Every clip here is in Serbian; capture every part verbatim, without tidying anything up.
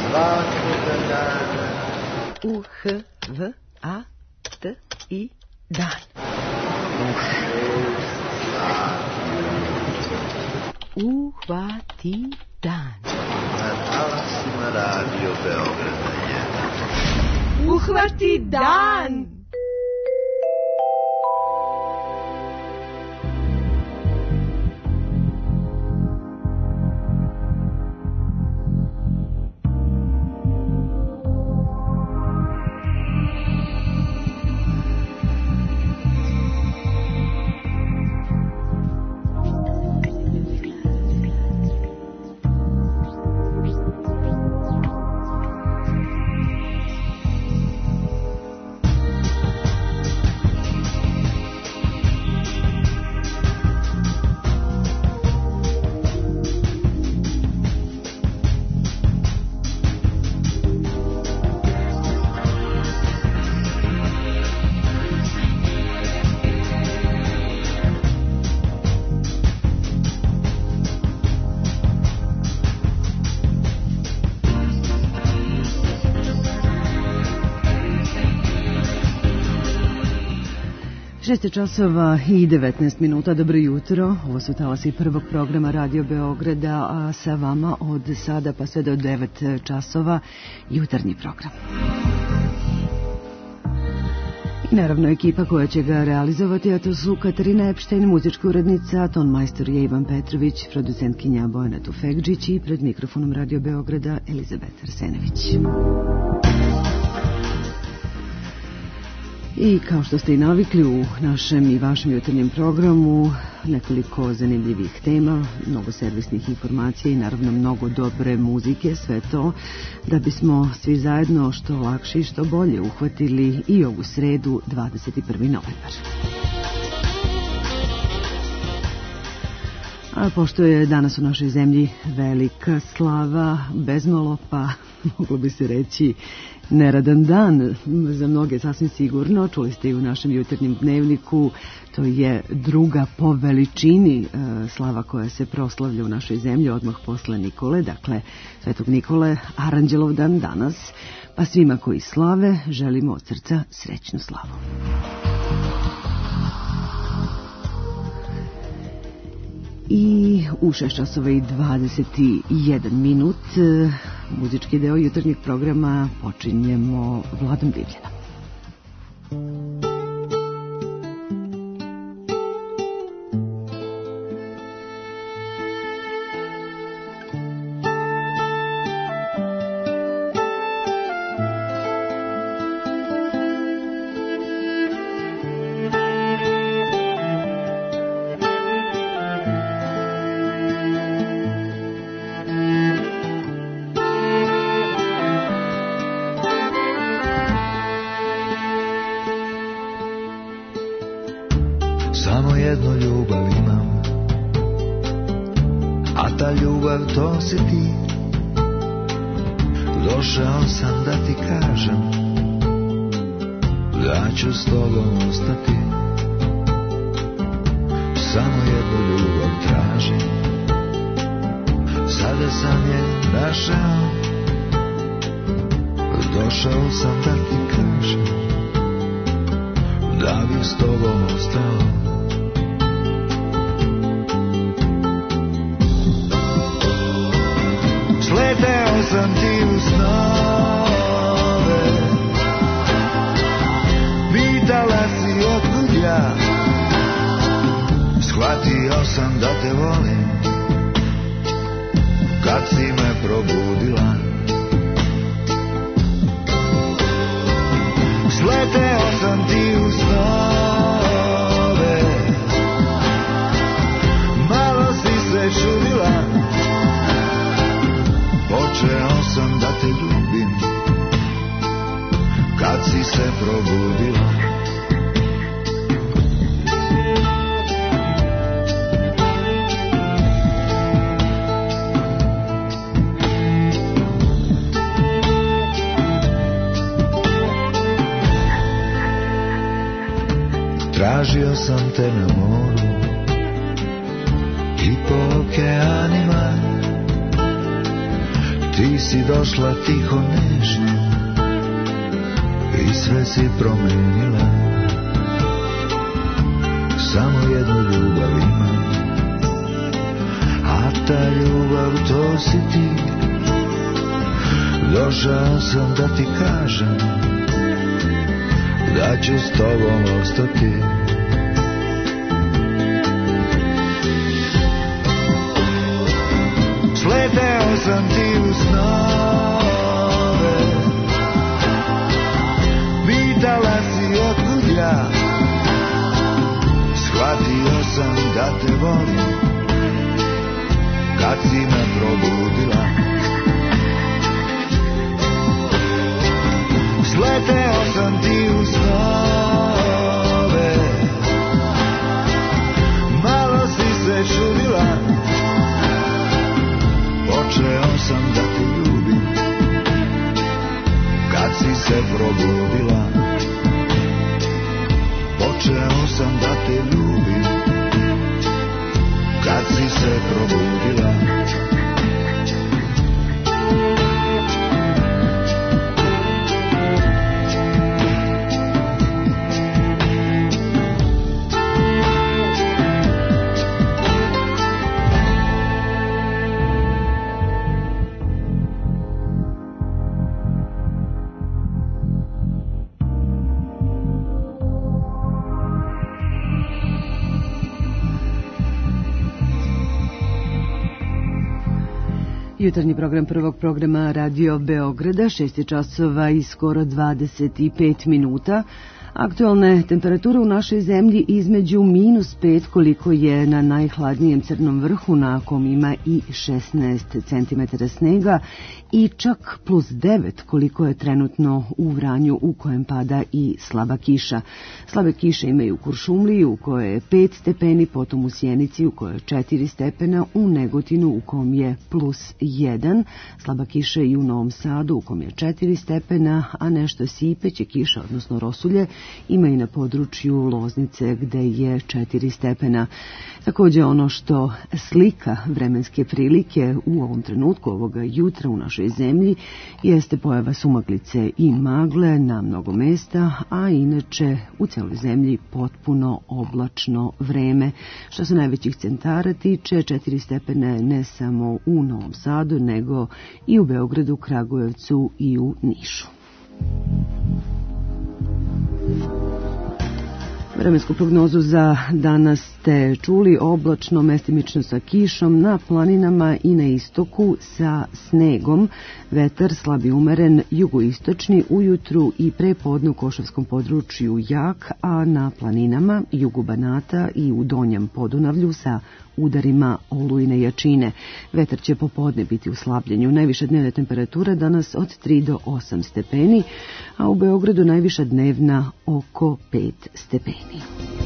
svakoga dana. U H V A T I dan. U šest sati. Uhvati dan. Na talasima Radio Beograda jedan. Uhvati dan. šest časova i devetnaest minuta, dobro jutro. Ovo su talasi prvog programa Radio Beograda, a sa vama od sada pa sve do devet časova jutarnji program. I naravno ekipa koja će ga realizovati, a to su Katarina Epštajn, muzička urednica, ton majstor je Ivan Petrović, producentkinja Bojana Tufekđić i pred mikrofonom Radio Beograda Elizabeta Arsenević. I kao što ste i navikli u našem i vašem jutarnjem programu, nekoliko zanimljivih tema, mnogo servisnih informacija i naravno mnogo dobre muzike, sve to da bismo svi zajedno što lakše i što bolje uhvatili i ovu sredu dvadeset prvi novembar. A pošto je danas u našoj zemlji velika slava, bezmalo pa moglo bi se reći neradan dan, za mnoge sasvim sigurno, čuli ste i u našem jutarnjem dnevniku, to je druga po veličini e, slava koja se proslavlja u našoj zemlji odmah posle Nikole, dakle Svetog Nikole, Aranđelov dan danas, pa svima koji slave želimo od srca srećnu slavu. I u šest časova i dvadeset jedan minut muzički deo jutarnjeg programa počinjemo Vladom Divljanom. Tražio sam te na moru i po okeanima, Ti si došla tiho nežno i sve si promenila. Samo jednu ljubav imam, a ta ljubav to si ti. Došao sam da ti kažem da ću s tobom ostati. Sleteo sam ti u snove, pitala si otkud ja. Shvatio sam da te volim kad si me probudila. Sleteo sam ti u snove, malo si se čudila. Počeo sam da te ljubim kad si se probudila. Počeo sam da te ljubim kad si se probudila. Jutarnji program prvog programa Radio Beograda, šest časova i skoro dvadeset pet minuta. Aktualne temperature u našoj zemlji između minus pet, koliko je na najhladnijem Crnom vrhu, na kom ima i šesnaest centimetara snega, i čak plus devet, koliko je trenutno u Vranju, u kojem pada i slaba kiša. Slabe kiše imaju u Kuršumliji, u kojoj je pet stepeni, potom u Sjenici, u kojoj je četiri stepena, u Negotinu, u kom je plus jedan. Slaba kiša i u Novom Sadu, u kom je četiri stepena, a nešto sipeće kiša, odnosno rosulje, ima i na području Loznice, gde je četiri stepena. Također ono što slika vremenske prilike u ovom trenutku, ovoga jutra u našoj zemlji, jeste pojava sumaglice i magle na mnogo mesta, a inače u celoj zemlji potpuno oblačno vreme. Što se najvećih centara tiče, četiri stepene ne samo u Novom Sadu, nego i u Beogradu, Kragujevcu i u Nišu. Vremensku prognozu za danas ste čuli: oblačno, mestimično sa kišom, na planinama i na istoku sa snegom, vetar slabi umeren, jugoistočni, ujutru i pre podne u Košavskom području jak, a na planinama, jugu Banata i u Donjem Podunavlju sa udarima olujne jačine. Vetar će popodne biti u slabljenju. Najviša dnevna temperatura danas od tri do osam stepeni, a u Beogradu najviša dnevna oko pet stepeni.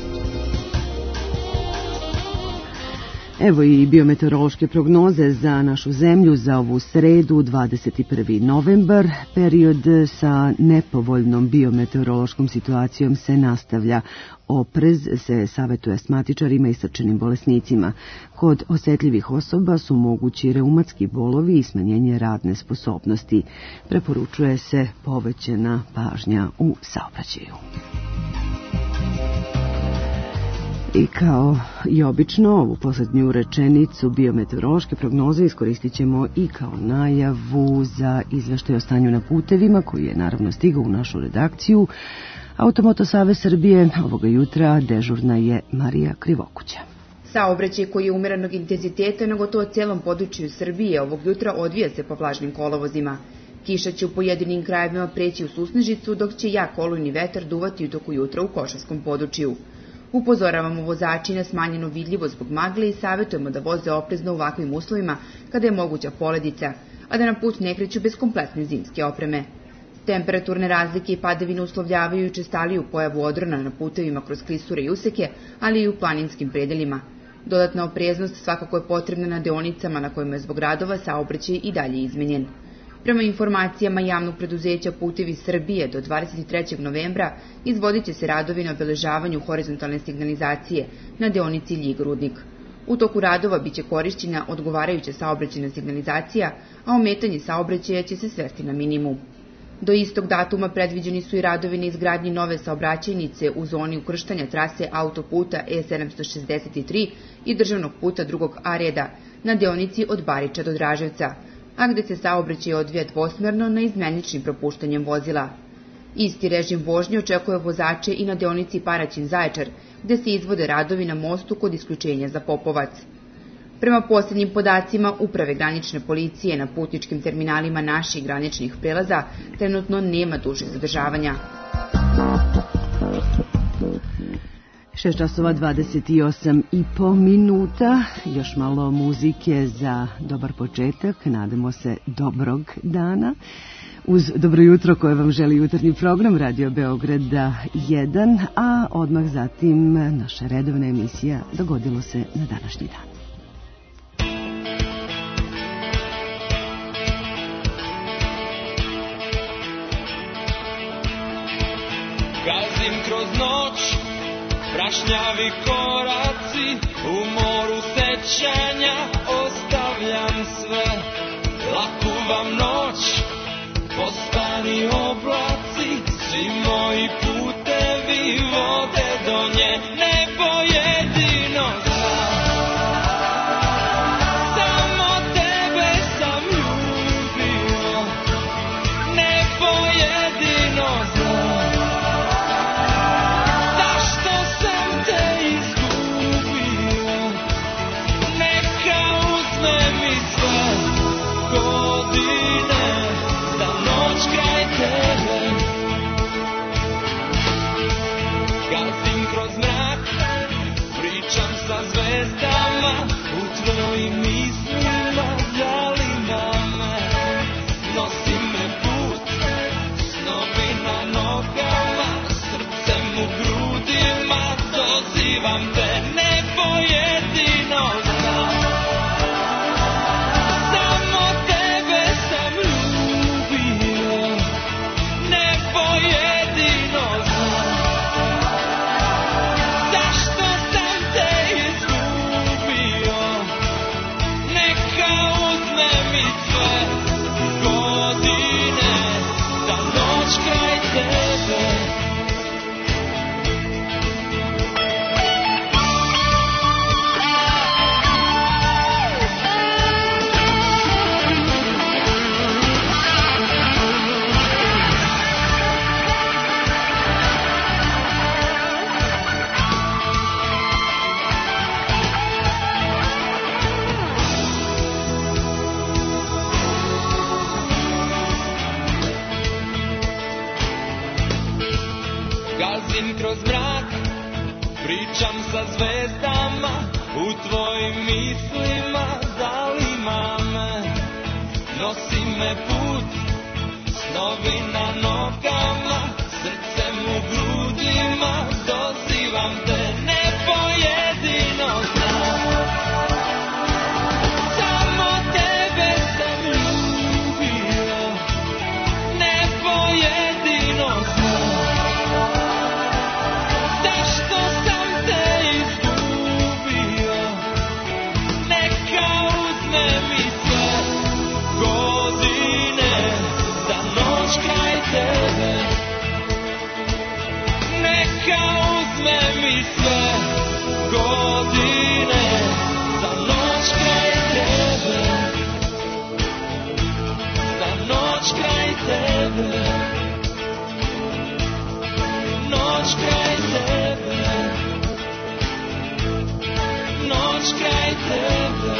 Evo i biometeorološke prognoze za našu zemlju za ovu sredu, dvadeset prvi novembar. Period sa nepovoljnom biometeorološkom situacijom se nastavlja. Oprez se savjetuje asmatičarima i srčanim bolesnicima. Kod osjetljivih osoba su mogući reumatski bolovi i smanjenje radne sposobnosti. Preporučuje se povećana pažnja u saobraćaju. I kao i obično, ovu posljednju rečenicu biometeorološke prognoze iskoristit ćemo i kao najavu za izveštaj o stanju na putevima, koji je naravno stigao u našu redakciju. Automoto Savez Srbije ovoga jutra dežurna je Marija Krivokuća. Saobraćaj koji je umerenog intenziteta na gotovo celom području Srbije ovog jutra odvija se po vlažnim kolovozima. Kiša će u pojedinim krajevima preći u susnežicu, dok će jak olujni vetar duvati u toku jutra u Košavskom području. Upozoravamo vozači na smanjenu vidljivost zbog magle i savjetujemo da voze oprezno u ovakvim uslovima kada je moguća poledica, a da na put ne kreću bez kompletne zimske opreme. Temperaturne razlike i padavine uslovljavaju i učestaliju pojavu odrona na putevima kroz klisure i useke, ali i u planinskim predelima. Dodatna opreznost svakako je potrebna na deonicama na kojima je zbog radova saobraćaj i dalje izmenjen. Prema informacijama javnog preduzeća Putevi Srbije, do dvadeset trećeg novembra izvodit će se radovi na obeležavanju horizontalne signalizacije na deonici Ljig-Rudnik. U toku radova biće korišćena odgovarajuća saobraćajna signalizacija, a ometanje saobraćaja će se svesti na minimum. Do istog datuma predviđeni su i radovi na izgradnji nove saobraćajnice u zoni ukrštanja trase autoputa E sedamsto šezdeset tri i državnog puta drugog A reda na deonici od Bariča do Draževca, a gde se saobraćaj odvija dvosmerno na izmeničnim propuštanjem vozila. Isti režim vožnje očekuje vozače i na deonici Paraćin-Zaječar, gde se izvode radovi na mostu kod isključenja za Popovac. Prema posljednjim podacima Uprave granične policije na putničkim terminalima naših graničnih prelaza trenutno nema dužih zadržavanja. šest časova dvadeset osam i po minuta, još malo muzike za dobar početak, nadamo se dobrog dana. Uz dobro jutro koje vam želi jutarnji program Radio Beograda jedan, a odmah zatim naša redovna emisija Dogodilo se na današnji dan. Gazim kroz noć, prašnjavi koraci, u moru sećanja ostavljam sve. Laku vam noć, postani oblaci, svi moji putevi vode do nje, nebo jedino znam. Samo tebe sam ljubio, nebo jedino znam. Zašto sam te izgubio, neka uzme mi sve godine. Kraj tebe gazim kroz mrak, pričam sa zvezdama, u tvojim mislima zanima me. Nosi me put, snovi na nogama, srcem u grudima, dozivam te, nebo jedino znam. Samo tebe sam ljubio, nebo jedino znam. Zašto sam te izgubio, neka uzme mi sve godine, za noć kraj tebe. Gazim kroz mrak, pričam sa zvezdama, u tvojim mislima zanima me. Nosi me put, snovi na nogama, srcem u grudima, dozivam te, nebo jedino znam. Samo tebe sam ljubio, nebo jedino znam. Zašto sam te izgubio, neka uzme mi sve godine, za noć kraj tebe. Neka uzme mi sve godine, za noć kraj tebe. Za noć kraj tebe. Noć kraj tebe, noć kraj tebe,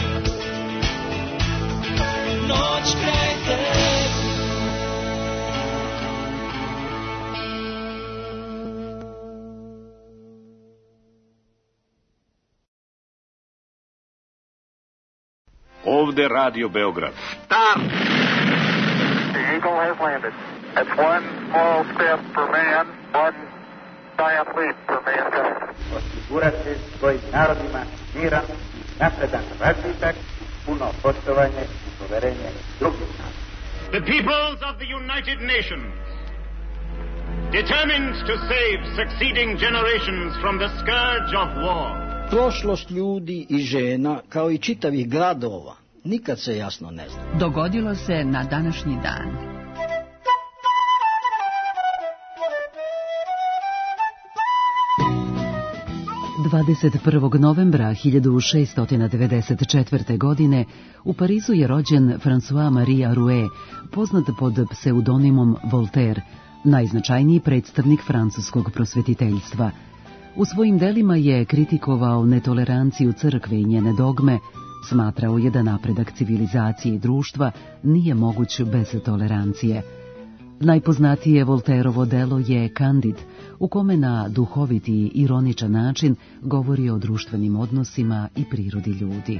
noć kraj tebe. Ovde Radio Beograd. Stop! The Eagle has landed. That's one small step for man, one giant leap for mankind. Osigurati svojim narodima miran, napredan razvitak, puno poštovanje i poverenje drugih naroda. The peoples of the United Nations, determined to save succeeding generations from the scourge of war, Prošlost ljudi i žena, kao i čitavih gradova, nikad se jasno ne zna. Dogodilo se na današnji dan. dvadeset prvog novembra hiljadu šeststo devedeset četvrte. godine u Parizu je rođen François Marie Arouet, poznat pod pseudonimom Voltaire, najznačajniji predstavnik francuskog prosvetiteljstva. U svojim delima je kritikovao netoleranciju crkve i njene dogme, smatrao je da napredak civilizacije i društva nije moguć bez tolerancije. Najpoznatije Voltaireovo delo je Candide, u kome na duhoviti i ironičan način govori o društvenim odnosima i prirodi ljudi.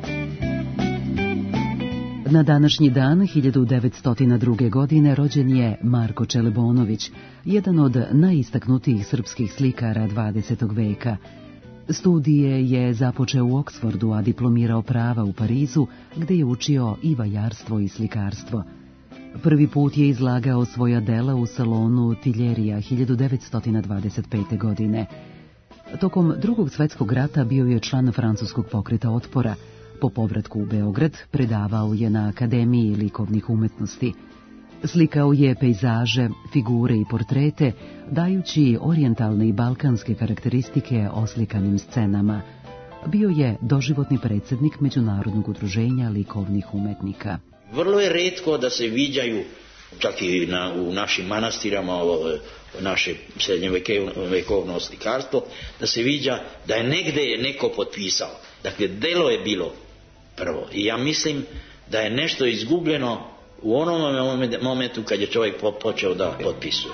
Na današnji dan, hiljadu devetsto druge. godine, rođen je Marko Čelebonović, jedan od najistaknutijih srpskih slikara dvadesetog veka. Studije je započeo u Oksfordu, a diplomirao prava u Parizu, gde je učio i vajarstvo i slikarstvo. Prvi put je izlagao svoja dela u salonu Tiljerija hiljadu devetsto dvadeset pete. godine. Tokom Drugog svjetskog rata bio je član francuskog pokreta otpora. Po povratku u Beograd predavao je na Akademiji likovnih umetnosti. Slikao je pejzaže, figure i portrete, dajući orijentalne i balkanske karakteristike oslikanim scenama. Bio je doživotni predsjednik Međunarodnog udruženja likovnih umetnika. Vrlo je retko da se viđaju, čak i na, u našim manastirama, ovo, naše srednjevekovno slikarstvo, da se viđa da je negde je neko potpisao. Dakle, delo je bilo prvo. I ja mislim da je nešto izgubljeno u onom momentu kad je čovjek počeo da potpisuje.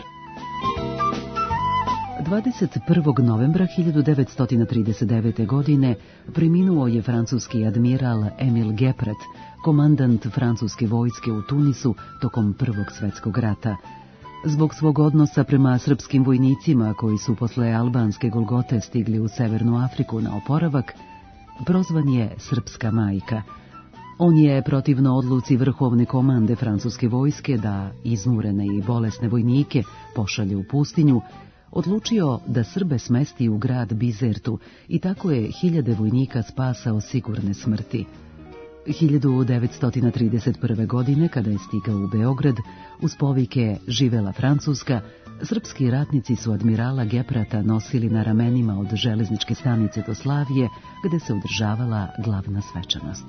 dvadeset prvog novembra hiljadu devetsto trideset devete. godine preminuo je francuski admiral Emil Gepret, komandant francuske vojske u Tunisu tokom Prvog svjetskog rata. Zbog svog odnosa prema srpskim vojnicima koji su posle albanske Golgote stigli u Severnu Afriku na oporavak, prozvan je Srpska majka. On je protivno odluci vrhovne komande francuske vojske da iznurene i bolesne vojnike pošalje u pustinju, odlučio da Srbe smesti u grad Bizertu i tako je hiljade vojnika spasao sigurne smrti. hiljadu devetsto trideset prve. godine, kada je stigao u Beograd, uz povike "Živela Francuska", srpski ratnici su admirala Geprata nosili na ramenima od železničke stanice do Slavije, gde se održavala glavna svečanost.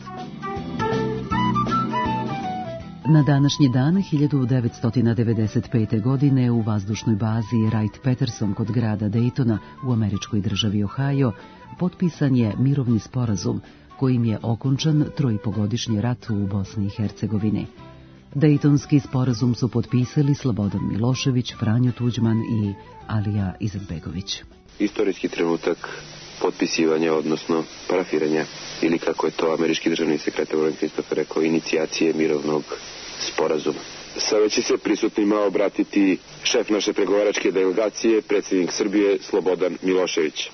Na današnji dan, hiljadu devetsto devedeset pete. godine, u vazdušnoj bazi Wright-Patterson kod grada Daytona u američkoj državi Ohio, potpisan je mirovni sporazum kojim je okončan trojpogodišnji rat u Bosni i Hercegovini. Dejtonski sporazum su potpisali Slobodan Milošević, Franjo Tuđman i Alija Izetbegović. Istorijski trenutak potpisivanja, odnosno parafiranja, ili kako je to američki državni sekretar Warren Christopher rekao, inicijacije mirovnog sporazuma. Sada će se prisutnima obratiti šef naše pregovaračke delegacije, predsjednik Srbije Slobodan Milošević.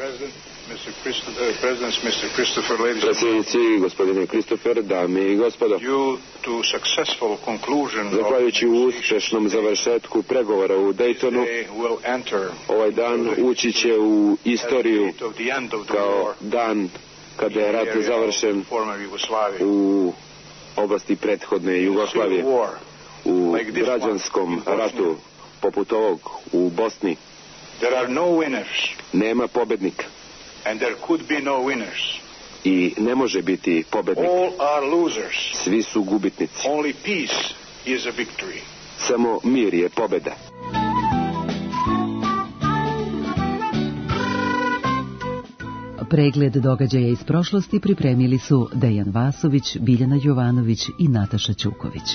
Predsjednici, gospodine Christopher, dame i gospodo, zahvaljujući uspešnom završetku pregovora u Daytonu, ovaj dan ući će u istoriju kao dan kada je rat završen u oblasti prethodne Jugoslavije. U građanskom ratu poput ovog u Bosni nema pobednika. And there could be no winners. I ne može biti pobednik. All are losers. Svi su gubitnici. Only peace is a victory. Samo mir je pobeda. Pregled događaja iz prošlosti pripremili su Dejan Vasović, Biljana Jovanović i Nataša Ćuković.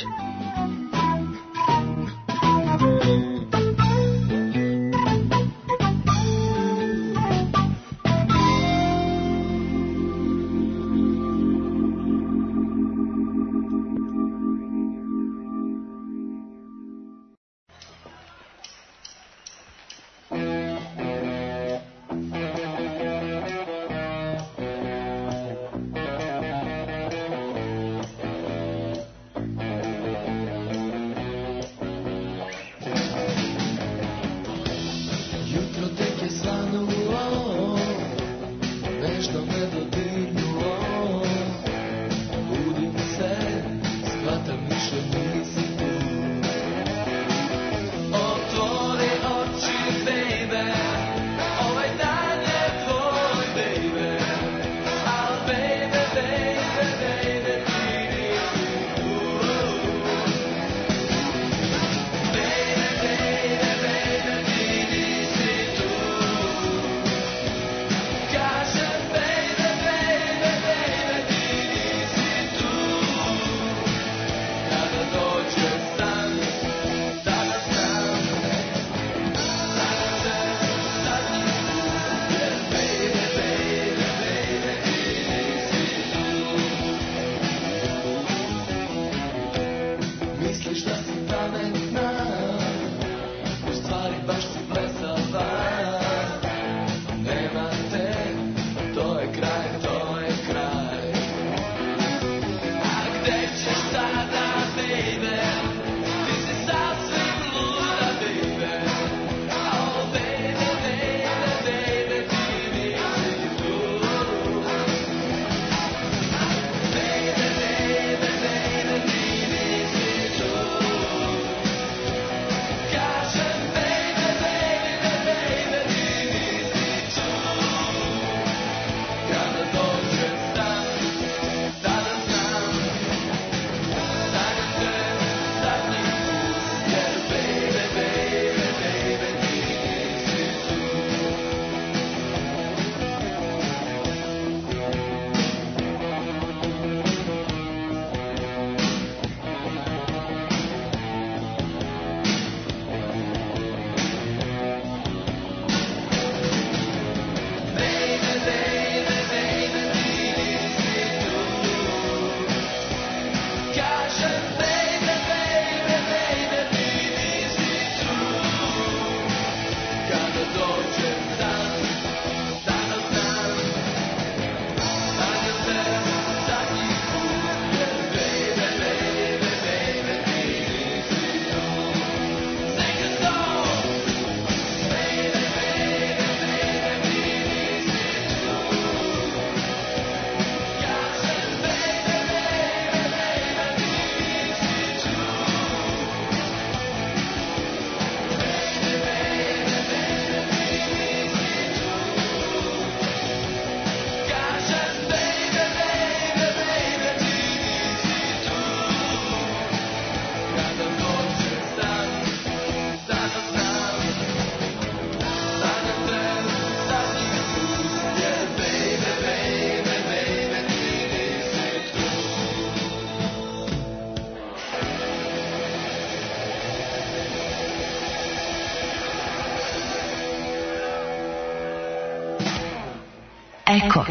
Eko.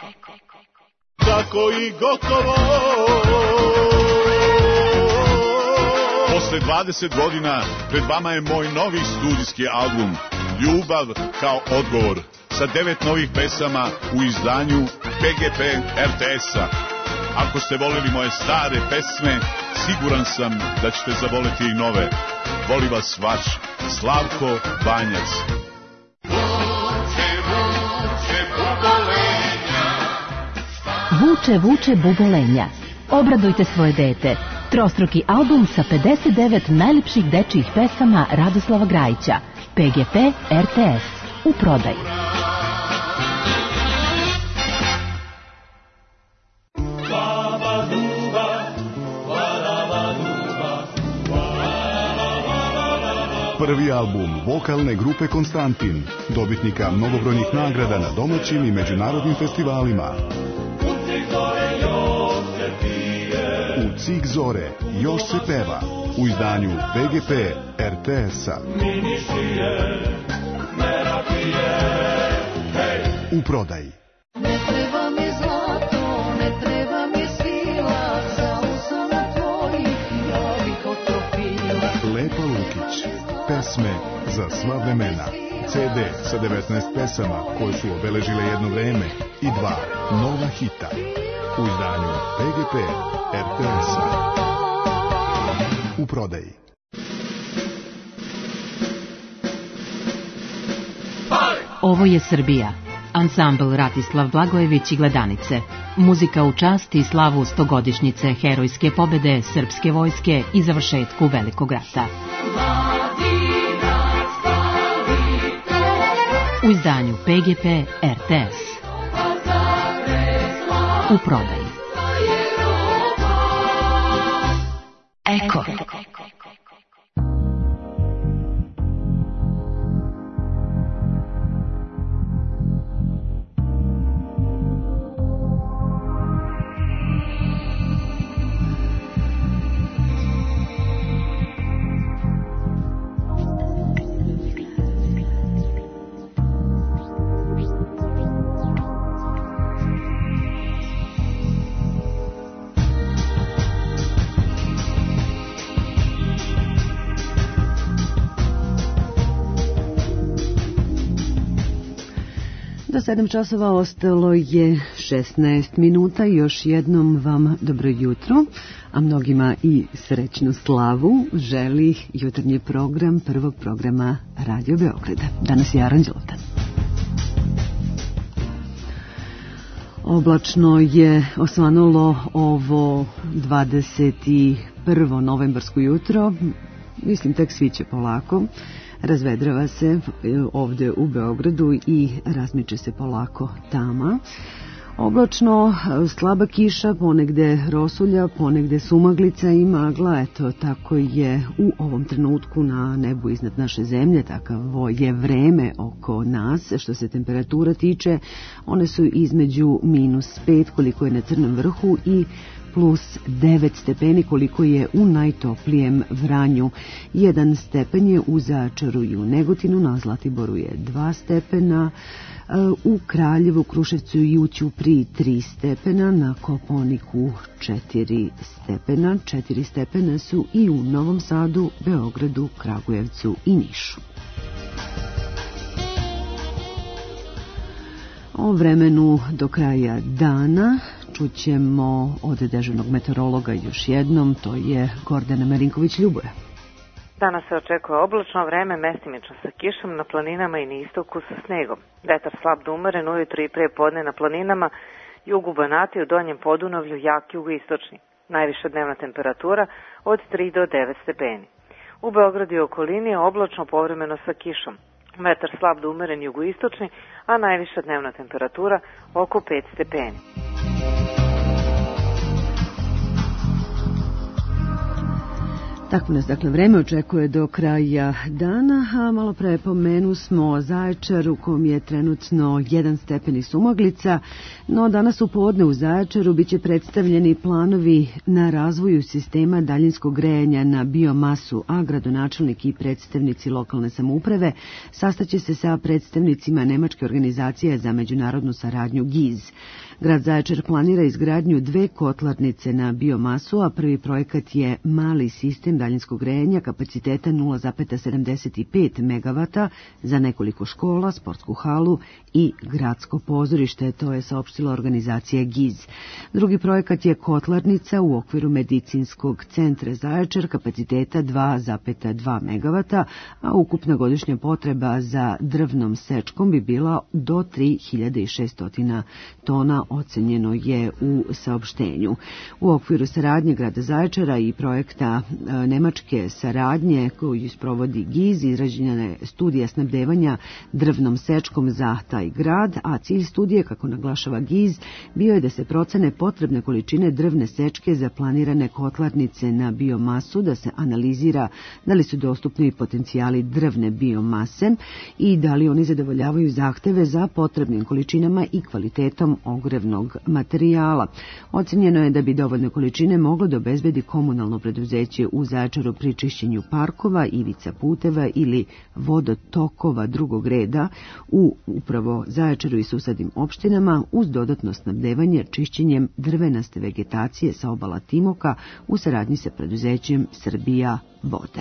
Tako i gotovo. Posle dvadeset godina pred vama je moj novi studijski album Ljubav kao odgovor sa devet novih pesama u izdanju P G P R T S-a. Ako ste voleli moje stare pesme, siguran sam da ćete zavoleti i nove. Voli vas vaš Slavko Banjac. Vuče, vuče bubolenja. Obradujte svoje dete. Trostruki album sa pedeset devet najlepših dečijih pesama Radoslava Grajića. P G P R T S. U prodaju. Prvi album vokalne grupe Konstantin, dobitnika mnogobrojnih nagrada na domaćim i međunarodnim festivalima. U Cik zore još se peva, u izdanju P G P R T S-a. U prodaji. Ne treba mi zlato, ne treba mi sila, za usana tvojih ja bih otopila. Lepa Lukić, pesme za sva vremena. C D sa devetnaest pesama koje su obeležile jedno vreme i dva nova hita. U izdanju P G P R T S-a. U prodaji. Ovo je Srbija. Ansambl Ratislav Blagojević i Gledanice. Muzika u čast i slavu stogodišnjice herojske pobede srpske vojske i završetku Velikog rata. U izdanju P G P R T S. U prodaji. Eko. Do sedam časova ostalo je šesnaest minuta. Još jednom vam dobro jutro, a mnogima i srećnu slavu želi jutarnji program prvog programa Radio Beograda. Danas je Aranđelota. Oblačno je osvanulo ovo dvadeset prvo novembarsko jutro. Mislim, tek sviće polako. Razvedrava se ovde u Beogradu i razmiče se polako tama. Oblačno, slaba kiša, ponegde rosulja, ponegde sumaglica i magla. Eto, tako je u ovom trenutku na nebu iznad naše zemlje. Takavo je vreme oko nas. Što se temperatura tiče, one su između minus pet, koliko je na Crnom vrhu, i plus devet stepeni, koliko je u najtoplijem Vranju. Jedan stepen je u Zaječaru i u Negotinu, na Zlatiboru je dva stepena, u Kraljevu, Kruševcu i u Ćupriji tri stepena, na Kopaoniku četiri stepena. Četiri stepena su i u Novom Sadu, Beogradu, Kragujevcu i Nišu. O vremenu do kraja dana čućemo od dežurnog meteorologa još jednom, to je Gordana Marinković-Ljuboja. Danas se očekuje oblačno vreme, mestimično sa kišom, na planinama i na istoku sa snegom. Vetar slab do umeren, ujutro i pre podne na planinama, jugu Banata i u Donjem Podunavlju jak jugoistočni. Najviša dnevna temperatura od tri do devet stepeni. U Beogradu i okolini je oblačno povremeno sa kišom. Vetar slab do umeren jugoistočni, a najviša dnevna temperatura oko pet stepeni. Tako nas dakle vreme očekuje do kraja dana, a malo pre pomenu smo Zaječar u kom je trenutno jedan stepen sumaglica, no danas u podne u Zaječaru biće predstavljeni planovi na razvoju sistema daljinskog grejanja na biomasu, a gradonačelnik i predstavnici lokalne samouprave sastaće se sa predstavnicima Nemačke organizacije za međunarodnu saradnju G I Z. Grad Zaječar planira izgradnju dve kotlarnice na biomasu, a prvi projekat je mali sistem daljinskog grejanja kapaciteta nula zarez sedamdeset pet megavata za nekoliko škola, sportsku halu i gradsko pozorište, to je saopštila organizacija G I Z. Drugi projekat je kotlarnica u okviru medicinskog centra Zaječar kapaciteta dva zarez dva megavata, a ukupna godišnja potreba za drvnom sečkom bi bila do tri hiljade šesto tona, ocenjeno je u saopštenju. U okviru saradnje grada Zaječara i projekta nemačke saradnje koju sprovodi G I Z izrađena je studija snabdevanja drvnom sečkom za taj grad, a cilj studije, kako naglašava G I Z, bio je da se procene potrebne količine drvne sečke za planirane kotlarnice na biomasu, da se analizira da li su dostupni potencijali drvne biomase i da li oni zadovoljavaju zahteve za potrebnim količinama i kvalitetom ogrevnog materijala. Ocenjeno je da bi dovoljne količine moglo da obezbedi komunalno preduzeće u Zaječaru pri čišćenju parkova, ivica puteva ili vodotokova drugog reda u upravo Zaječaru i susednim opštinama, uz dodatno snabdevanje čišćenjem drvenaste vegetacije sa obala Timoka u saradnji sa preduzećem Srbija vode.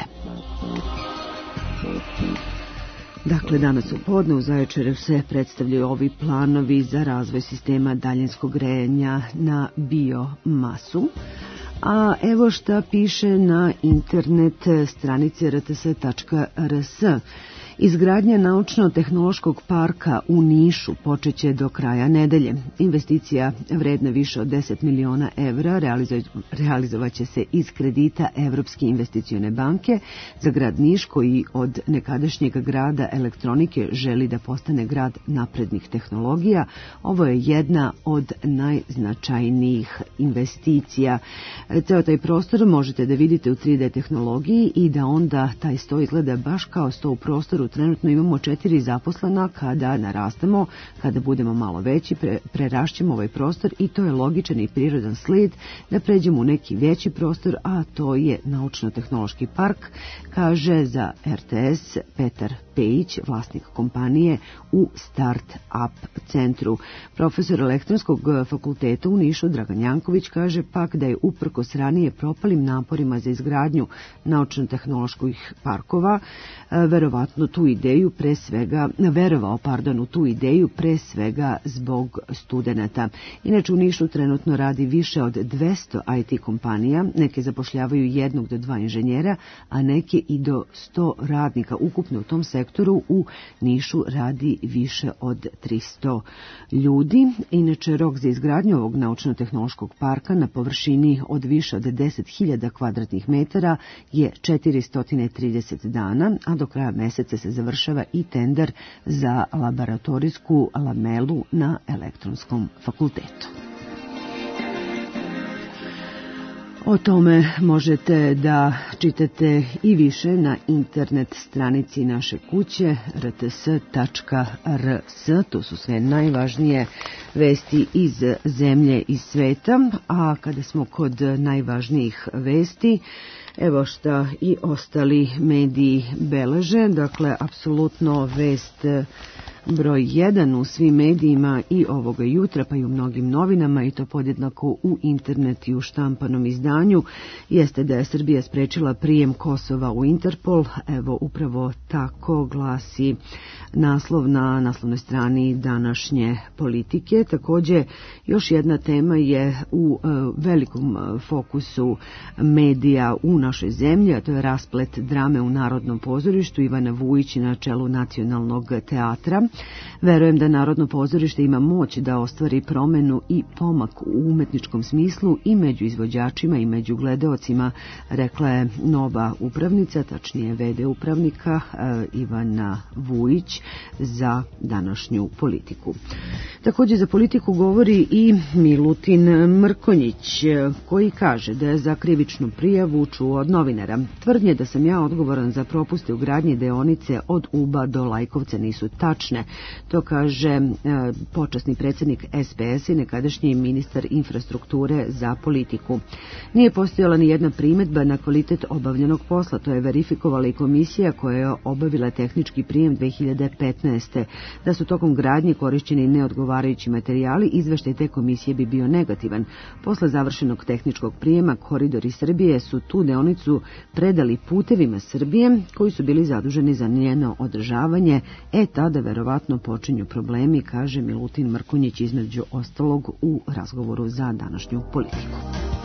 Dakle, danas u podne u Zaječaru se predstavljaju ovi planovi za razvoj sistema daljinskog grejanja na biomasu. A evo šta piše na internet stranici r t s tačka r s. Izgradnja naučno-tehnološkog parka u Nišu počeće do kraja nedelje. Investicija vredna više od deset miliona evra realizovaće se iz kredita Evropske investicione banke za grad Niš, koji od nekadašnjeg grada elektronike želi da postane grad naprednih tehnologija. Ovo je jedna od najznačajnijih investicija. Ceo taj prostor možete da vidite u tri D tehnologiji i da onda taj sto izgleda baš kao sto u prostoru. Trenutno imamo četiri zaposlena, kada narastamo, kada budemo malo veći, pre, prerašćemo ovaj prostor i to je logičan i prirodan slijed da pređemo u neki veći prostor, a to je naučno-tehnološki park, kaže za R T S Petar Pejić, vlasnik kompanije u Start-up centru. Profesor elektronskog fakulteta u Nišu Dragan Janković kaže pak da je uprkos ranije propalim naporima za izgradnju naučno-tehnoloških parkova verovatno tu ideju pre svega, verovao pardon, u tu ideju pre svega zbog studenata. Inače u Nišu trenutno radi više od dvesta I T kompanija, neke zapošljavaju jednog do dva inženjera, a neke i do sto radnika. Ukupno u tom sektoru u Nišu radi više od tristo ljudi. Inače rok za izgradnju ovog naučno-tehnološkog parka na površini od više od deset hiljada kvadratnih metara je četiristo trideset dana, a do kraja meseca se završava i tender za laboratorijsku lamelu na elektronskom fakultetu. O tome možete da čitate i više na internet stranici naše kuće r t s tačka r s. To su sve najvažnije vesti iz zemlje i sveta, a kada smo kod najvažnijih vesti, evo šta i ostali mediji beleže. Dakle, apsolutno vest broj jedan u svim medijima i ovoga jutra, pa i u mnogim novinama, i to podjednako u internet i u štampanom izdanju, jeste da je Srbija sprečila prijem Kosova u Interpol. Evo, upravo tako glasi naslov na naslovnoj strani današnje Politike. Također, još jedna tema je u e, velikom fokusu medija u našoj zemlji, a to je rasplet drame u Narodnom pozorištu. Ivana Vujić na čelu Nacionalnog teatra. Verujem da Narodno pozorište ima moć da ostvari promenu i pomak u umetničkom smislu i među izvođačima i među gledaocima, rekla je nova upravnica, tačnije ve de upravnika Ivana Vujić za današnju Politiku. Također za Politiku govori i Milutin Mrkonjić, koji kaže da je za krivičnu prijavu čuo od novinara. Tvrdnje da sam ja odgovoran za propuste u gradnji deonice od Uba do Lajkovca nisu tačne. To kaže e, počasni predsjednik es pe es i nekadašnji ministar infrastrukture za Politiku. Nije postojala ni jedna primjedba na kvalitet obavljenog posla. To je verifikovala i komisija koja je obavila tehnički prijem dve hiljade petnaeste. Da su tokom gradnje korišćeni neodgovarajući materijali, izveštaj te komisije bi bio negativan. Posle završenog tehničkog prijema, Koridori Srbije su tu deonicu predali Putevima Srbije, koji su bili zaduženi za njeno održavanje, e tada verovatno počinju problemi, kaže Milutin Mrkonjić između ostalog u razgovoru za današnju Politiku.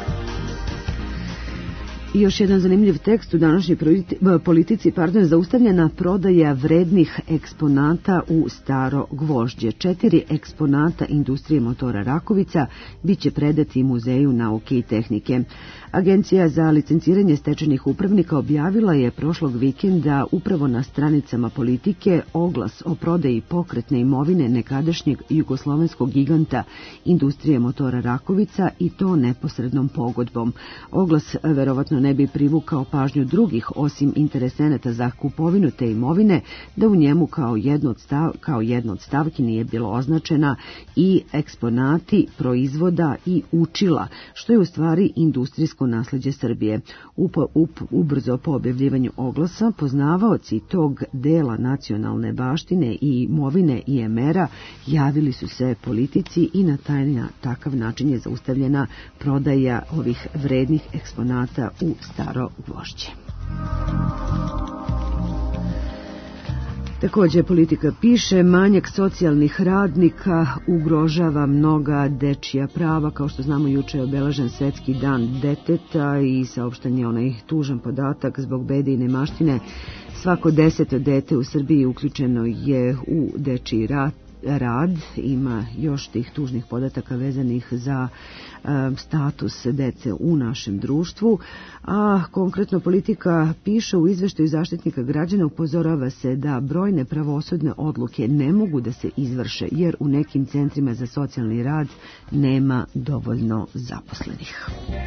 I još jedan zanimljiv tekst u današnjoj Politici, pardon, zaustavljena prodaja vrednih eksponata u Staro Gvožđe. Četiri eksponata industrije motora Rakovica biće predati Muzeju nauke i tehnike. Agencija za licenciranje stečajnih upravnika objavila je prošlog vikenda upravo na stranicama Politike oglas o prodaji pokretne imovine nekadašnjeg jugoslovenskog giganta industrije motora Rakovica i to neposrednom pogodbom. Oglas verovatno ne bi privukao pažnju drugih osim interesenata za kupovinu te imovine, da u njemu kao jedno od, stav, kao jedno od stavki nije bilo označena i eksponati proizvoda i učila, što je u stvari industrijsko nasleđe Srbije. Upo, up, ubrzo po objavljivanju oglasa, poznavaoci tog dela nacionalne baštine i imovine i emera javili su se Politici i na taj na takav način je zaustavljena prodaja ovih vrednih eksponata u Staro Gvožđe. Također Politika piše, manjak socijalnih radnika ugrožava mnoga dečija prava. Kao što znamo, juče je obeležen Svetski dan deteta i saopšten je onaj tužan podatak zbog bede i nemaštine. Svako deseto dete u Srbiji uključeno je u dečiji rad. rad. Ima još tih tužnih podataka vezanih za e, status dece u našem društvu, a konkretno Politika piše u izveštaju Zaštitnika građana, upozorava se da brojne pravosudne odluke ne mogu da se izvrše jer u nekim centrima za socijalni rad nema dovoljno zaposlenih.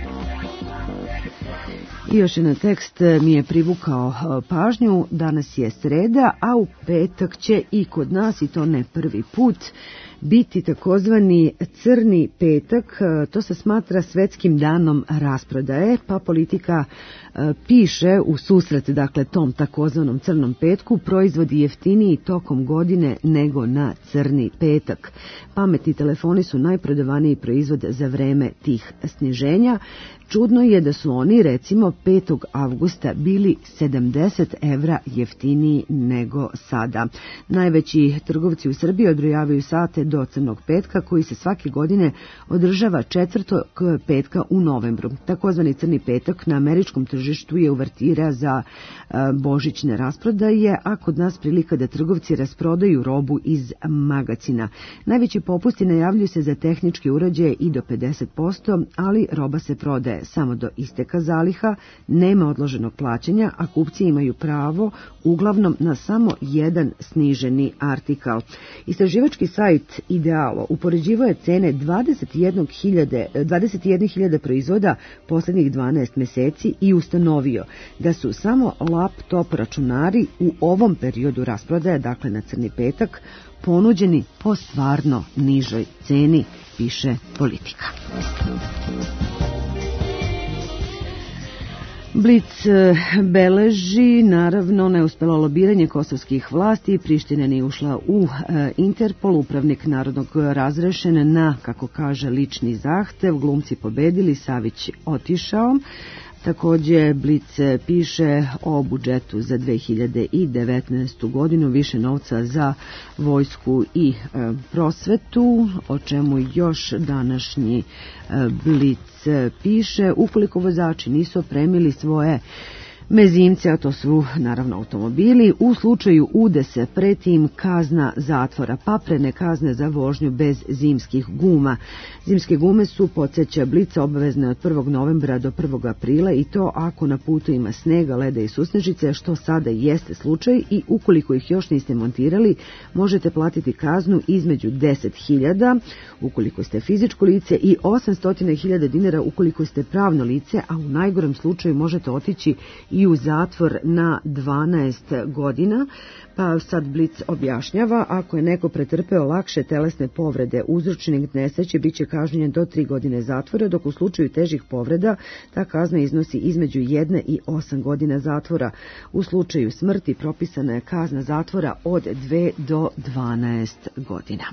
I još jedan tekst mi je privukao pažnju. Danas je sreda, a u petak će i kod nas, i to ne prvi put, biti takozvani crni petak. To se smatra svetskim danom rasprodaje, pa Politika piše u susret, dakle, tom takozvanom crnom petku, proizvodi jeftiniji tokom godine nego na crni petak. Pametni telefoni su najprodavaniji proizvod za vreme tih sniženja. Čudno je da su oni, recimo, petog avgusta bili sedamdeset evra jeftiniji nego sada. Najveći trgovci u Srbiji odbrojavaju sate do crnog petka, koji se svake godine održava četvrtog petka u novembru. Takozvani crni petak na američkom tržištu je uvertira za a, božićne rasprodaje, a kod nas prilika da trgovci rasprodaju robu iz magacina. Najveći popusti najavljuju se za tehničke uređaje i do pedeset posto, ali roba se prodaje samo do isteka zaliha, nema odloženog plaćanja, a kupci imaju pravo uglavnom na samo jedan sniženi artikal. Istraživački sajt Idealo upoređivao je cene dvadeset jedne hiljade proizvoda posljednjih dvanaest meseci i ustanovio da su samo laptop računari u ovom periodu rasprodaja, dakle na crni petak, ponuđeni po stvarno nižoj ceni, piše Politika. Blic beleži, naravno, neuspelo lobiranje kosovskih vlasti. Priština nije ušla u Interpol, upravnik narodnog razrešen na, kako kaže, lični zahtev. Glumci pobedili, Savić otišao. Također Blic piše o budžetu za dve hiljade devetnaestu godinu, više novca za vojsku i e, prosvetu, o čemu još današnji e, Blic piše. Ukoliko vozači nisu opremili svoje mezimce, a to su naravno automobili. U slučaju udese pretim kazna zatvora, paprene kazne za vožnju bez zimskih guma. Zimske gume su, podsjeća Blic, obavezne od prvog novembra do prvog aprila i to ako na putu ima snega, leda i susnežice, što sada jeste slučaj, i ukoliko ih još niste montirali, možete platiti kaznu između deset hiljada ukoliko ste fizičko lice i osamsto hiljada dinara ukoliko ste pravno lice, a u najgorem slučaju možete otići i u zatvor na dvanaest godina. Pa sad Blic objašnjava, ako je neko pretrpeo lakše telesne povrede, uzročnik nesreće biće kažnjen do tri godine zatvora, dok u slučaju težih povreda ta kazna iznosi između jedne i osam godina zatvora. U slučaju smrti propisana je kazna zatvora od dve do dvanaest godina.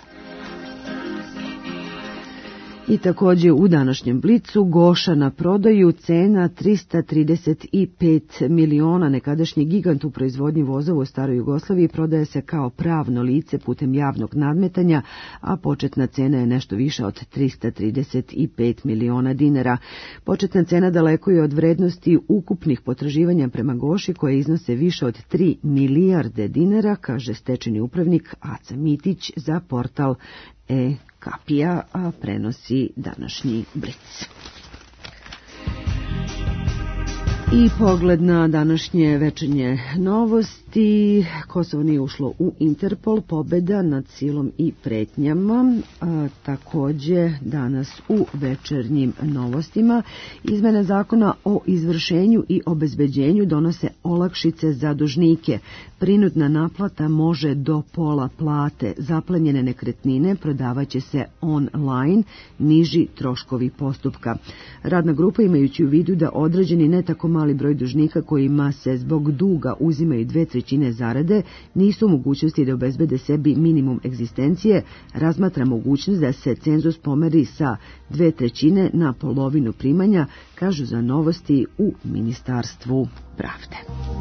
I također u današnjem Blicu Goša na prodaju, cena trista trideset pet miliona. Nekadašnji gigant u proizvodnji vozova u staroj Jugoslaviji prodaje se kao pravno lice putem javnog nadmetanja, a početna cena je nešto više od trista trideset pet miliona dinara. Početna cena daleko je od vrednosti ukupnih potraživanja prema Goši, koje iznose više od tri milijarde dinara, kaže stečajni upravnik Aca Mitić za portal E Kapija, a prenosi današnji Blic. I pogled na današnje večernje novosti. Kosovo nije ušlo u Interpol, pobeda nad silom i pretnjama. A, također danas u večernjim novostima izmene zakona o izvršenju i obezbeđenju donose olakšice za dužnike. Prinudna naplata može do pola plate. Zaplenjene nekretnine prodavaće se online, niži troškovi postupka. Radna grupa, imajući u vidu da određeni ne tako mali broj dužnika kojima se zbog duga uzimaju dve trećine zarade, nisu u mogućnosti da obezbede sebi minimum egzistencije, razmatra mogućnost da se cenzus pomeri sa dve trećine na polovinu primanja, kažu za novosti u Ministarstvu pravde.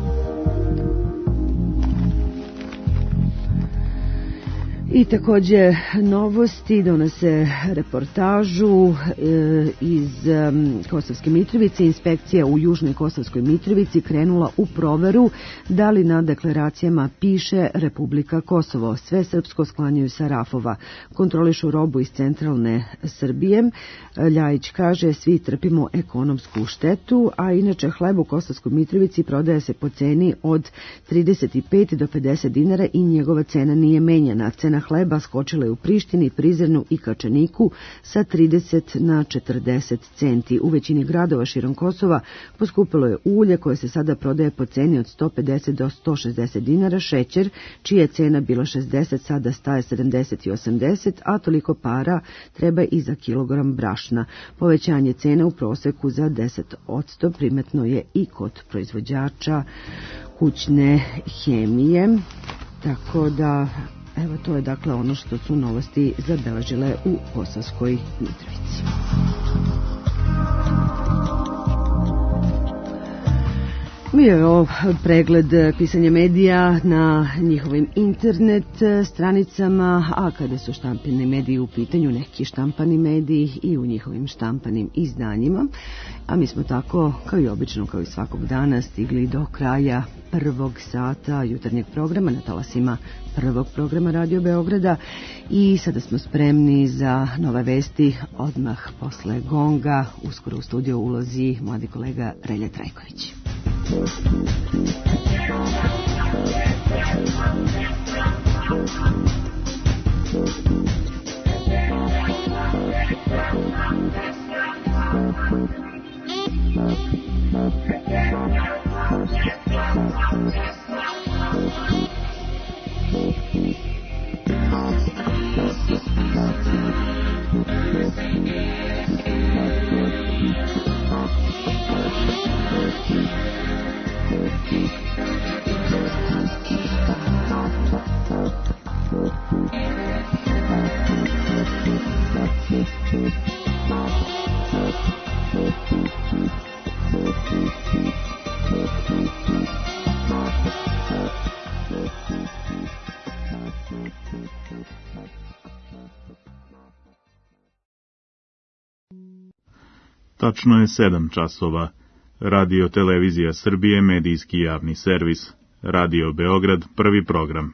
I također novosti donose reportažu e, iz e, Kosovske Mitrovice. Inspekcija u Južnoj Kosovskoj Mitrovici krenula u proveru da li na deklaracijama piše Republika Kosovo. Sve srpsko sklanjaju sa rafova. Kontrolišu robu iz centralne Srbije. Ljajić kaže, svi trpimo ekonomsku štetu, a inače hleb u Kosovskoj Mitrovici prodaje se po ceni od trideset pet do pedeset dinara i njegova cena nije menjana. Cena hleba skočila je u Prištini, Prizrenu i Kačaniku sa trideset na četrdeset centi. U većini gradova širom Kosova poskupilo je ulje koje se sada prodaje po ceni od sto pedeset do sto šezdeset dinara, šećer čija je cena bila šezdeset sada staje sedamdeset i osamdeset, a toliko para treba i za kilogram brašna. Povećanje cena u proseku za deset posto primetno je i kod proizvođača kućne hemije, tako da evo, to je dakle ono što su novosti zabeležile u Kosovskoj Mitrovici. Mi je ovo pregled pisanja medija na njihovim internet stranicama, a kada su štampani mediji u pitanju, neki štampani mediji i u njihovim štampanim izdanjima. A mi smo tako, kao i obično, kao i svakog dana, stigli do kraja prvog sata jutarnjeg programa na talasima prvog programa Radio Beograda i sada smo spremni za nove vesti odmah posle gonga. Uskoro u studiju ulazi mladi kolega Relja Trajković. Tačno je sedam časova. Radio Televizija Srbije, medijski javni servis. Radio Beograd, prvi program.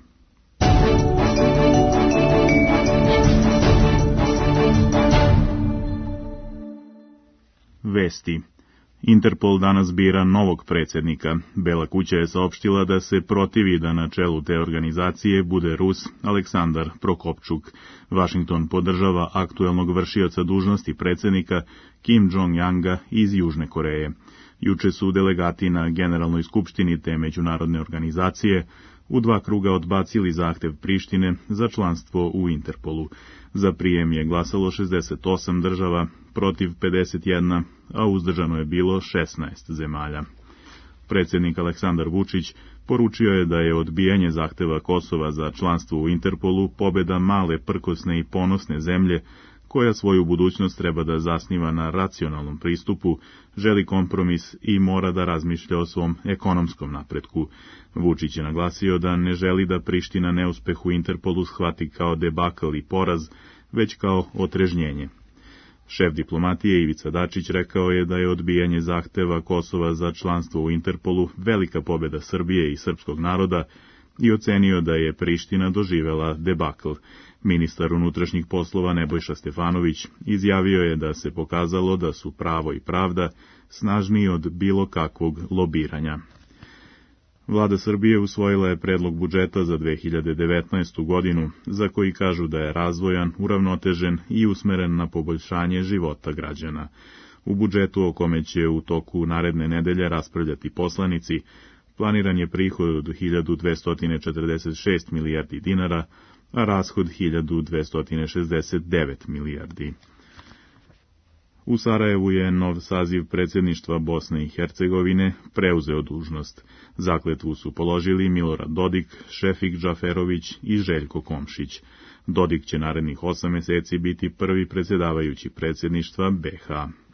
Vesti. Interpol danas bira novog predsjednika. Bela kuća je saopštila da se protivi da na čelu te organizacije bude Rus Aleksandar Prokopčuk. Washington podržava aktuelnog vršioca dužnosti predsjednika Kim Jong-anga iz Južne Koreje. Juče su delegati na Generalnoj skupštini te međunarodne organizacije u dva kruga odbacili zahtev Prištine za članstvo u Interpolu. Za prijem je glasalo šezdeset osam država, protiv pedeset jedna, a uzdržano je bilo šesnaest zemalja. Predsjednik Aleksandar Vučić poručio je da je odbijanje zahteva Kosova za članstvo u Interpolu pobjeda male, prkosne i ponosne zemlje, koja svoju budućnost treba da zasniva na racionalnom pristupu, želi kompromis i mora da razmišlja o svom ekonomskom napretku. Vučić je naglasio da ne želi da Priština neuspeh u Interpolu shvati kao debakl i poraz, već kao otrežnjenje. Šef diplomatije Ivica Dačić rekao je da je odbijanje zahteva Kosova za članstvo u Interpolu velika pobjeda Srbije i srpskog naroda i ocenio da je Priština doživela debakl. Ministar unutrašnjih poslova Nebojša Stefanović izjavio je da se pokazalo da su pravo i pravda snažniji od bilo kakvog lobiranja. Vlada Srbije usvojila je predlog budžeta za dve hiljade devetnaestu. godinu, za koji kažu da je razvojan, uravnotežen i usmeren na poboljšanje života građana. U budžetu, o kome će u toku naredne nedelje raspravljati poslanici, planiran je prihod od hiljadu dvesta četrdeset šest milijardi dinara, a rashod hiljadu dvesta šezdeset devet milijardi. U Sarajevu je nov saziv predsjedništva Bosne i Hercegovine preuzeo dužnost. Zakletvu su položili Milorad Dodik, Šefik Džaferović i Željko Komšić. Dodik će narednih osam mjeseci biti prvi predsjedavajući predsjedništva B iH.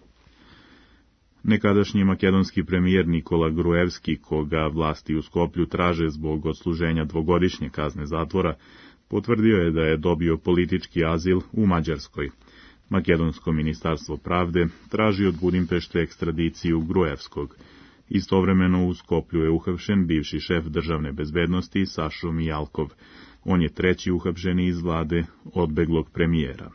Nekadašnji makedonski premijer Nikola Gruevski, koga vlasti u Skoplju traže zbog odsluženja dvogodišnje kazne zatvora, potvrdio je da je dobio politički azil u Mađarskoj. Makedonsko ministarstvo pravde traži od Budimpešte ekstradiciju Gruevskog. Istovremeno u Skoplju je uhapšen bivši šef državne bezbednosti Sašo Mijalkov. On je treći uhapšeni iz vlade odbeglog premijera.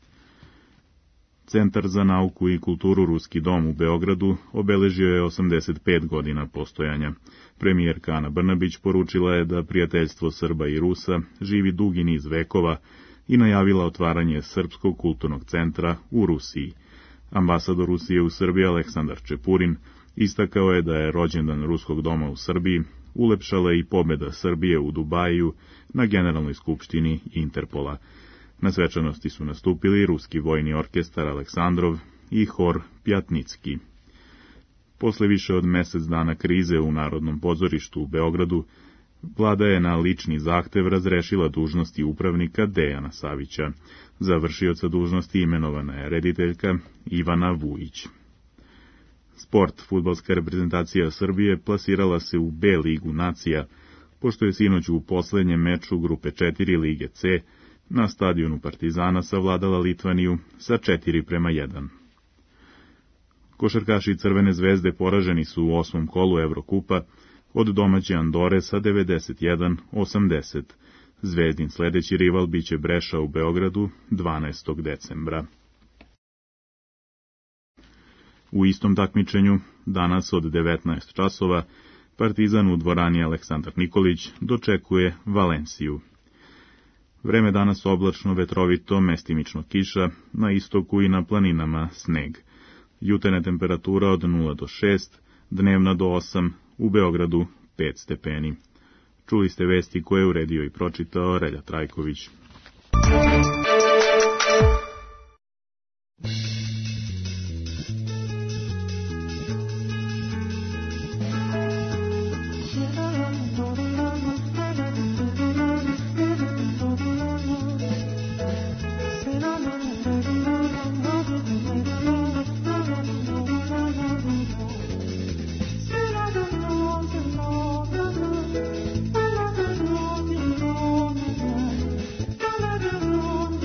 Centar za nauku i kulturu Ruski dom u Beogradu obeležio je osamdeset pet godina postojanja. Premijerka Ana Brnabić poručila je da prijateljstvo Srba i Rusa živi dugi niz vekova i najavila otvaranje Srpskog kulturnog centra u Rusiji. Ambasador Rusije u Srbiji Aleksandar Čepurin istakao je da je rođendan Ruskog doma u Srbiji ulepšala i pobjeda Srbije u Dubaju na Generalnoj skupštini Interpola. Na svečanosti su nastupili Ruski vojni orkestar Aleksandrov i hor Pjatnicki. Posle više od mjesec dana krize u Narodnom pozorištu u Beogradu, vlada je na lični zahtev razrešila dužnosti upravnika Dejana Savića. Za vršioca dužnosti imenovana je rediteljka Ivana Vujić. Sport. Fudbalska reprezentacija Srbije plasirala se u B ligu nacija, pošto je sinoć u posljednjem meču grupe četiri Lige C na stadionu Partizana savladala Litvaniju sa četiri prema jedan. Košarkaši Crvene zvezde poraženi su u osmom kolu Evrokupa od domaće Andore sa devedeset jedan osamdeset. Zvezdin sljedeći rival biće Breša u Beogradu dvanaestog decembra. U istom takmičenju, danas od devetnaest časova, Partizan u dvorani Aleksandar Nikolić dočekuje Valenciju. Vreme danas oblačno, vetrovito, mestimično kiša, na istoku i na planinama sneg. Jutarnja temperatura od nula do šest, dnevna do osam, u Beogradu pet stepeni. Čuli ste vesti koje je uredio i pročitao Relja Trajković. Thank you.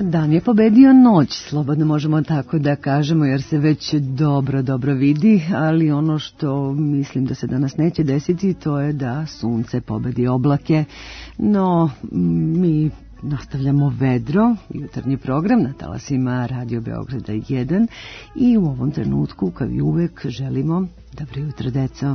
Dan je pobedio noć, slobodno možemo tako da kažemo, jer se već dobro, dobro vidi, ali ono što mislim da se danas neće desiti, to je da sunce pobedi oblake, no mi nastavljamo vedro, jutarnji program na talasima Radio Beograda jedan i u ovom trenutku, kao i uvek, želimo dobro jutro, deco.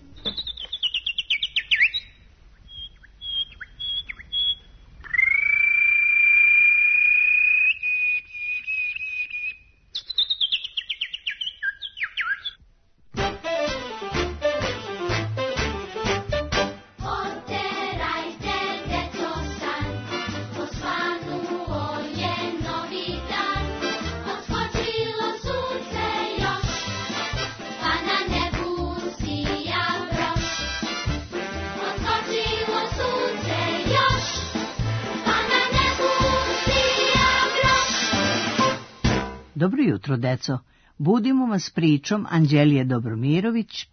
Dobro jutro, deco. Budimo vas pričom Anđelije Dobromirović.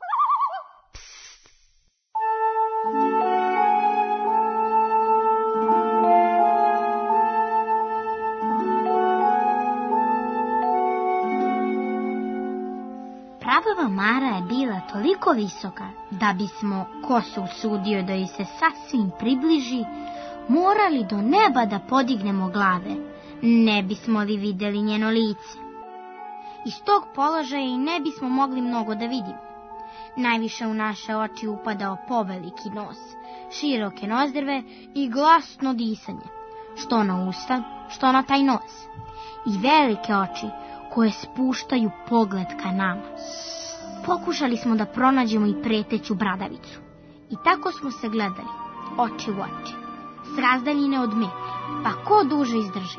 Prabava Mara je bila toliko visoka da bismo, ko se usudio da joj se sasvim približi, morali do neba da podignemo glave. Ne bismo li vidjeli njeno lice. Iz tog položaja i ne bismo mogli mnogo da vidimo. Najviše u naše oči upadao poveliki nos, široke nozdrve i glasno disanje, što na usta, što na taj nos. I velike oči koje spuštaju pogled ka nama. Pokušali smo da pronađemo i preteću bradavicu. I tako smo se gledali, oči u oči, s razdaljine od metra, pa ko duže izdrži.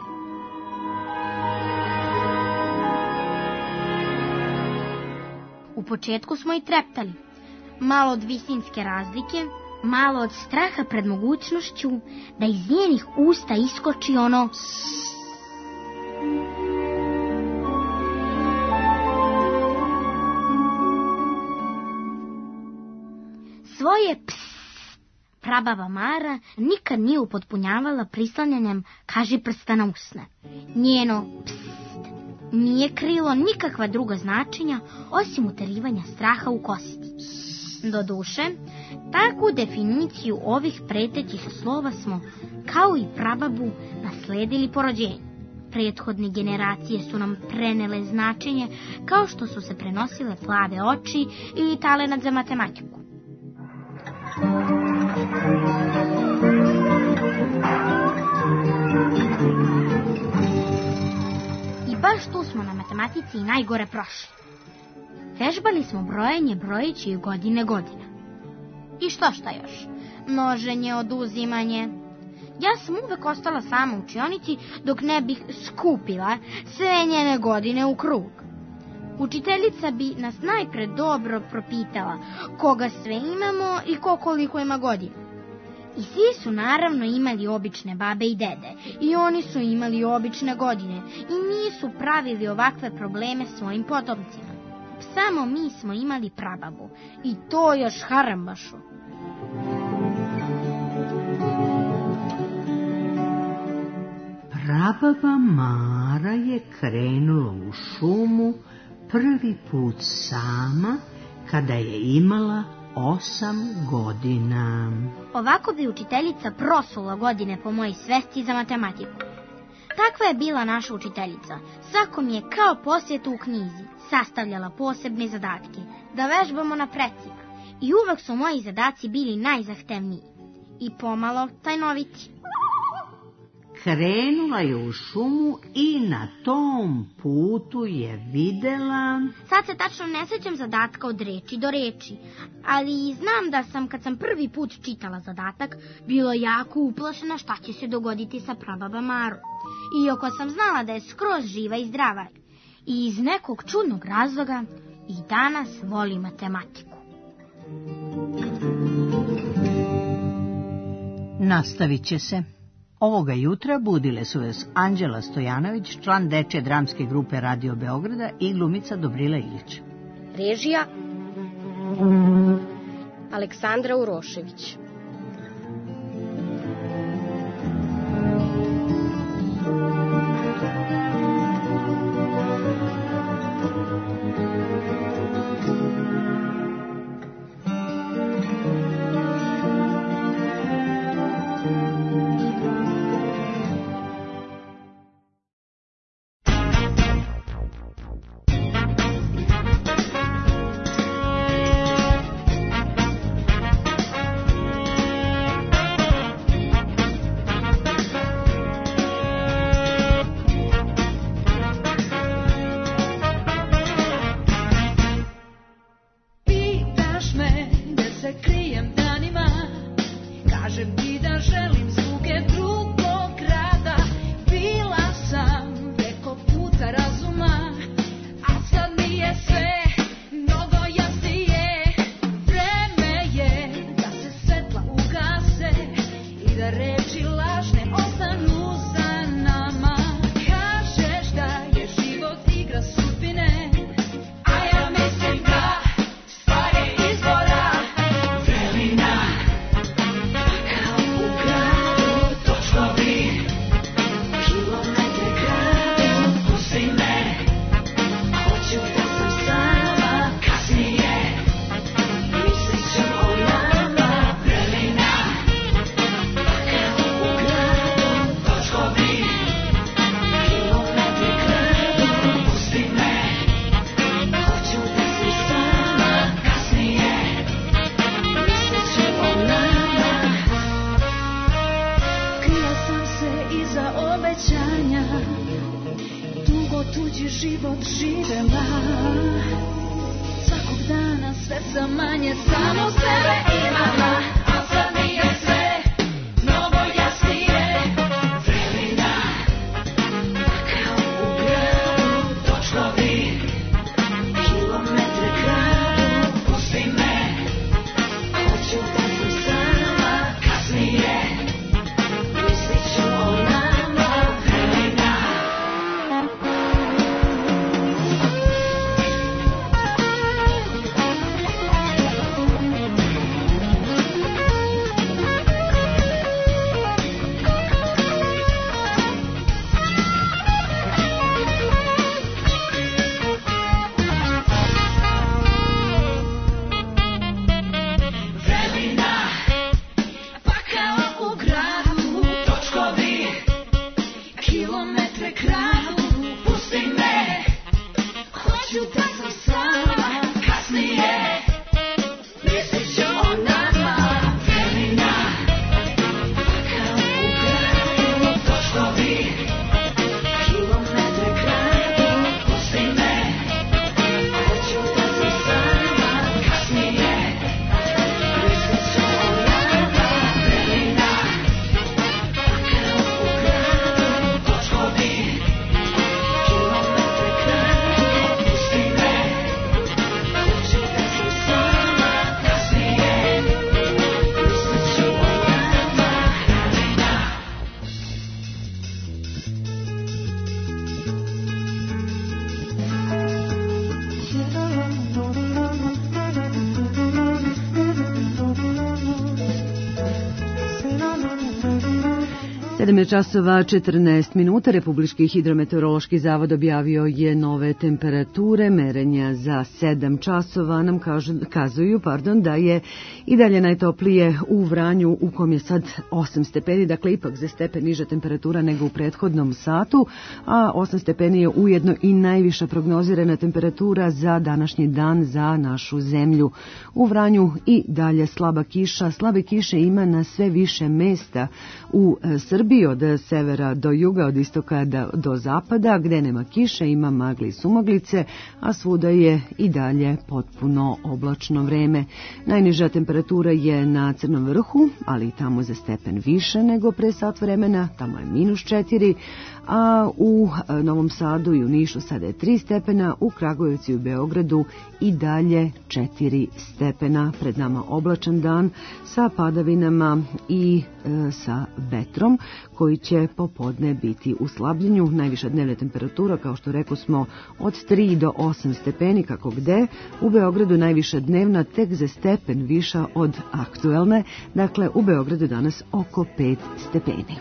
U početku smo i treptali, malo od visinske razlike, malo od straha pred mogućnošću da iz njenih usta iskoči ono svoje ps. Prabava Mara nikad nije upotpunjavala prislanjanjem kaži prsta na usne. Njeno pst nije krilo nikakva druga značenja osim uterivanja straha u kosici. Doduše, takvu definiciju ovih pretećih slova smo, kao i prababu, nasledili po rođenju. Prethodne generacije su nam prenele značenje kao što su se prenosile plave oči ili talenat za matematiku. I baš tu smo na matematici i najgore prošli. Vežbali smo brojenje brojeći godine godine. I što šta još? Množenje, oduzimanje. Ja sam uvek ostala sama u učionici dok ne bih skupila sve njene godine u krug. Učiteljica bi nas najpre dobro propitala koga sve imamo i ko koliko ima godina. I svi su naravno imali obične babe i dede i oni su imali obične godine i nisu pravili ovakve probleme svojim potomcima. Samo mi smo imali prababu i to još harambašu. Prababa Mara je krenula u šumu prvi put sama kada je imala osam godina. Ovako bi učiteljica prosula godine po mojoj svesti za matematiku. Takva je bila naša učiteljica. Svakom je kao posjetu u knjizi sastavljala posebne zadatke, da vežbamo na precima. I uvek su moji zadaci bili najzahtevniji i pomalo tajnoviti. Krenula je u šumu i na tom putu je videla... Sad se tačno ne sjećam zadatka od reči do reči, ali znam da sam, kad sam prvi put čitala zadatak, bila jako uplašena šta će se dogoditi sa prababa Maru. Iako sam znala da je skroz živa i zdrava. I iz nekog čudnog razloga i danas voli matematiku. Nastavit će se. Ovoga jutra budile su vas Anđela Stojanović, član dečje dramske grupe Radio Beograda, i glumica Dobrila Ilić. Režija Aleksandra Urošević. sam manje samo sebe imala, a sad mi je sve mnogo jasnije. Vremena, kao u gradu, točkovi, kilometre kradu, pusti me, hoću da sam sama, kasnije, mislit ću o nama. Vremena, vremena, pa kao u gradu, točkovi, kilometre kradu, pusti me, hoću da sam sama, kasnije, mislit ću o nama. Vremena, pa kao u gradu, točkovi, kilometre kradu, pusti me, hoću da sam sama, kasnije, mislit ću o nama. Vremena, pa kao u gradu, točkovi, kilometre kradu, pusti me, hoću da sam sama, kasnije, mislit ću o nama. Vremena. sedam je časova četrnaest minuta. Republički hidrometeorološki zavod objavio je nove temperature. Merenja za sedam časova nam kažu, kazuju pardon, da je i dalje najtoplije u Vranju, u kom je sad osam stepeni, dakle ipak za stepen niža temperatura nego u prethodnom satu, a osam stepeni je ujedno i najviša prognozirana temperatura za današnji dan za našu zemlju. U Vranju i dalje slaba kiša. Slabe kiše ima na sve više mesta u e, Srbiji, od severa do juga, od istoka do zapada. Gde nema kiše ima magle i sumaglice, a svuda je i dalje potpuno oblačno vreme. Najniža temperatura je na Crnom vrhu, ali i tamo za stepen više nego pre sat vremena, tamo je minus četiri, a u Novom Sadu i u Nišu sada je tri stepena, u Kragujevcu i u Beogradu i dalje četiri stepena. Pred nama oblačan dan sa padavinama i e, sa vetrom koji će popodne biti u slabljenju. Najviša dnevna temperatura, kao što rekao smo, od tri do osam stepeni, kako gde. U Beogradu najviša dnevna tek za stepen viša od aktuelne, dakle u Beogradu danas oko pet stepeni.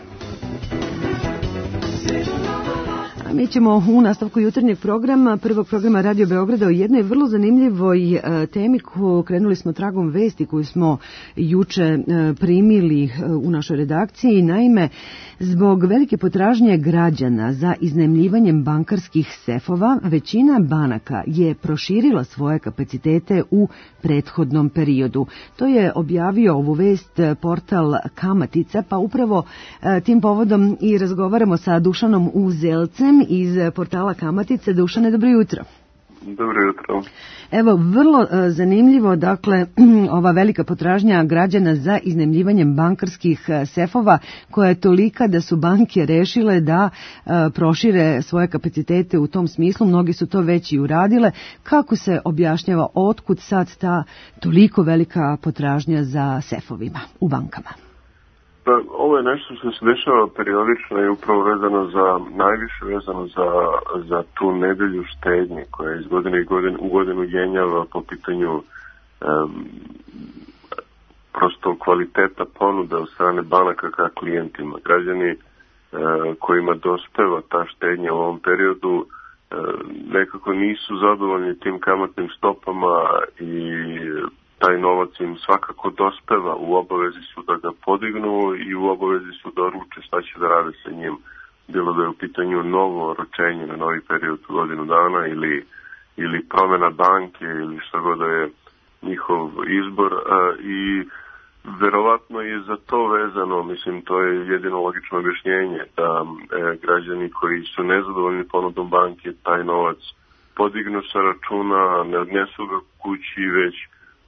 Mi ćemo u nastavku jutarnjeg programa, prvog programa Radio Beograda, o jednoj vrlo zanimljivoj e, temi. Krenuli smo tragom vesti koju smo juče e, primili e, u našoj redakciji. Naime, zbog velike potražnje građana za iznajmljivanjem bankarskih sefova, većina banaka je proširila svoje kapacitete u prethodnom periodu. To je objavio ovu vest portal Kamatica, pa upravo e, tim povodom i razgovaramo sa Dušanom Uzelcem iz portala Kamatice. Dušane, dobro jutro. Dobro jutro. Evo, vrlo e, zanimljivo, dakle, ova velika potražnja građana za iznajmljivanjem bankarskih e, sefova, koja je tolika da su banke rešile da e, prošire svoje kapacitete u tom smislu. Mnogi su to već i uradile. Kako se objašnjava otkud sad ta toliko velika potražnja za sefovima u bankama? Pa, ovo je nešto što se dešava periodično i upravo vezano za, najviše vezano za, za tu nedelju štednje koja iz godine i godin, u godinu jenjava po pitanju um, prosto kvaliteta ponuda od strane banaka ka klijentima. Građani uh, kojima dospeva ta štednja u ovom periodu uh, nekako nisu zadovoljni tim kamatnim stopama i taj novac im svakako dospeva, u obavezi su da ga podignu i u obavezi su da odluče šta će da rade sa njim, bilo da je u pitanju novo oročenje na novi period godinu dana ili, ili promjena banke ili šta god da je njihov izbor. I verovatno je za to vezano, mislim, to je jedino logično objašnjenje, da e, građani koji su nezadovoljni ponudom banke taj novac podignu sa računa, ne odnesu ga kući, već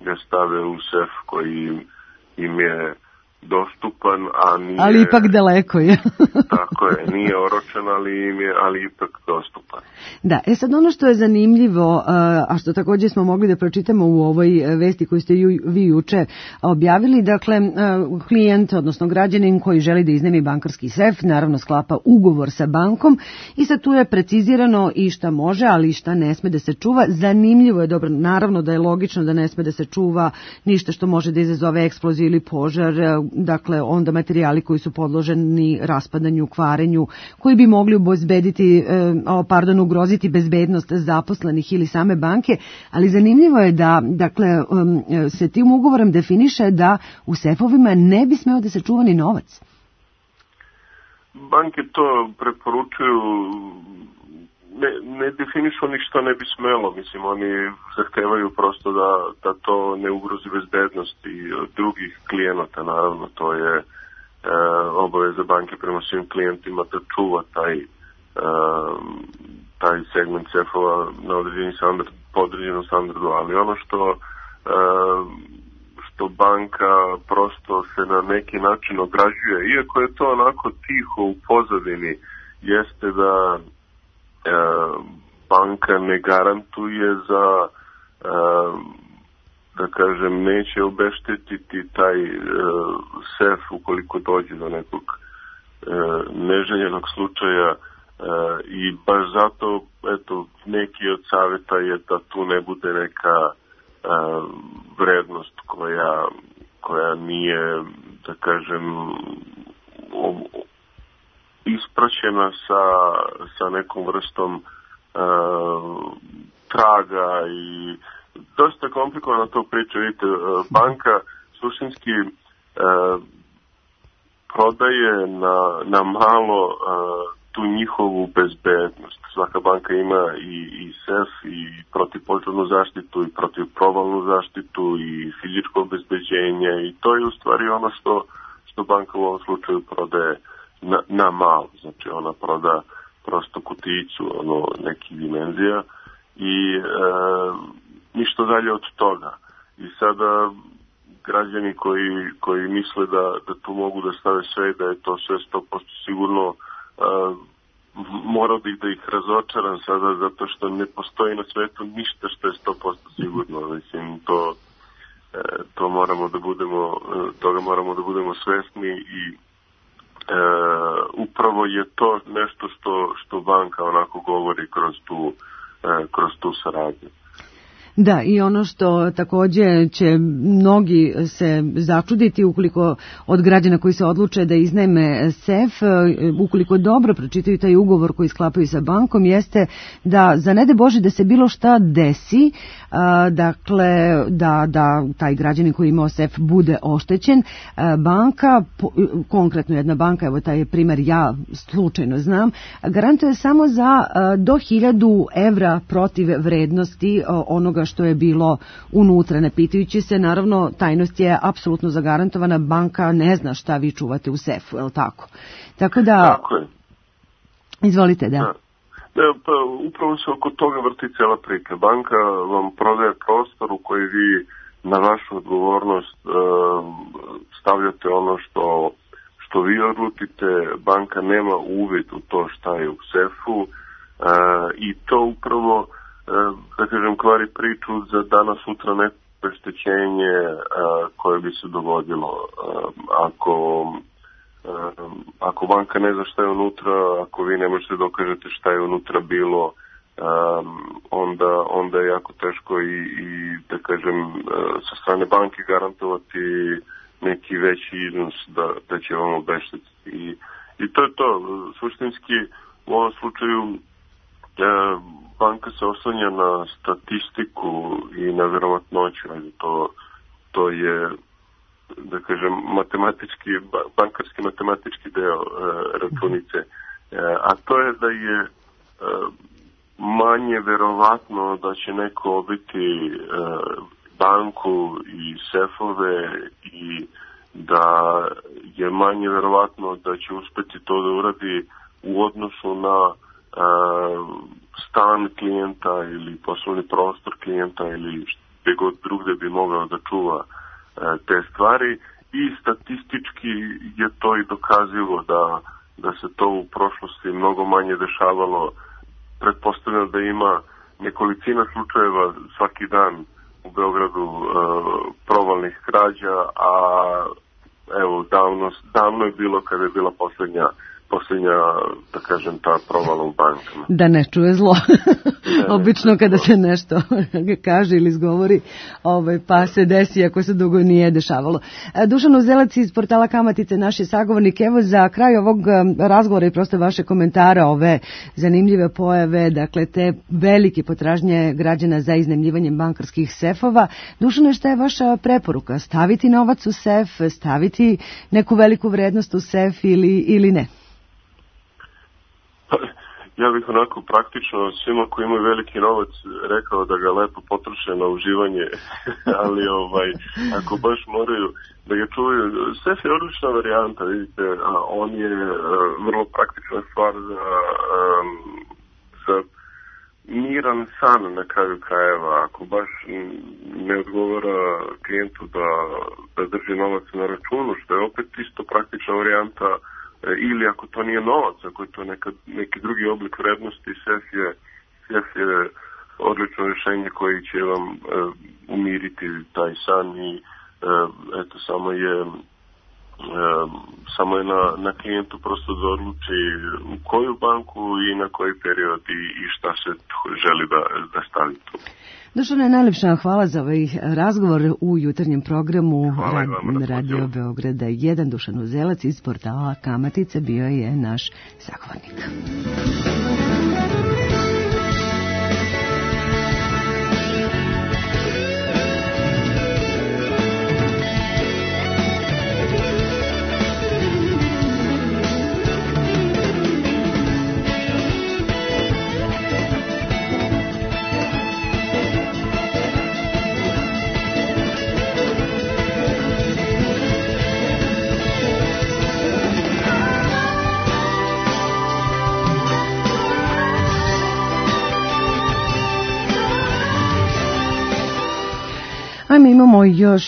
ga stave u sef koji im je dostupan, a nije... Ali ipak daleko je. Tako je, nije oročen, ali im je, ali ipak dostupan. Da, e sad ono što je zanimljivo, a što također smo mogli da pročitamo u ovoj vesti koju ste ju, vi juče objavili, dakle, klijent, odnosno građanin koji želi da iznajmi bankarski sef, naravno sklapa ugovor sa bankom i sad tu je precizirano i šta može, ali i šta ne sme da se čuva. Zanimljivo je, dobro, naravno da je logično da ne sme da se čuva ništa što može da izazove eksploziju ili požar, dakle, onda materijali koji su podloženi raspadanju, kvarenju, koji bi mogli obezbediti, pardon, ugroziti bezbednost zaposlenih ili same banke, ali zanimljivo je da, dakle, se tim ugovorom definiše da u sefovima ne bi smeo da se čuva ni novac. Banke to preporučuju, ne, ne definišu ni što ne bi smelo, mislim, oni zahtevaju prosto da, da to ne ugrozi bezbednost i drugih klijenata, naravno, to je e, obaveza banke prema svim klijentima da čuva taj, e, taj segment sefova na određeni standard, po određenom standardu, ali ono što, e, što banka prosto se na neki način ograđuje, iako je to onako tiho u pozadini, jeste da banka ne garantuje za, da kažem, neće obeštetiti taj sef ukoliko dođe do nekog neželjenog slučaja i baš zato, eto, neki od savjeta je da tu ne bude neka vrednost koja, koja nije, da kažem, ispraćena sa, sa nekom vrstom uh, traga i dosta komplikovana to priča. Vidite, uh, banka suštinski uh, prodaje na, na malo uh, tu njihovu bezbednost. Svaka banka ima i, i sef i protivpožarnu zaštitu i protivprovalnu zaštitu i fizičko obezbeđenje i to je u stvari ono što, što banka u ovom slučaju prodaje Na, na malo, znači ona proda prosto kutijicu, ono, nekih dimenzija i e, ništa dalje od toga. I sada građani koji, koji misle da, da tu mogu da stave sve i da je to sve sto posto sigurno, e, morao bih da ih razočaram sada zato što ne postoji na svetu ništa što je sto posto sigurno. Mislim, to, e, to moramo da budemo, toga moramo da budemo svesni i E, upravo je to nešto što, što banka onako govori kroz tu, e, kroz tu saradnju. Da, i ono što također će mnogi se začuditi ukoliko od građana koji se odluče da iznajme sef, ukoliko dobro pročitaju taj ugovor koji sklapaju sa bankom, jeste da za ne de Bože da se bilo šta desi, a, dakle da, da taj građanin koji imao sef bude oštećen, a, banka, po, konkretno jedna banka, evo taj primjer ja slučajno znam, garantuje samo za a, do hiljadu evra protiv vrednosti a, onoga što je bilo unutra, ne pitajući se, naravno tajnost je apsolutno zagarantovana, banka ne zna šta vi čuvate u sefu, je li tako? Tako da... Tako je. Izvolite, da. da. Da, pa, upravo se oko toga vrti cela priča. Banka vam prodaje prostor u koji vi na vašu odgovornost uh, stavljate ono što, što vi odlutite, banka nema uvid u to šta je u sefu uh, i to upravo da kažem, kvari priču za danas sutra neko obeštećenje koje bi se dogodilo. Ako, ako banka ne zna šta je unutra, ako vi ne možete dokažete šta je unutra bilo, onda, onda je jako teško i, i da kažem, sa strane banke garantovati neki veći iznos da, da će vam obeštetiti. I, i to je to. Suštinski u ovom slučaju banka se oslanja na statistiku i na verovatnoću, to, to je, da kažem, matematički, bankarski matematički deo e, računice, e, a to je da je e, manje verovatno da će neko obiti e, banku i sefove i da je manje verovatno da će uspeti to da uradi u odnosu na stan klijenta ili poslovni prostor klijenta ili gdje god drugde bi mogao da čuva te stvari i statistički je to i dokazivo da, da se to u prošlosti mnogo manje dešavalo. Pretpostavljam da ima nekolicina slučajeva svaki dan u Beogradu e, provalnih krađa, a evo davno, davno je bilo kada je bila poslednja posljednja, da kažem, ta provala u bankama. Da ne čuje zlo. Obično kada se nešto kaže ili izgovori, ovaj, pa se desi ako se dugo nije dešavalo. Dušan Uzelac iz portala Kamatice, naš je sagovornik. Evo za kraj ovog razgovora i prosto vaše komentara, ove zanimljive pojave, dakle te velike potražnje građana za iznajmljivanjem bankarskih sefova. Dušane, šta je vaša preporuka? Staviti novac u sef, staviti neku veliku vrednost u sef ili, ili ne? Ja bih onako praktično svima koji imaju veliki novac rekao da ga lepo potroše na uživanje, ali ovaj, ako baš moraju da ga čuvaju, sef je odlična varijanta, vidite, on je vrlo praktična stvar za, za miran san na kraju krajeva. Ako baš ne odgovara klijentu da, da drži novac na računu, što je opet isto praktična varijanta, ili ako to nije novac, ako je to neka, neki drugi oblik vrednosti, sef je, sef je odlično rješenje koji će vam e, umiriti taj san i e, eto, samo je e, samo je na, na klijentu prosto da odluči u koju banku i na koji period i, i šta se želi da, da stavi tu. Dušane, najlepša hvala za ovaj razgovor u jutarnjem programu Radio Beograda jedan. Dušan Uzelac iz portala Kamatice bio je naš sagovornik. Ajme, imamo još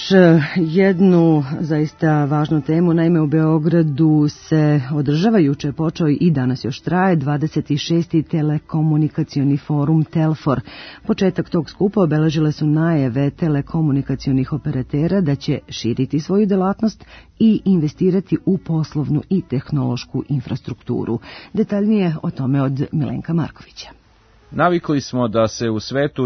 jednu zaista važnu temu. Naime, u Beogradu se održava, juče je počeo i danas još traje, dvadeset šesti telekomunikacioni forum Telfor. Početak tog skupa obeležile su najave telekomunikacionih operatera da će širiti svoju delatnost i investirati u poslovnu i tehnološku infrastrukturu. Detaljnije o tome od Milenka Markovića. Navikli smo da se u svetu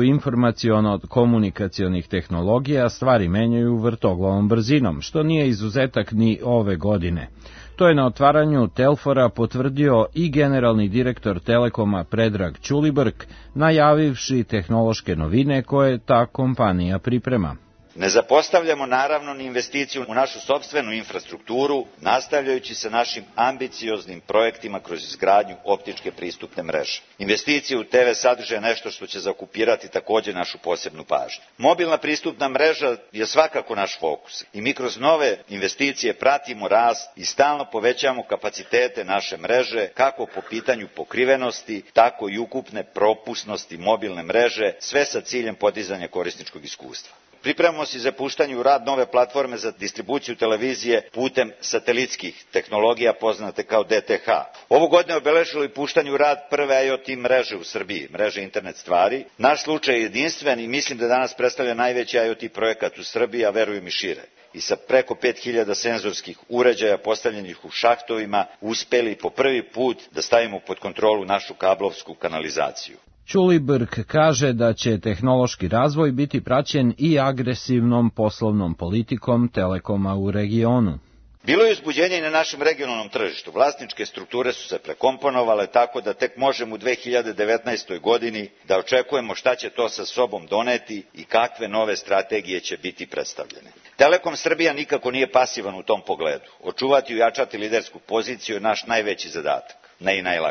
informaciono-komunikacionih tehnologija stvari menjaju vrtoglavom brzinom, što nije izuzetak ni ove godine. To je na otvaranju Telfora potvrdio i generalni direktor Telekoma Predrag Ćulibrk, najavivši tehnološke novine koje ta kompanija priprema. Ne zapostavljamo naravno ni investiciju u našu sopstvenu infrastrukturu, nastavljajući sa našim ambicioznim projektima kroz izgradnju optičke pristupne mreže. Investicije u te ve sadržaj je nešto što će zaokupirati također našu posebnu pažnju. Mobilna pristupna mreža je svakako naš fokus i mi kroz nove investicije pratimo rast i stalno povećamo kapacitete naše mreže, kako po pitanju pokrivenosti, tako i ukupne propusnosti mobilne mreže, sve sa ciljem podizanja korisničkog iskustva. Pripremamo se za puštanje u rad nove platforme za distribuciju televizije putem satelitskih tehnologija poznate kao de te ha. Ovu godinu obeležilo i puštanje u rad prve I O T mreže u Srbiji, mreže internet stvari. Naš slučaj je jedinstven i mislim da danas predstavlja najveći I O T projekat u Srbiji, a verujem i šire. I sa preko pet hiljada senzorskih uređaja postavljenih u šahtovima uspeli po prvi put da stavimo pod kontrolu našu kablovsku kanalizaciju. Ćulibrk kaže da će tehnološki razvoj biti praćen i agresivnom poslovnom politikom Telekoma u regionu. Bilo je uzbuđenje i na našem regionalnom tržištu. Vlasničke strukture su se prekomponovale tako da tek možemo u dve hiljade devetnaestoj godini da očekujemo šta će to sa sobom doneti i kakve nove strategije će biti predstavljene. Telekom Srbija nikako nije pasivan u tom pogledu. Očuvati i ojačati lidersku poziciju je naš najveći zadatak, ne i najlakši.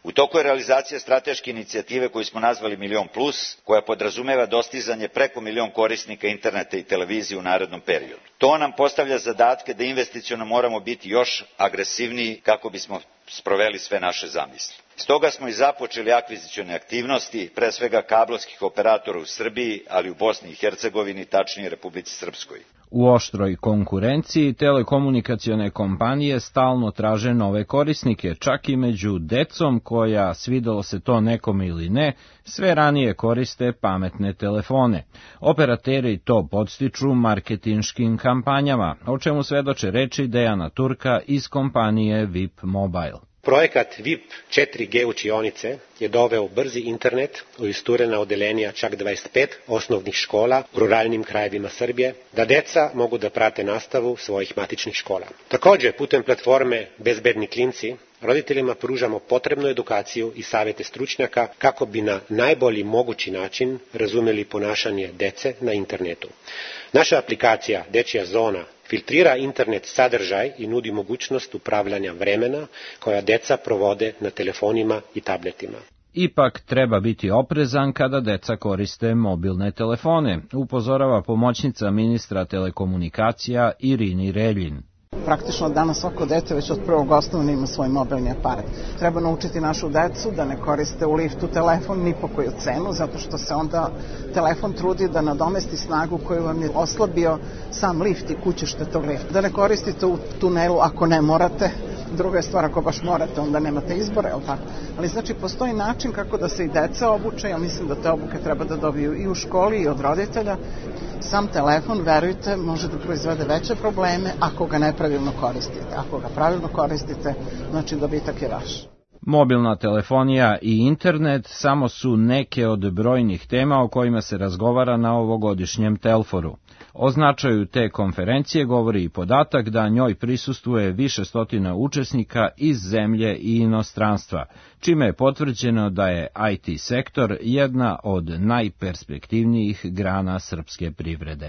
U toku je realizacija strateške inicijative koju smo nazvali Milion plus, koja podrazumeva dostizanje preko milion korisnika interneta i televizije u narednom periodu. To nam postavlja zadatke da investiciono moramo biti još agresivniji kako bismo sproveli sve naše zamisli. Stoga smo i započeli akvizicione aktivnosti, pre svega kablovskih operatora u Srbiji, ali u Bosni i Hercegovini, tačnije Republici Srpskoj. U oštroj konkurenciji telekomunikacione kompanije stalno traže nove korisnike, čak i među decom koja, svidelo se to nekom ili ne, sve ranije koriste pametne telefone. Operateri to podstiču marketinškim kampanjama, o čemu svedoče reči Dejana Turka iz kompanije V I P Mobile. Projekat V I P četiri G učionice je doveo brzi internet u isturena odelenja čak dvadeset pet osnovnih škola u ruralnim krajevima Srbije, da deca mogu da prate nastavu svojih matičnih škola. Takođe, putem platforme Bezbedni klinci, roditeljima pružamo potrebnu edukaciju i savete stručnjaka kako bi na najbolji mogući način razumeli ponašanje dece na internetu. Naša aplikacija Dečija zona filtrira internet sadržaj i nudi mogućnost upravljanja vremena koja deca provode na telefonima i tabletima. Ipak treba biti oprezan kada deca koriste mobilne telefone, upozorava pomoćnica ministra telekomunikacija Irini Reljin. Praktično danas svako dete već od prvog osnovne ima svoj mobilni aparat. Treba naučiti našu decu da ne koriste u liftu telefon ni po koju cenu, zato što se onda telefon trudi da nadomesti snagu koju vam je oslabio sam lift i kućište tog lifta. Da ne koristite u tunelu ako ne morate. Druga je stvar, ako baš morate, onda nemate izbora, jel tako? Ali znači, postoji način kako da se i deca obuče, ja mislim da te obuke treba da dobiju i u školi i od roditelja. Sam telefon, verujte, može da proizvede veće probleme ako ga nepravilno koristite. Ako ga pravilno koristite, znači dobitak je vaš. Mobilna telefonija i internet samo su neke od brojnih tema o kojima se razgovara na ovogodišnjem Telforu. O značaju te konferencije govori i podatak da njoj prisustvuje više stotina učesnika iz zemlje i inostranstva, čime je potvrđeno da je I T sektor jedna od najperspektivnijih grana srpske privrede.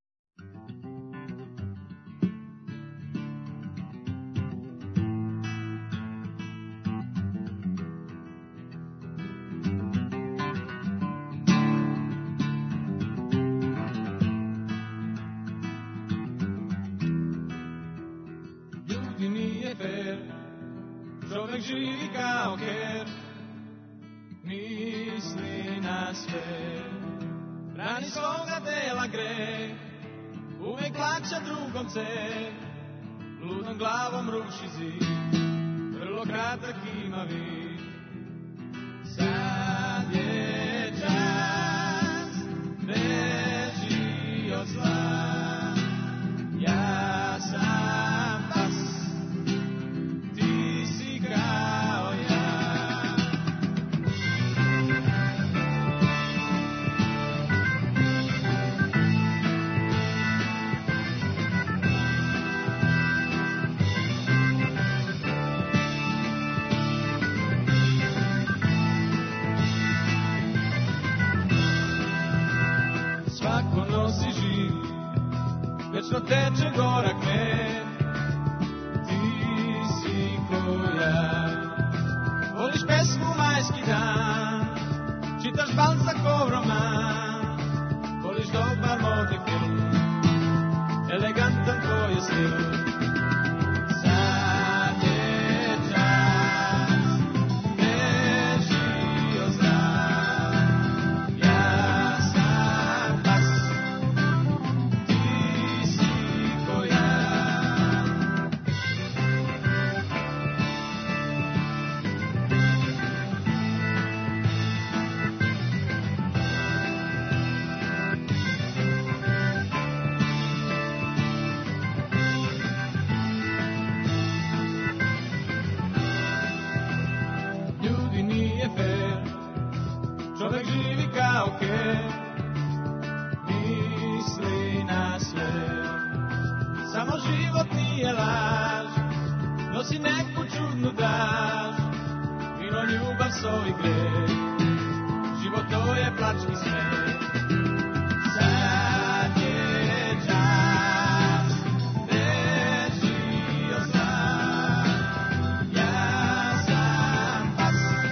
Čovek živi kao ker, misli na sve, rani svoga dela greh, uvek plaća drugom ceh, ludom glavom ruši zid, vrlo kratak ima vid. Sad je čas, beži od zla, ja sam pas. Svako nosi živ, večno teče gorak med, ti si ko ja. Voliš pesmu Majski dan, čitaš Balzacov roman, voliš dobar motekel, elegantan tvoj je stil. Sad je čas, beži od zla, ja sam pas, ti si ko ja. Ljudi nije fair, čovek živi kao ker, misli na sve. Samo život nije laž, nosi neku čudnu daž, vino, ljubav, so i greh, život to je plač i smeh. Sad je čas, beži od zla, ja sam pas.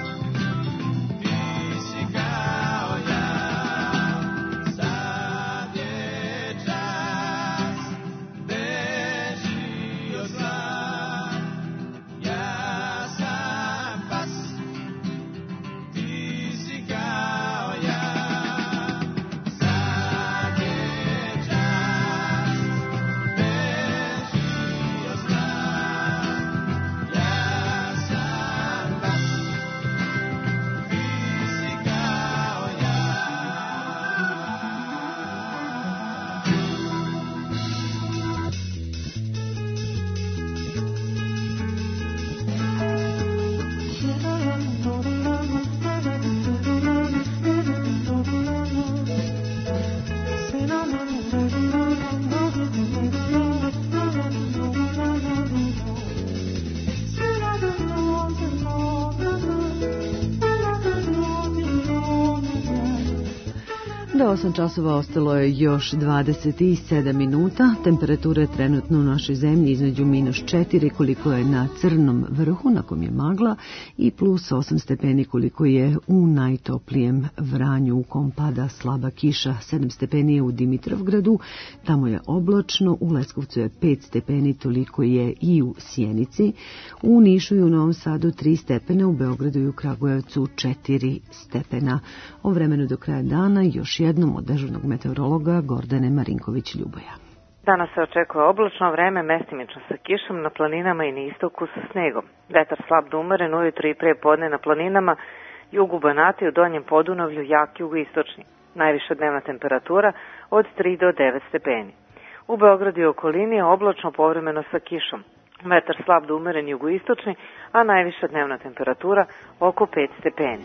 osam časova ostalo je još dvadeset sedam minuta. Temperatura je trenutno u našoj zemlji između minus četiri koliko je na Crnom vrhu na kom je magla i plus osam stepeni koliko je u najtoplijem Vranju u kom pada slaba kiša. sedam stepeni je u Dimitrovgradu, tamo je oblačno, u Leskovcu je pet stepeni, toliko je i u Sjenici, u Nišu i u Novom Sadu tri stepena, u Beogradu i u Kragujevcu četiri stepena. O vremenu do kraja dana još jednom od dežurnog meteorologa Gordane Marinković-Ljuboja. Danas se očekuje oblačno vreme, mestimično sa kišom, na planinama i na istoku sa snegom. Vetar slab do umeren, ujutru i pre podne na planinama, jugu Banata i u donjem Podunavlju jak jugoistočni. Najviša dnevna temperatura od tri do devet stepeni. U Beogradu i okolini je oblačno povremeno sa kišom. Vetar slab do umeren jugoistočni, a najviša dnevna temperatura oko pet stepeni.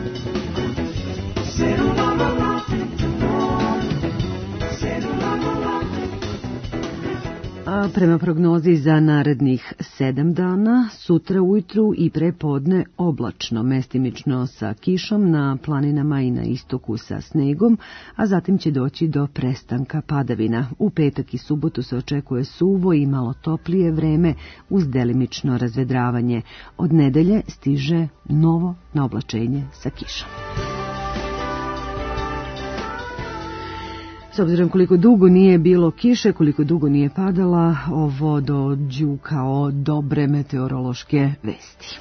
A prema prognozi za narednih sedam dana, sutra ujutru i prepodne oblačno, mestimično sa kišom na planinama i na istoku sa snegom, a zatim će doći do prestanka padavina. U petak i subotu se očekuje suvo i malo toplije vreme uz delimično razvedravanje. Od nedelje stiže novo naoblačenje sa kišom. S obzirom koliko dugo nije bilo kiše, koliko dugo nije padala, ovo dođu kao dobre meteorološke vesti.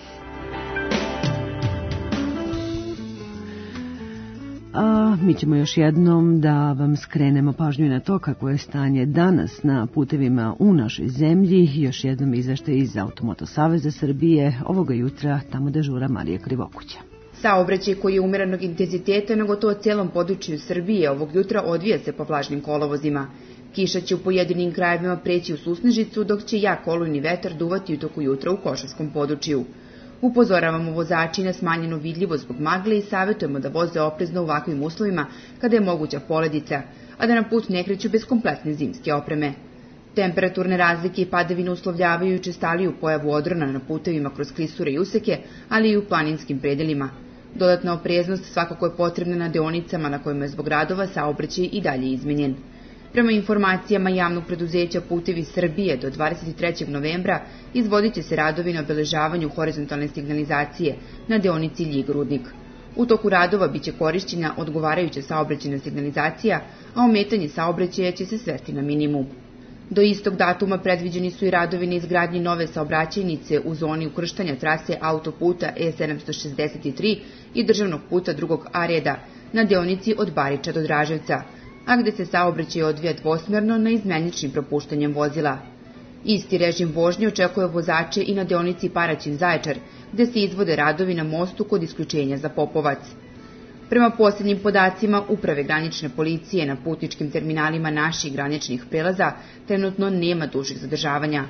A mi ćemo još jednom da vam skrenemo pažnju na to kako je stanje danas na putevima u našoj zemlji. Još jednom izveštaj iz Automoto Saveza Srbije. Ovoga jutra tamo dežura Marija Krivokuća. Saobraćaj koji je umeranog intenziteta na gotovo celom području Srbije ovog jutra odvija se po vlažnim kolovozima. Kiša će u pojedinim krajevima preći u susnežicu, dok će jak olujni vetar duvati u toku jutra u Košarskom području. Upozoravamo vozači na smanjenu vidljivost zbog magle i savjetujemo da voze oprezno u ovakvim uslovima kada je moguća poledica, a da na put ne kreću bez kompletne zimske opreme. Temperaturne razlike i padavine uslovljavaju učestaliju pojavu odrona na putevima kroz klisure i useke, ali i u planinskim predelima. Dodatna opreznost svakako je potrebna na deonicama na kojima je zbog radova saobraćaj i dalje izmenjen. Prema informacijama javnog preduzeća Putevi Srbije do dvadeset trećeg novembra izvodit će se radovi na obeležavanju horizontalne signalizacije na deonici Ljig-Rudnik. U toku radova biće korišćena odgovarajuća saobraćajna signalizacija, a ometanje saobraćaja će se svesti na minimum. Do istog datuma predviđeni su i radovi na izgradnji nove saobraćajnice u zoni ukrštanja trase autoputa E sedamsto šezdeset tri i državnog puta drugog A reda na deonici od Bariča do Draževca, a gde se saobraćaj odvija dvosmerno na izmeničnim propuštanjem vozila. Isti režim vožnje očekuje vozače i na deonici Paraćin-Zaječar, gde se izvode radovi na mostu kod isključenja za Popovac. Prema posljednjim podacima Uprave granične policije na putničkim terminalima naših graničnih prelaza trenutno nema dužih zadržavanja.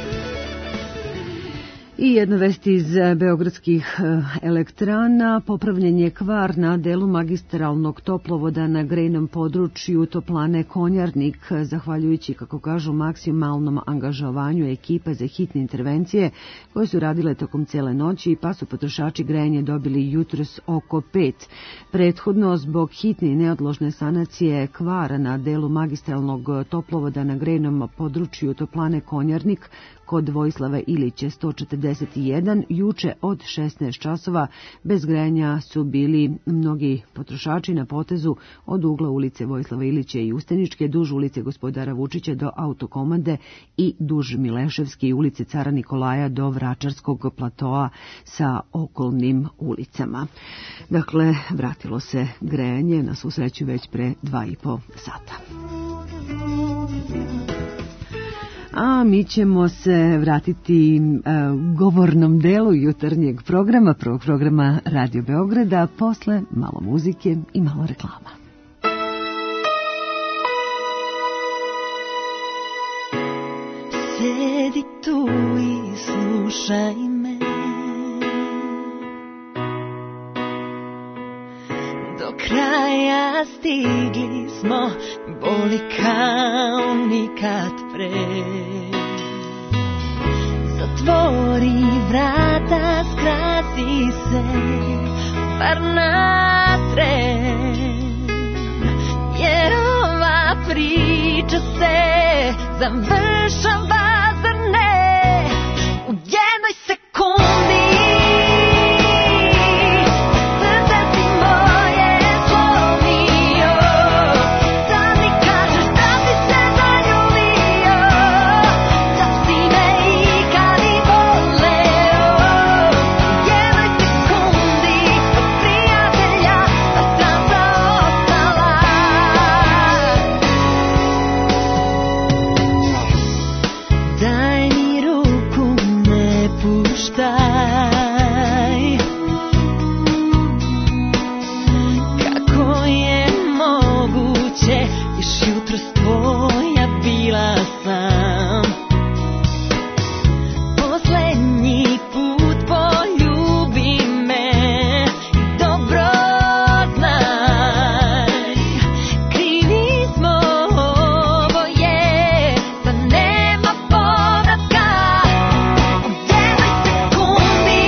I jedna vest iz beogradskih elektrana, popravljen je kvar na delu magistralnog toplovoda na grejnom području toplane Konjarnik, zahvaljujući, kako kažu, maksimalnom angažovanju ekipa za hitne intervencije koje su radile tokom cele noći, pa su potrošači grejanje dobili jutros oko pet. Prethodno, zbog hitne i neodložne sanacije kvara na delu magistralnog toplovoda na grejnom području toplane Konjarnik kod Vojislava Ilića sto četrdeset jedan, juče od šesnaest časova bez grejanja su bili mnogi potrošači na potezu od ugla ulice Vojislava Ilića i Ustaničke, duž ulice Gospodara Vučića do Autokomande i duž Mileševske i ulice Cara Nikolaja do Vračarskog platoa sa okolnim ulicama. Dakle, vratilo se grejanje, na svu sreću već pre dva i po sata. A mi ćemo se vratiti uh, govornom delu jutarnjeg programa, prvog programa Radio Beograda, posle malo muzike i malo reklama. Sedi tu i slušaj me, do kraja stigli smo, boli kao nikad pre. Zatvori vrata, skrati se, bar na tren, priča se završava, zar ne? U jednoj sekundi srce si moje slomio. Sad mi kažeš da si se zaljubio, da si me ikad i voleo. U jednoj sekundi od prijatelja stranca ostala. Daj mi ruku, ne puštaj. Kako je moguće, još jutros tvoja bila sam. Poslednji put poljubi me i dobro znaj. Krivi smo oboje, sad nema povratka. U jednoj sekundi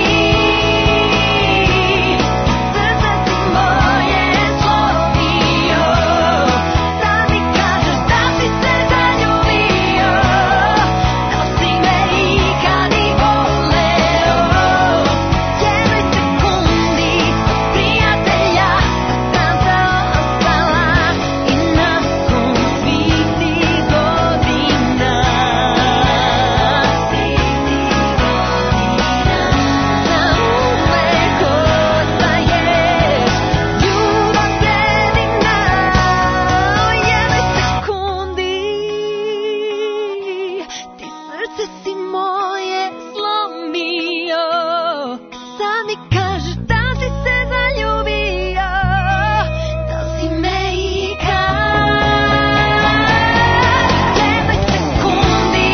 srce si moje slomio. Sad mi kažeš da si se zaljubio, da si me ikad i voleo. U jednoj sekundi od prijatelja stranca ostala. I nakon svih tih godina, svih tih godina, zauvek ostaješ ljubav jedina. U jednoj sekundi ti srce si moje slomio. Sad mi kažeš da si se zaljubio, da si me ikad. U jednoj sekundi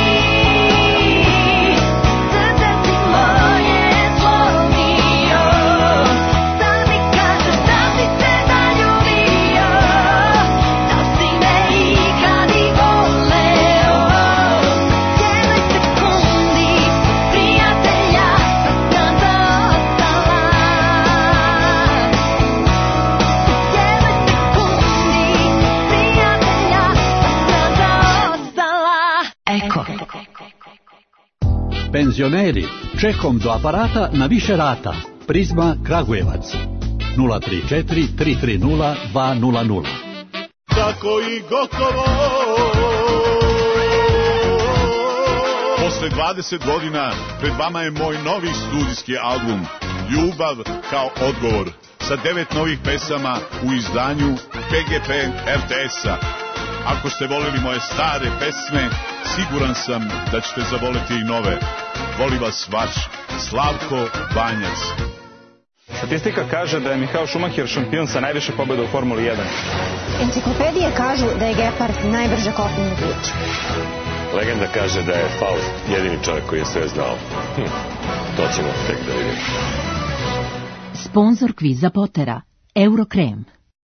srce si moje slomio. Sad mi kažeš da si se zaljubio, da si me ikad i voleo. U jednoj sekundi prijatelja stranca ostala. U jednoj sekundi prijatelja stranca ostala. Eko. Penzioneri, čekom do aparata na više rata. Prizma Kragujevac. nula tri četiri tri tri nula dva nula nula. Tako i gotovo. Posle dvadeset godina pred vama je moj novi studijski album Ljubav kao odgovor sa devet novih pesama u izdanju P G P R T S-a. Ako ste voleli moje stare pesme, siguran sam da ćete zavoleti i nove. Voli vas vaš Slavko Banjac. Statistika kaže da je Michael Schumacher šampion sa najviše pobjeda u Formuli jedan. Enciklopedije kažu da je Gepard najbrže kopneni bić. Legenda kaže da je Faust jedini čovjek koji je sve znao. Hm, to ćemo tek da vidimo. Sponzor kviza Potera, Eurokrem.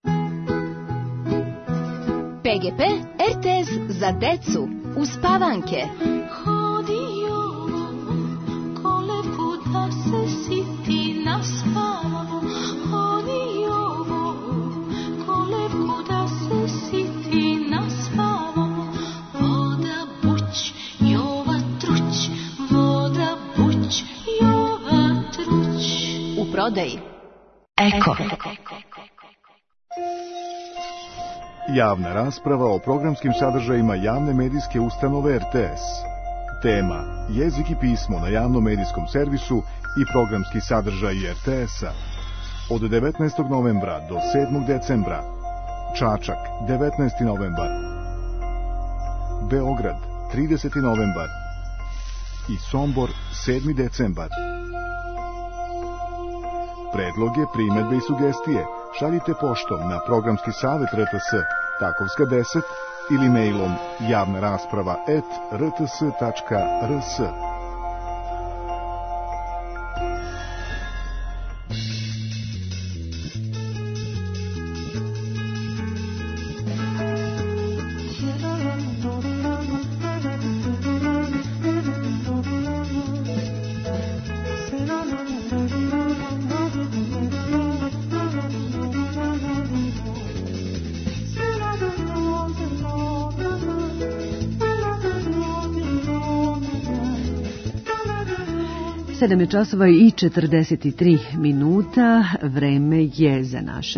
P G P R T S za decu uspavanke. Hodio kolevku da se siti naspavamo. Hodio kolevku da se siti naspavamo. Voda buć, Jova truć, voda buć, Jova truć. U prodaji Eko. Javna rasprava o programskim sadržajima javne medijske ustanove R T S. Tema: jezik i pismo na javnom medijskom servisu i programski sadržaj R T S-a. Od devetnaestog novembra do sedmog decembra. Čačak, devetnaesti novembar. Beograd, trideseti novembar. I Sombor, sedmi decembar. Predloge, primedbe i sugestije šaljite poštom na programski savet R T S, Takovska deset, ili mailom javna rasprava at r t s tačka r s. sedam je časova i četrdeset tri minuta, vreme je za naše.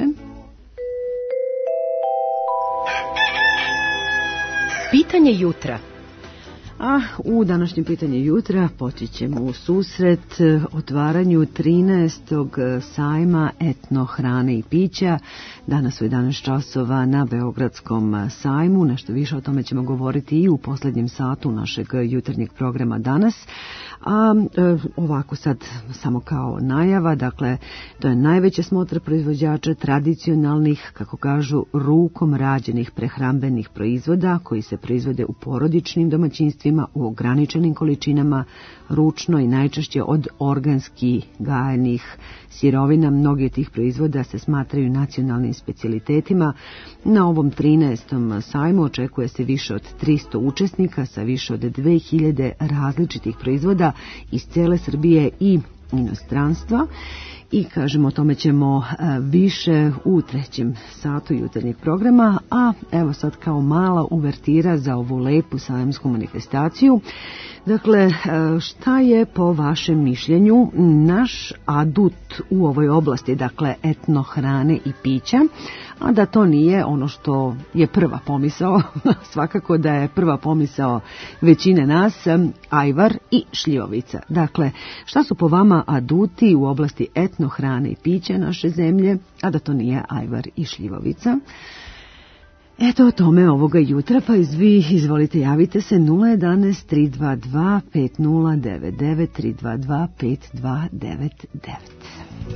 Pitanje jutra. A u današnjem pitanju jutra poći ćemo u susret otvaranju trinaestog sajma etno hrane i pića. Danas u jedanaest časova na Beogradskom sajmu. Nešto više o tome ćemo govoriti i u posljednjem satu našeg jutarnjeg programa danas. A e, ovako sad samo kao najava, dakle to je najveća smotra proizvođača tradicionalnih, kako kažu, rukom rađenih prehrambenih proizvoda koji se proizvode u porodičnim domaćinstvima u ograničenim količinama, ručno i najčešće od organski gajenih sirovina. Mnogi od tih proizvoda se smatraju nacionalnim specijalitetima. Na ovom trinaestom sajmu očekuje se više od tristo učesnika sa više od dve hiljade različitih proizvoda iz cele Srbije i inostranstva. I kažemo, o tome ćemo više u trećem satu jutarnjeg programa, a evo sad kao mala uvertira za ovu lepu sajamsku manifestaciju. Dakle, šta je po vašem mišljenju naš adut u ovoj oblasti, dakle etno hrane i pića, a da to nije ono što je prva pomisao, svakako da je prva pomisao većine nas, ajvar i šljivovica. Dakle, šta su po vama aduti u oblasti etno hrane i pića naše zemlje, a da to nije ajvar i šljivovica? Eto o tome ovoga jutra, pa vi izvolite, javite se nula jedanaest tri dva dva pet nula devet devet tri dva dva pet dva devet devet.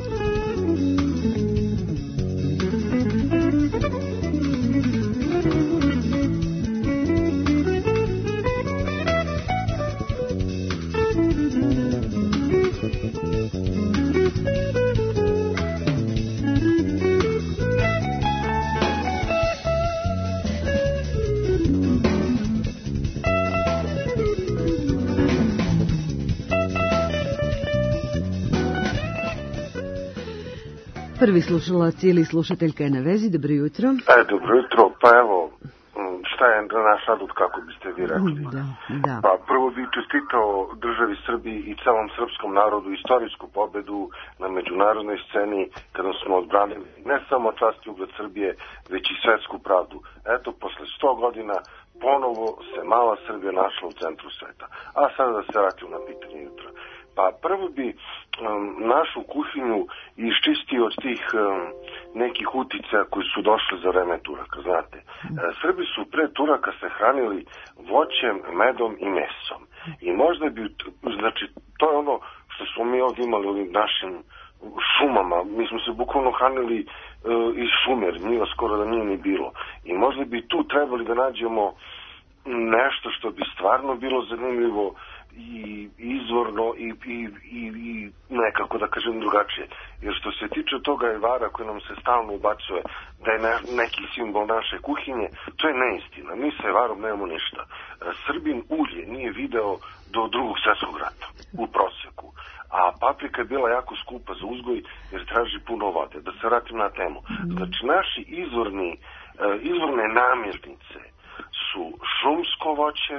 Prvi slušalac ili slušateljka je na vezi. Dobro jutro. E, dobro jutro. Pa evo, šta je naš adut, kako biste vi rekli? Da, da. Pa prvo bih čestitao državi Srbiji i celom srpskom narodu istorijsku pobedu na međunarodnoj sceni kada smo odbranili ne samo čast i ugled Srbije, već i svetsku pravdu. Eto, posle sto godina ponovo se mala Srbija našla u centru sveta. A sada da se vratim na pitanje jutra. Pa prvo bi um, našu kuhinju iščistio od tih um, nekih utica koji su došli za vreme Turaka, znate. E, Srbi su pre Turaka se hranili voćem, medom i mesom. I možda bi, znači, to je ono što smo mi ovdje imali u našim šumama. Mi smo se bukvalno hranili uh, iz šumer, njiva skoro da nije ni bilo. I možda bi tu trebali da nađemo nešto što bi stvarno bilo zanimljivo i izvorno i, i, i, i nekako da kažem drugačije. Jer što se tiče toga ajvara koji nam se stalno ubacuje da je ne, neki simbol naše kuhinje, to je neistina. Mi sa ajvarom nemamo ništa. Srbin ulje nije video do drugog svjetskog rata u proseku. A paprika je bila jako skupa za uzgoj jer traži puno vode. Da se vratim na temu. Znači naši izvorni, izvorne namirnice su šumsko voće,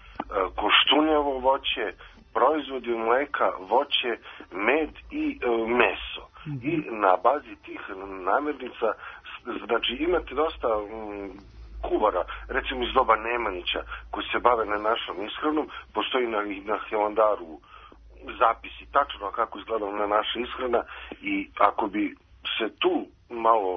koštunjevo voće, proizvodi mleka, voće, med i e, meso. Mm-hmm. I na bazi tih namirnica, znači imate dosta m, kuvara, recimo iz doba Nemanjića, koji se bave na našom ishranom, postoji na, na Hilandaru zapisi tačno kako izgleda na naša ishrana i ako bi se tu malo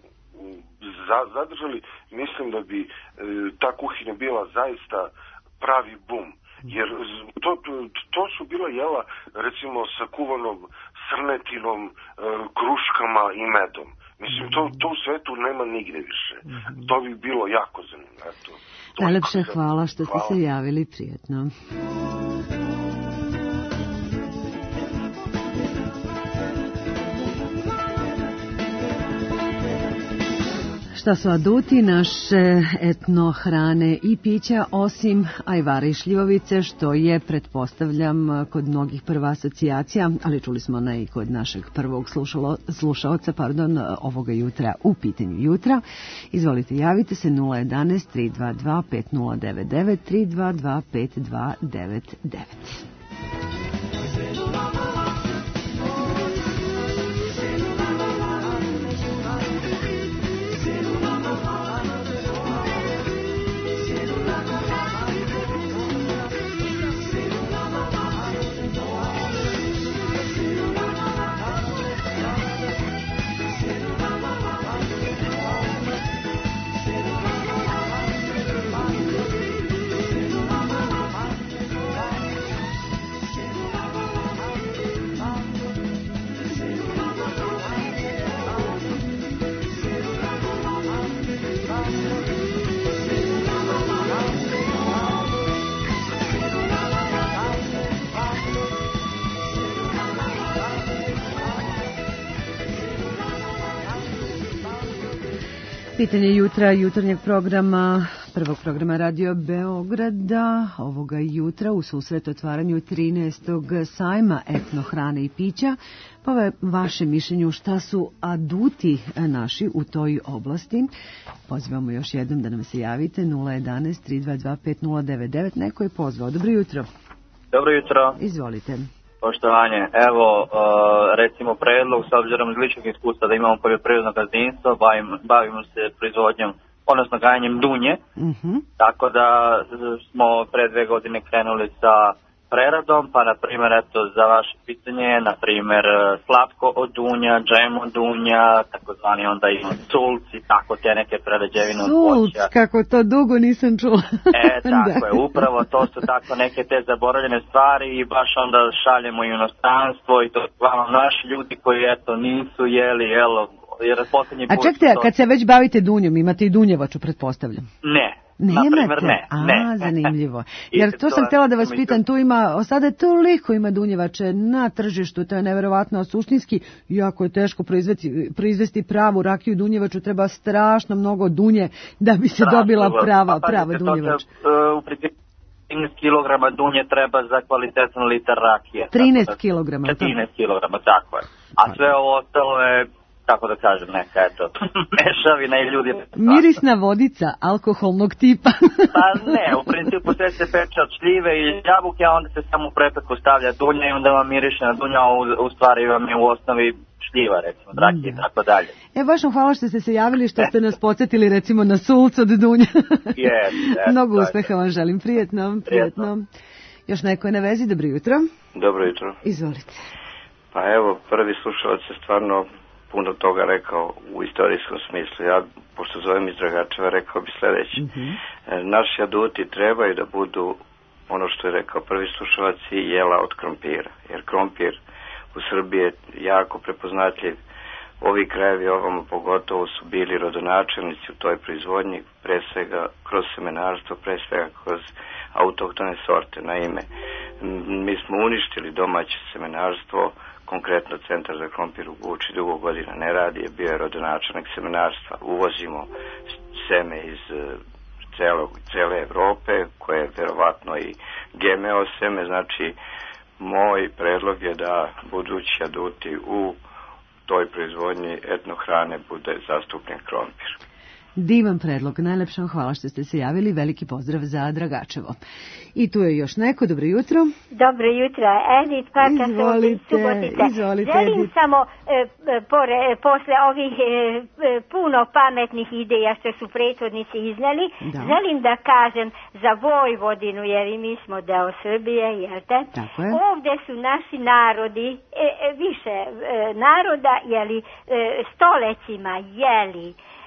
zadržali, mislim da bi e, ta kuhinja bila zaista pravi bum. Jer to, to su bila jela recimo sa kuvanom srnetinom, e, kruškama i medom. Mislim, to, to u svetu nema nigde više. To bi bilo jako zanimljivo. Najlepše hvala što ste se javili, prijetno. Šta su aduti naše etno hrane i pića, osim ajvara i šljivovice, što je, pretpostavljam, kod mnogih prva asocijacija, ali čuli smo ne i kod našeg prvog slušalo, slušaoca pardon, ovoga jutra u pitanju jutra. Izvolite, javite se nula jedanaest tri dva dva pet nula devet devet tri dva dva pet dva devet devet. Pitanje jutra jutarnjeg programa, prvog programa Radio Beograda, ovoga jutra u susret otvaranju trinaestog sajma etnohrane i pića. Po vašem mišljenju, šta su aduti naši u toj oblasti? Pozivamo još jednom da nam se javite nula jedanaest tri dva dva pet nula devet devet. Neko je pozvao. Dobro jutro. Dobro jutro. Izvolite. Poštovanje, evo recimo predlog s obzirom iz ličnog iskustva da imamo poljoprivredno gazdinstvo, bavimo, bavimo se proizvodnjom, odnosno gajanjem dunje, uh-huh. tako da smo pre dve godine krenuli sa preradom, pa na primjer eto za vaše pitanje, na primjer slatko od dunja, džem od dunja, takozvani onda ima sulci, tako te neke prerađevine od voća. Sulc, kako to dugo nisam čula. E, tako je, upravo to su tako neke te zaboravljene stvari i baš onda šaljemo u inostranstvo i to stvarno naši ljudi koji eto nisu jeli, jelo, jer posljednji put... A čekajte, to... kad se već bavite dunjom, imate i dunjevaču, pretpostavljam? Ne. Nemate? Naprimer, ne, A, ne. zanimljivo. Jer to sam htjela da vas pitam, tu ima, sada je toliko ima dunjevače na tržištu, to je neverovatno, a suštinski jako je teško proizvesti, proizvesti pravu rakiju dunjevaču, treba strašno mnogo dunje da bi se strašno dobila prava, pa, prava dunjevača. Uh, u principu trinaest kilograma dunje treba za kvalitetan litar rakije. trinaest kilograma. četrnaest kilograma, tako je. A sve ovo ostalo je, tako da kažem, neka, eto, mešavina i ljudi... Mirisna vodica alkoholnog tipa. Pa ne, u principu sve se peče od šljive i jabuke, a onda se samo u prepetku stavlja dunja i onda vam miriše na dunja, a u, u stvari vam je u osnovi šljiva, recimo, draki i tako dalje. E, baš vam hvala što ste se javili, što ste nas podsjetili, recimo, na sulc od dunja. Yes, yes, Mnogo uspeha vam želim, prijetno, prijetno. Još neko je na vezi, dobro jutro. Dobro jutro. Izvolite. Pa evo, prvi slušalac je stvarno puno toga rekao u istorijskom smislu. Ja, pošto zovem iz Dragačeva, rekao bi sljedeće. Mm-hmm. Naši aduti trebaju da budu, ono što je rekao prvi slušalac, i jela od krompira. Jer krompir u Srbiji je jako prepoznatljiv. Ovi krajevi ovamo pogotovo su bili rodonačelnici u toj proizvodnji, pre svega kroz semenarstvo, pre svega kroz autohtone sorte. Naime, mi smo uništili domaće semenarstvo, konkretno Centar za krompir u Guči dugo godina ne radi, je bio je rodonačelnik semenarstva. Uvozimo seme iz celog, cele Evrope, koje je verovatno i G M O seme, znači moj predlog je da budući aduti u toj proizvodnji etnohrane bude zastupljen krompir. Divan predlog, najlepša hvala što ste se javili, veliki pozdrav za Dragačevo. I tu je još neko, dobro jutro. Dobro jutro, Edith Parka, izvolite, izvolite. Želim Edith. samo e, pore, posle ovih e, puno pametnih ideja što su prethodnici iznali, da. Želim da kažem za Vojvodinu, jer i mi smo deo Srbije, jel te? Tako je. Ovde su naši narodi, e, više e, naroda, jeli, e, stolecima jeli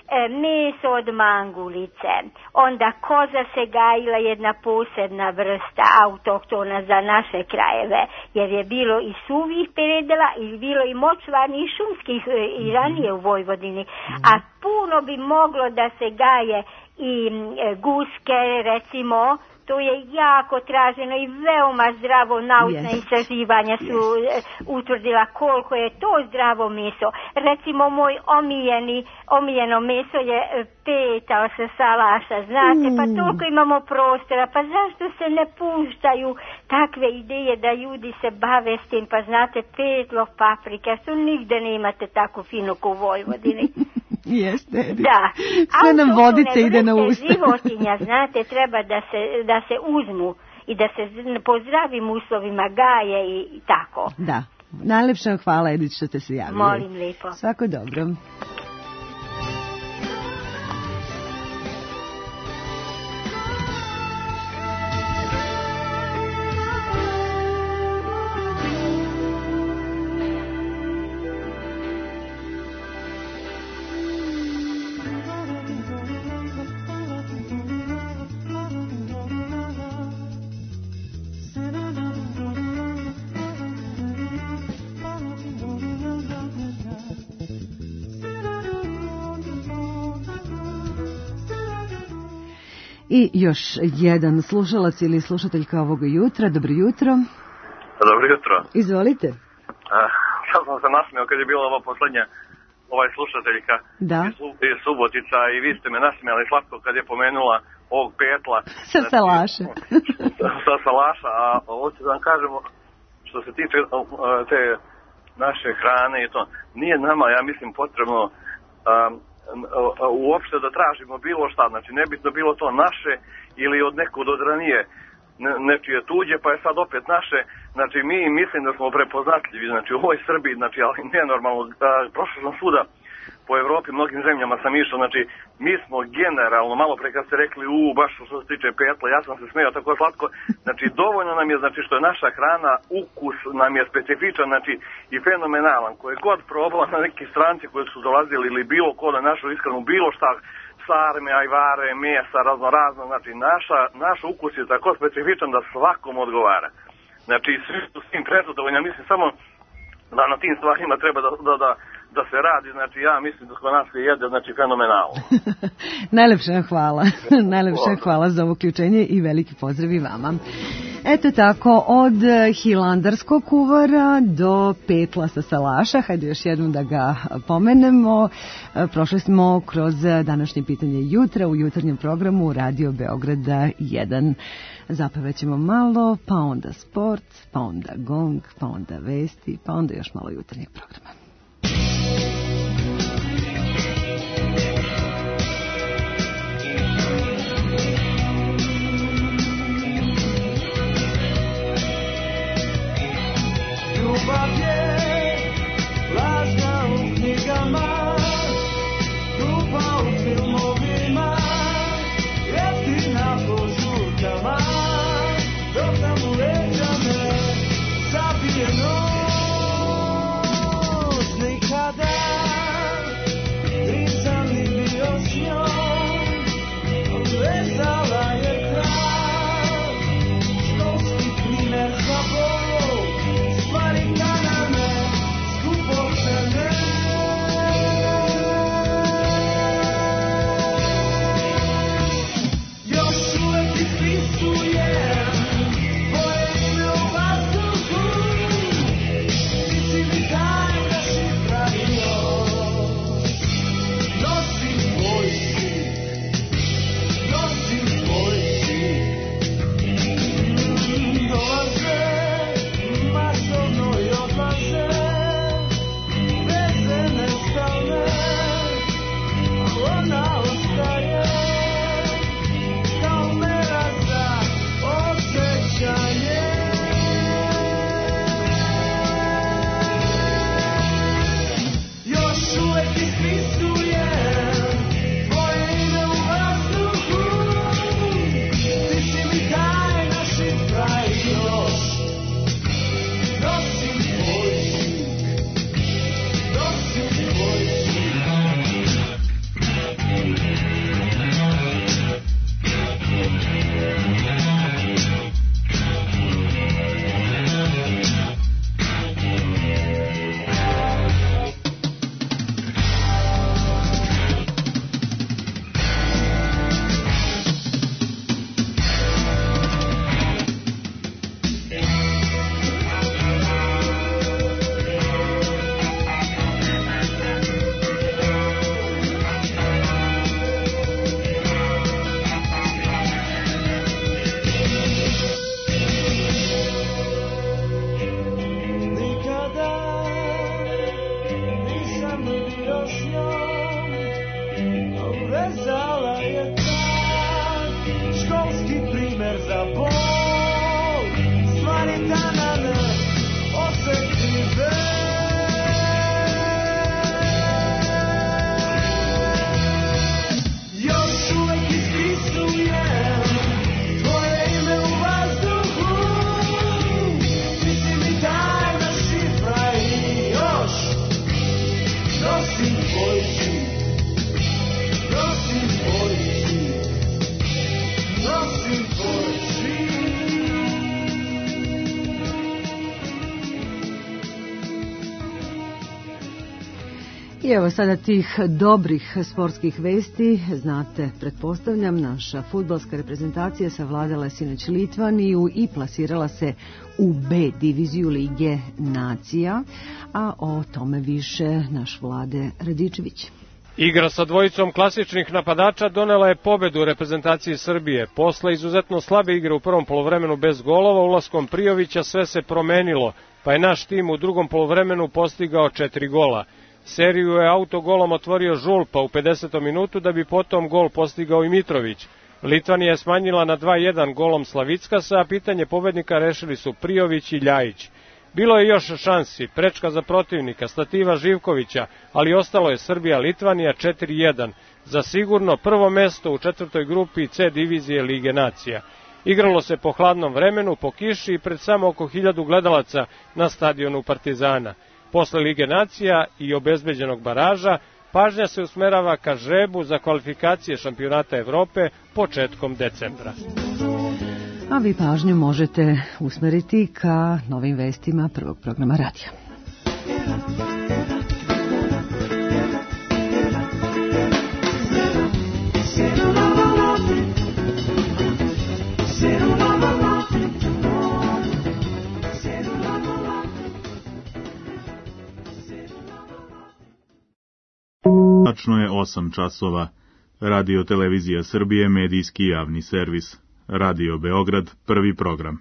meso od mangulice, onda koza se gajila, jedna posebna vrsta autohtona za naše krajeve, jer je bilo i suvih predela i bilo i močvarnih i šumskih i ranije u Vojvodini, a puno bi moglo da se gaje i guske, recimo. To je jako traženo i veoma zdravo, naučna yes. istraživanja su yes. utvrdila koliko je to zdravo meso. Recimo moj omiljeni, omiljeno meso je peta sa salaša, znate, mm. pa toliko imamo prostora, pa zašto se ne puštaju takve ideje da ljudi se bave s tim, pa znate, petlo, paprika, što nigde ne imate tako fino ko u Vojvodini. Jeste, da. Sve nam vodice ide na usta. Životinja, znate, treba da se, da se uzmu i da se po zdravim uslovima gaje i, i tako. Da. Najlepša hvala, Edith, što ste se javili. Molim lijepo. Svako dobro. I još jedan slušalac ili slušateljka ovoga jutra. Dobro jutro. Dobro jutro. Izvolite. Uh, ja sam se nasmio kad je bila ova poslednja ovaj slušateljka da. iz, iz Subotica i vi ste me nasmijali slatko kad je pomenula ovog petla. Sa salaša. sa, sa salaša, a ovo ću da vam kažemo, što se tiče te naše hrane i to, nije nama, ja mislim, potrebno um, uopšte da tražimo bilo šta, znači nebitno bilo to naše ili od nekog od ranije ne, nečije tuđe, pa je sad opet naše, znači mi mislim da smo prepoznatljivi, znači u ovoj Srbiji, znači ali nenormalno, prošao sam svuda po Evropi, mnogim zemljama sam išao, znači mi smo generalno, malo pre kad ste rekli u, baš što se tiče petla, ja sam se smejao tako slatko, znači dovoljno nam je, znači što je naša hrana, ukus nam je specifičan, znači i fenomenalan, koje god probala na neki stranci koji su dolazili ili bilo ko na našu ishranu, bilo šta, sarme, ajvare, mesa, razno razno, znači naša, naš ukus je tako specifičan da svakom odgovara. Znači svi su s tim prezadovoljni, mislim samo da na tim stvarima treba da, da, da da se radi, znači ja mislim da kod nas se jede, znači fenomenalno. Najlepša hvala, najlepša hvala za ovo uključenje i veliki pozdrav i vama. Eto tako, od hilandarskog kuvara do petla sa salaša, hajde još jednom da ga pomenemo, prošli smo kroz današnje pitanje jutra u jutarnjem programu Radio Beograda jedan. Zapevaćemo malo, pa onda sport, pa onda gong, pa onda vesti, pa onda još malo jutarnjeg programa. Ljubav je lažna u knjigama, grupa u filmovima, jeftina po žurkama, dok nam u leđa me zabije noć. Nikada nisam ni bio s njom, odvezala je kraj, školski primer za bol. Marikana I evo sada tih dobrih sportskih vesti. Znate, pretpostavljam, naša fudbalska reprezentacija savladala sinoć Litvaniju i plasirala se u B diviziju Lige nacija, a o tome više naš Vlade Radičević. Igra sa dvojicom klasičnih napadača donela je pobedu reprezentaciji Srbije. Posle izuzetno slabe igre u prvom poluvremenu bez golova, ulaskom Prijovića sve se promenilo, pa je naš tim u drugom poluvremenu postigao četiri gola. Seriju je autogolom otvorio Žulpa u pedesetom minutu, da bi potom gol postigao i Mitrović. Litvanija je smanjila na dva jedan golom Slavickasa, a pitanje pobednika rešili su Prijović i Ljajić. Bilo je još šansi, prečka za protivnika, stativa Živkovića, ali ostalo je Srbija-Litvanija četiri jedan. Za sigurno prvo mesto u četvrtoj grupi C divizije Lige nacija. Igralo se po hladnom vremenu, po kiši i pred samo oko hiljadu gledalaca na stadionu Partizana. Posle Lige nacija i obezbeđenog baraža, pažnja se usmerava ka žrebu za kvalifikacije šampionata Evrope početkom decembra. A vi pažnju možete usmeriti ka novim vestima prvog programa radija. Tačno je osam časova. Radio Televizija Srbije, medijski javni servis. Radio Beograd, prvi program.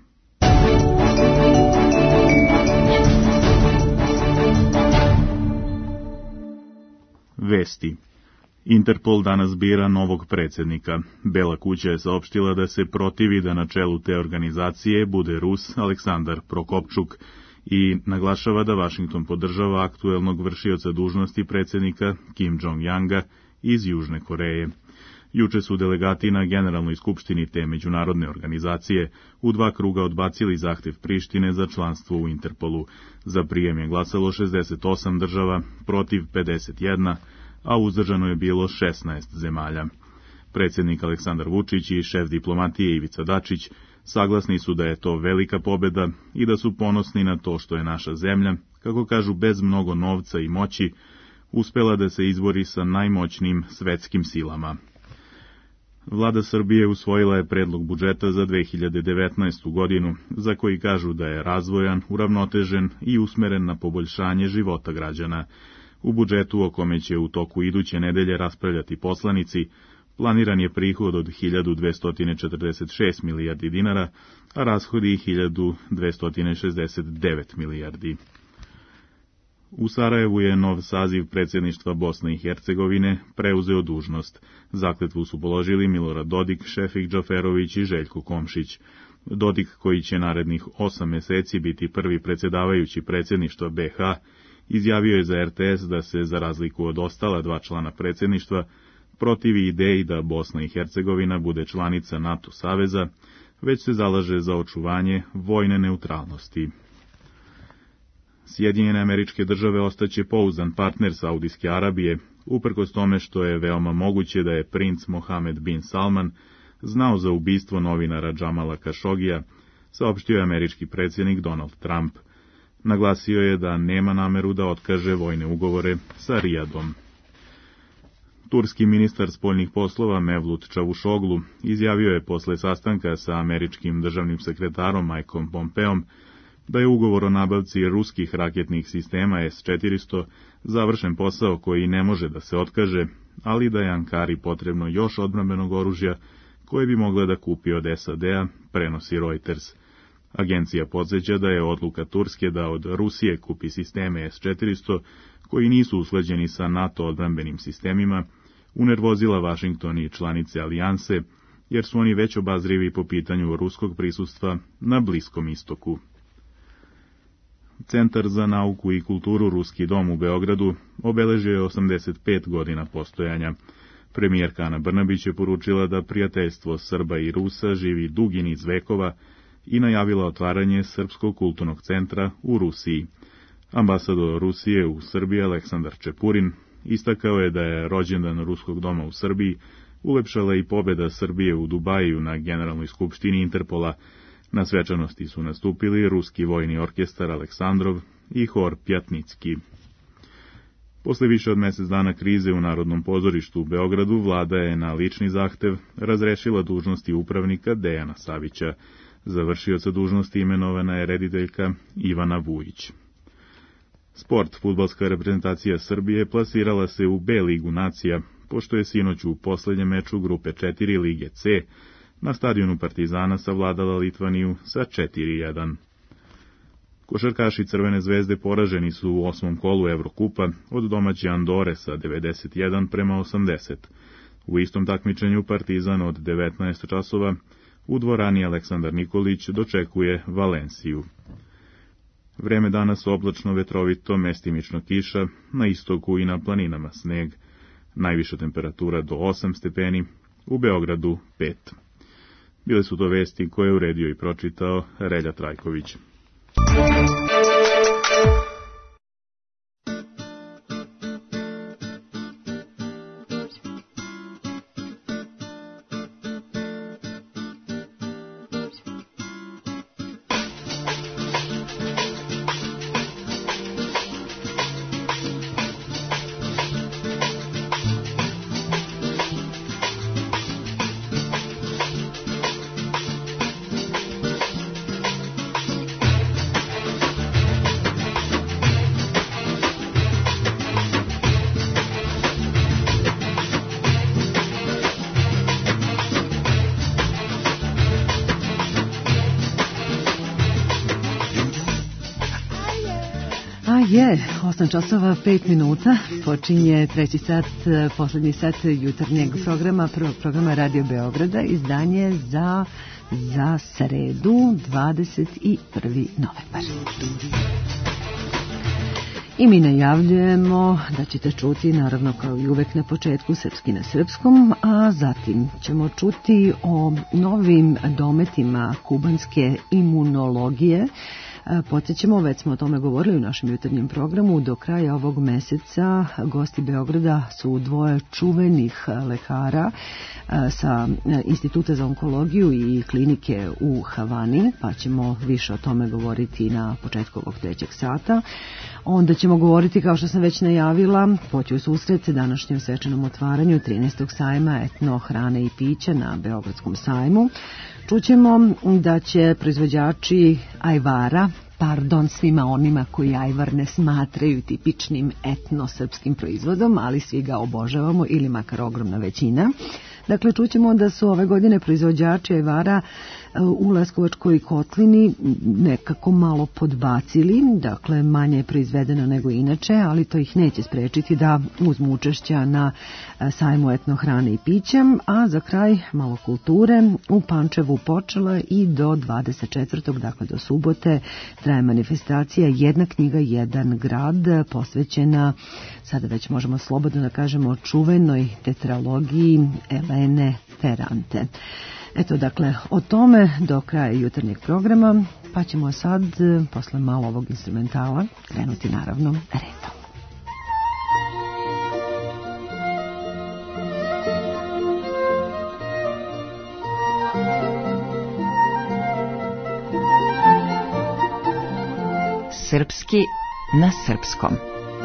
Vesti. Interpol danas bira novog predsjednika. Bela kuća je saopštila da se protivi da na čelu te organizacije bude Rus Aleksandar Prokopčuk i naglašava da Vašington podržava aktuelnog vršioca dužnosti predsjednika Kim Jong-janga iz Južne Koreje. Juče su delegati na Generalnoj skupštini te međunarodne organizacije u dva kruga odbacili zahtev Prištine za članstvo u Interpolu. Za prijem je glasalo šezdeset osam država, protiv pedeset jedna, a uzdržano je bilo šesnaest zemalja. Predsjednik Aleksandar Vučić i šef diplomatije Ivica Dačić saglasni su da je to velika pobeda i da su ponosni na to što je naša zemlja, kako kažu bez mnogo novca i moći, uspela da se izbori sa najmoćnijim svetskim silama. Vlada Srbije usvojila je predlog budžeta za dve hiljade devetnaestu. godinu, za koji kažu da je razvojan, uravnotežen i usmeren na poboljšanje života građana. U budžetu, o kome će u toku iduće nedelje raspravljati poslanici, planiran je prihod od hiljadu dvesta četrdeset šest milijardi dinara, a rashodi hiljadu dvesta šezdeset devet milijardi. U Sarajevu je nov saziv predsjedništva Bosne i Hercegovine preuzeo dužnost. Zakletvu su položili Milorad Dodik, Šefik Džaferović i Željko Komšić. Dodik, koji će narednih osam meseci biti prvi predsjedavajući predsjedništva B H, izjavio je za R T S da se, za razliku od ostala dva člana predsjedništva, protivi ideji da Bosna i Hercegovina bude članica NATO saveza, već se zalaže za očuvanje vojne neutralnosti. Sjedinjene Američke Države ostaće pouzdan partner Saudijske Arabije, uprkos tome što je veoma moguće da je princ Mohamed bin Salman znao za ubistvo novinara Džamala Kašogija, saopštio je američki predsjednik Donald Trump. Naglasio je da nema nameru da otkaže vojne ugovore sa Rijadom. Turski ministar spoljnih poslova Mevlut Čavušoglu izjavio je posle sastanka sa američkim državnim sekretarom Mikeom Pompeom da je ugovor o nabavci ruskih raketnih sistema S četiristo završen posao koji ne može da se otkaže, ali da je Ankari potrebno još odbrambenog oružja koje bi mogla da kupi od S A D-a, prenosi Reuters. Agencija podsjeća da je odluka Turske da od Rusije kupi sisteme S četiristo, koji nisu usklađeni sa NATO odbrambenim sistemima, unervozila Vašington i članice alijanse, jer su oni već obazrivi po pitanju ruskog prisustva na Bliskom istoku. Centar za nauku i kulturu Ruski dom u Beogradu obeležio je osamdeset pet godina postojanja. Premijerka Ana Brnabić je poručila da prijateljstvo Srba i Rusa živi dugi niz vekova i najavila otvaranje Srpskog kulturnog centra u Rusiji. Ambasador Rusije u Srbiji Aleksandar Čepurin istakao je da je rođendan Ruskog doma u Srbiji ulepšala i pobjeda Srbije u Dubaju na Generalnoj skupštini Interpola. Na svečanosti su nastupili Ruski vojni orkestar Aleksandrov i hor Pjatnicki. Posle više od mesec dana krize u Narodnom pozorištu u Beogradu, vlada je na lični zahtev razrešila dužnosti upravnika Dejana Savića. Za vršioca dužnosti imenovana je rediteljka Ivana Vujić. Sport, fudbalska reprezentacija Srbije plasirala se u B ligu nacija, pošto je sinoć u poslednjem meču grupe četiri Lige C na stadionu Partizana savladala Litvaniju sa četiri jedan. Košarkaši Crvene zvezde poraženi su u osmom kolu Evrokupa od domaće Andore sa devedeset jedan prema osamdeset. U istom takmičenju Partizan od devetnaest časova u dvorani Aleksandar Nikolić dočekuje Valenciju. Vreme danas oblačno, vetrovito, mestimično kiša, na istoku i na planinama sneg. Najviša temperatura do osam stepeni, u Beogradu pet. Bile su to vesti koje je uredio i pročitao Relja Trajković. Je, osam časova, pet minuta, počinje treći sat, poslednji sat jutarnjeg programa, prvog programa Radio Beograda, izdanje za, za sredu, dvadeset prvi novembar. I mi najavljujemo da ćete čuti, naravno kao i uvek na početku, srpski na srpskom, a zatim ćemo čuti o novim dometima kubanske imunologije. Podsjećamo, već smo o tome govorili u našem jutarnjem programu, do kraja ovog meseca gosti Beograda su dvoje čuvenih lekara sa Instituta za onkologiju i klinike u Havani, pa ćemo više o tome govoriti na početku ovog trećeg sata. Onda ćemo govoriti, kao što sam već najavila, poći u susret današnjem svečanom otvaranju trinaestog sajma etno hrane i pića na Beogradskom sajmu. Čućemo da će proizvođači ajvara, pardon svima onima koji ajvar ne smatraju tipičnim etno-srpskim proizvodom, ali svi ga obožavamo ili makar ogromna većina. Dakle, čućemo da su ove godine proizvođači ajvara u Leskovačkoj kotlini nekako malo podbacili, dakle manje je proizvedeno nego inače, ali to ih neće sprečiti da uzmu učešća na sajmu etno hrane i pića, a za kraj malo kulture. U Pančevu počela i do dvadeset četvrtog dakle do subote, traje manifestacija Jedna knjiga, jedan grad, posvećena, sada već možemo slobodno da kažemo, čuvenoj tetralogiji Elene Ferrante. Eto, dakle, o tome do kraja jutarnjeg programa, pa ćemo sad, posle malo ovog instrumentala, krenuti naravno redom. Srpski na srpskom.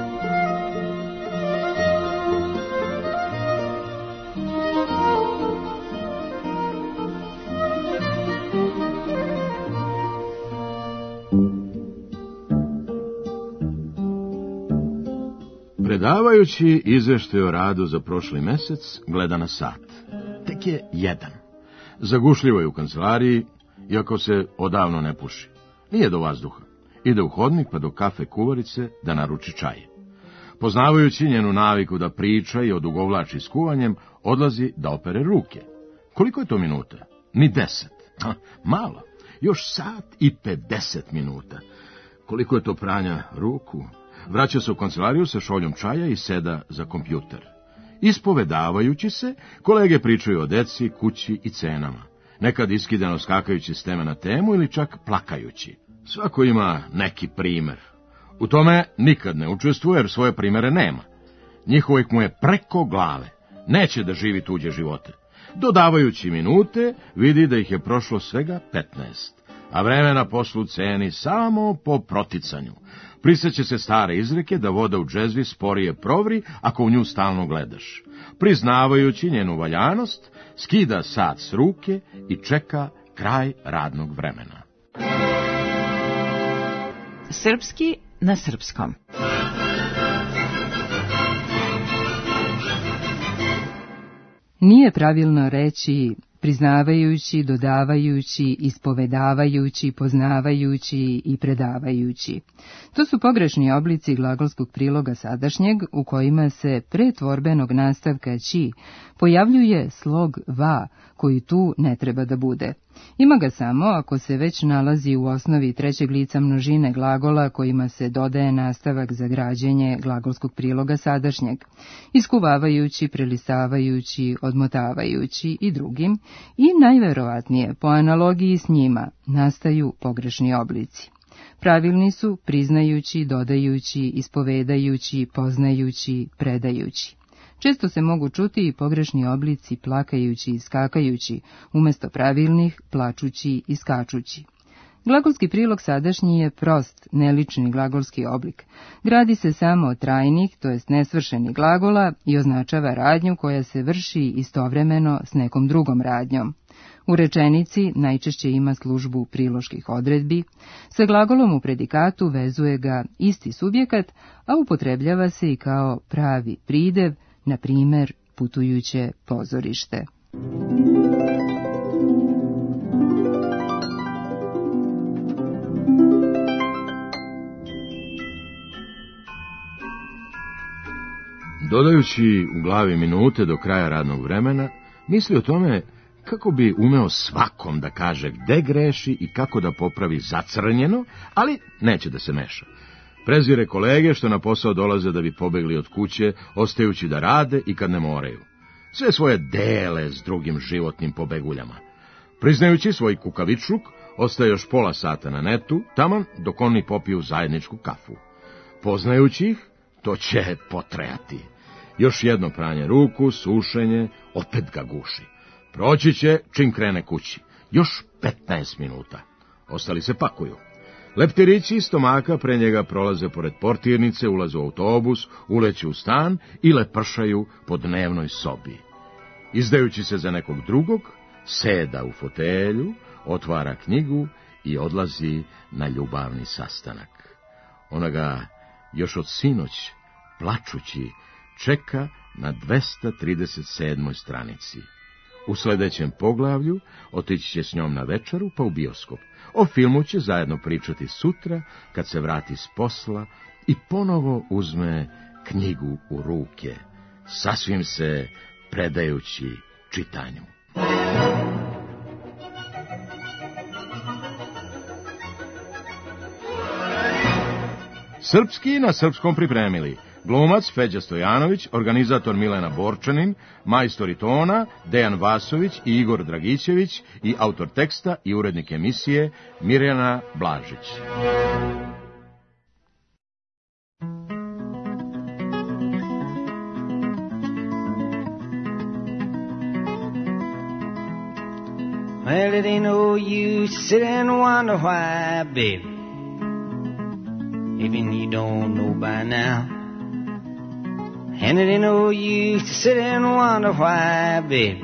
Predavajući izveštaj o radu za prošli mesec, gleda na sat. Tek je jedan. Zagušljivo je u kancelariji, iako se odavno ne puši. Nije do vazduha. Ide u hodnik pa do kafe kuvarice da naruči čaj. Poznavajući njenu naviku da priča i odugovlači s kuvanjem, odlazi da opere ruke. Koliko je to minuta? Ni deset. Ha, malo. Još sat i pedeset minuta. Koliko je to pranja ruku? Vraća se u kancelariju sa šoljom čaja i seda za kompjuter. Ispovedavajući se, kolege pričaju o deci, kući i cenama. Nekad iskidano skakajući s teme na temu ili čak plakajući. Svako ima neki primer. U tome nikad ne učestvuje jer svoje primere nema. Njihovih mu je preko glave. Neće da živi tuđe živote. Dodavajući minute, vidi da ih je prošlo svega petnaest. a vremena poslu ceni samo po proticanju. Prisjeća se stare izreke da voda u džezvi sporije provri ako u nju stalno gledaš. Priznavajući njenu valjanost, skida sat s ruke i čeka kraj radnog vremena. Srpski na srpskom. Nije pravilno reći priznavajući, dodavajući, ispovedavajući, poznavajući i predavajući. To su pogrešni oblici glagolskog priloga sadašnjeg u kojima se pre tvorbenog nastavka ći pojavljuje slog va koji tu ne treba da bude. Ima ga samo ako se već nalazi u osnovi trećeg lica množine glagola kojima se dodaje nastavak za građenje glagolskog priloga sadašnjeg, iskuvavajući, prelisavajući, odmotavajući i drugim, i najverovatnije po analogiji s njima nastaju pogrešni oblici. Pravilni su priznajući, dodajući, ispovedajući, poznajući, predajući. Često se mogu čuti i pogrešni oblici plakajući i skakajući, umjesto pravilnih plačući i skačući. Glagolski prilog sadašnji je prost, nelični glagolski oblik. Gradi se samo od trajnih, to jest nesvršenih glagola i označava radnju koja se vrši istovremeno s nekom drugom radnjom. U rečenici najčešće ima službu priloških odredbi, sa glagolom u predikatu vezuje ga isti subjekat, a upotrebljava se i kao pravi pridev, na primjer putujuće pozorište. Dodajući u glavi minute do kraja radnog vremena, misli o tome kako bi umeo svakom da kaže gde greši i kako da popravi zacrnjeno, ali neće da se meša. Prezire kolege što na posao dolaze da bi pobegli od kuće, ostajući da rade i kad ne moraju. Sve svoje dele s drugim životnim pobeguljama. Priznajući svoj kukavičluk, ostaje još pola sata na netu, taman dok oni popiju zajedničku kafu. Poznajući ih, to će potrajati. Još jedno pranje ruku, sušenje, opet ga guši. Proći će čim krene kući. Još petnaest minuta. Ostali se pakuju. Leptirići iz stomaka pre njega prolaze pored portirnice, ulaze u autobus, uleću u stan i lepršaju po dnevnoj sobi. Izdajući se za nekog drugog, seda u fotelju, otvara knjigu i odlazi na ljubavni sastanak. Ona ga još od sinoć, plačući, čeka na dvesta trideset sedmoj stranici. U sljedećem poglavlju otići će s njom na večeru pa u bioskop. O filmu će zajedno pričati sutra kad se vrati s posla i ponovo uzme knjigu u ruke, sasvim se predajući čitanju. Srpski na srpskom pripremili glumac Feđa Stojanović, organizator Milena Borčanin, majstori tona Dejan Vasović i Igor Dragićević i autor teksta i urednik emisije Mirjana Blažić. Well, it ain't no use to sit and wonder why, baby, even you don't know by now. And it ain't no use to sit and wonder why, baby,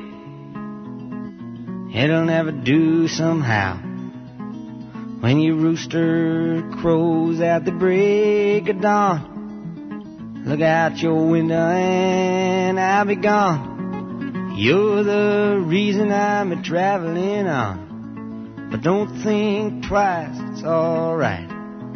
it'll never do somehow. When your rooster crows at the break of dawn, look out your window and I'll be gone. You're the reason I'm a traveling on, but don't think twice, it's all right.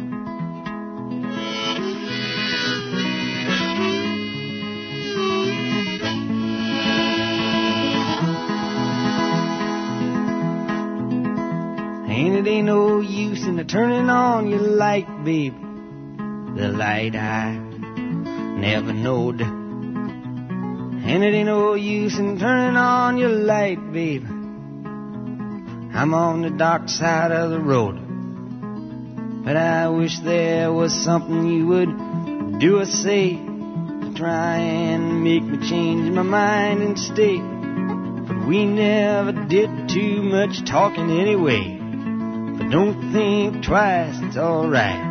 And it ain't no use in the turning on your light, baby, the light I never knowed. And it ain't no use in turning on your light, baby, I'm on the dark side of the road. But I wish there was something you would do or say to try and make me change my mind and stay. But we never did too much talking anyway. For don't think twice, it's alright.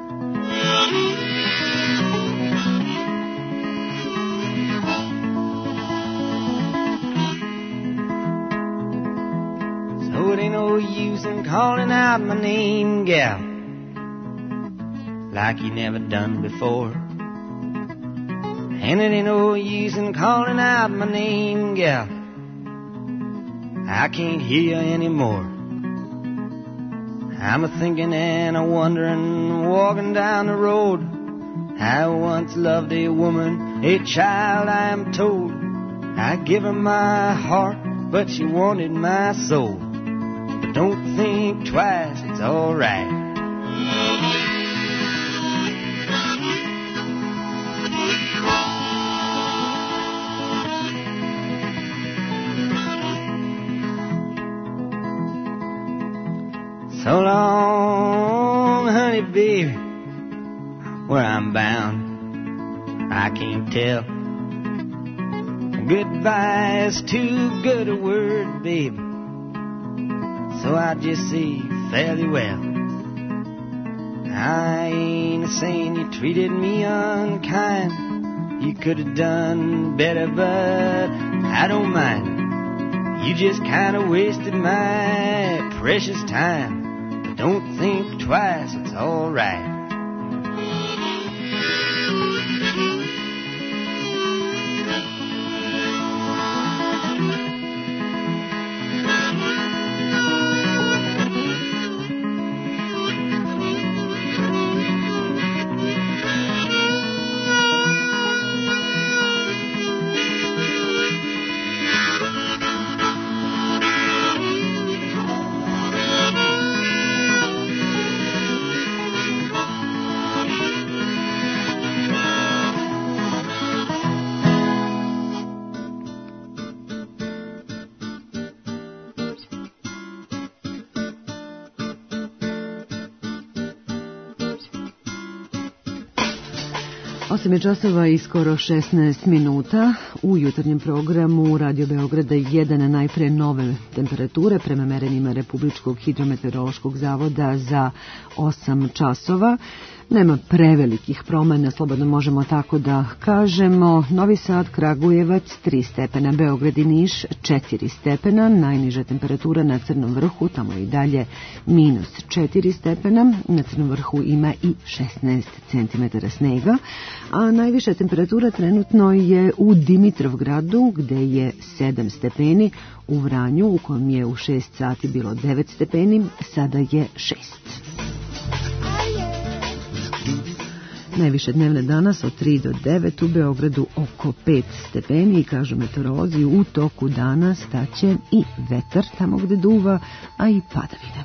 So it ain't no use in calling out my name, gal, like you never done before. And it ain't no use in calling out my name, gal, I can't hear you anymore. I'm a-thinking and a-wondering, walking down the road. I once loved a woman, a child I am told. I give her my heart, but she wanted my soul. But don't think twice, it's alright. So long, honey, baby, where I'm bound, I can't tell. Goodbye is too good a word, baby, so I just say fairly well. I ain't saying you treated me unkind, you could have done better, but I don't mind. You just kind of wasted my precious time. Don't think twice, it's alright. osam je časova i skoro šesnaest minuta. U jutarnjem programu Radio Beograda jedan najpre nove temperature prema merenjima Republičkog hidrometeorološkog zavoda za osam časova. Nema prevelikih promena, slobodno možemo tako da kažemo. Novi Sad, Kragujevac tri stepena, Beograd i Niš četiri stepena, najniža temperatura na Crnom vrhu, tamo i dalje minus četiri stepena, na Crnom vrhu ima i šesnaest centimetara snega, a najviša temperatura trenutno je u Dimitrovgradu gde je sedam stepeni, u Vranju u kojem je u šest sati bilo devet stepeni, sada je šest. Najviše dnevne danas od tri do devet, u Beogradu oko pet stepeni i kažu meteorolozi u toku dana staće i vetar tamo gde duva, a i padavine.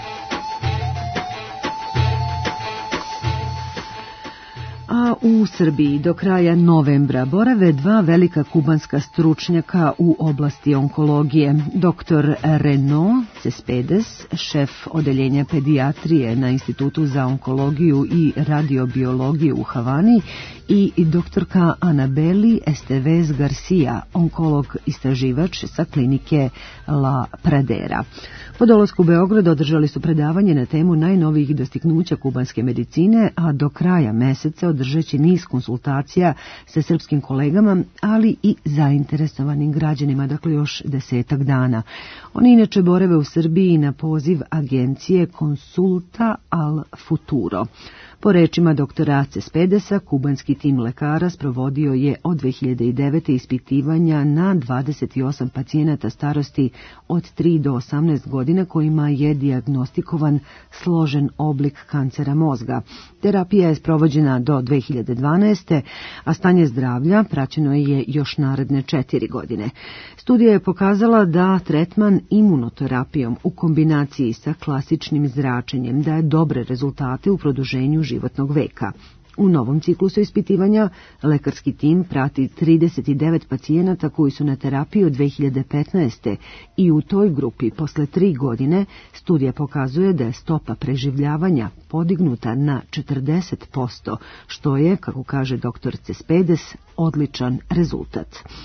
A u Srbiji do kraja novembra borave dva velika kubanska stručnjaka u oblasti onkologije. doktor Renaud Cespedes, šef odeljenja pedijatrije na Institutu za onkologiju i radiobiologiju u Havani, i doktorka Anabeli Estevez Garcia, onkolog istraživač sa klinike La Pradera. Po dolasku u Beograd održali su predavanje na temu najnovijih dostignuća kubanske medicine, a do kraja meseca održaće niz konsultacija sa srpskim kolegama, ali i zainteresovanim građanima, dakle još desetak dana. Oni inače borave u Srbiji na poziv agencije Consulta al Futuro. Po rečima doktora Cespedesa, kubanski tim lekara sprovodio je od dve hiljade devete. ispitivanja na dvadeset osam pacijenata starosti od tri do osamnaest godina kojima je dijagnostikovan složen oblik kancera mozga. Terapija je sprovođena do dve hiljade dvanaeste. a stanje zdravlja praćeno je još naredne četiri godine. Studija je pokazala da tretman imunoterapijom u kombinaciji sa klasičnim zračenjem daje dobre rezultate u produženju životnog veka. U novom ciklusu ispitivanja lekarski tim prati trideset devet pacijenata koji su na terapiji od dve hiljade petnaeste. i u toj grupi posle tri godine studija pokazuje da je stopa preživljavanja podignuta na četrdeset posto, što je, kako kaže doktor Cespedes, odličan rezultat.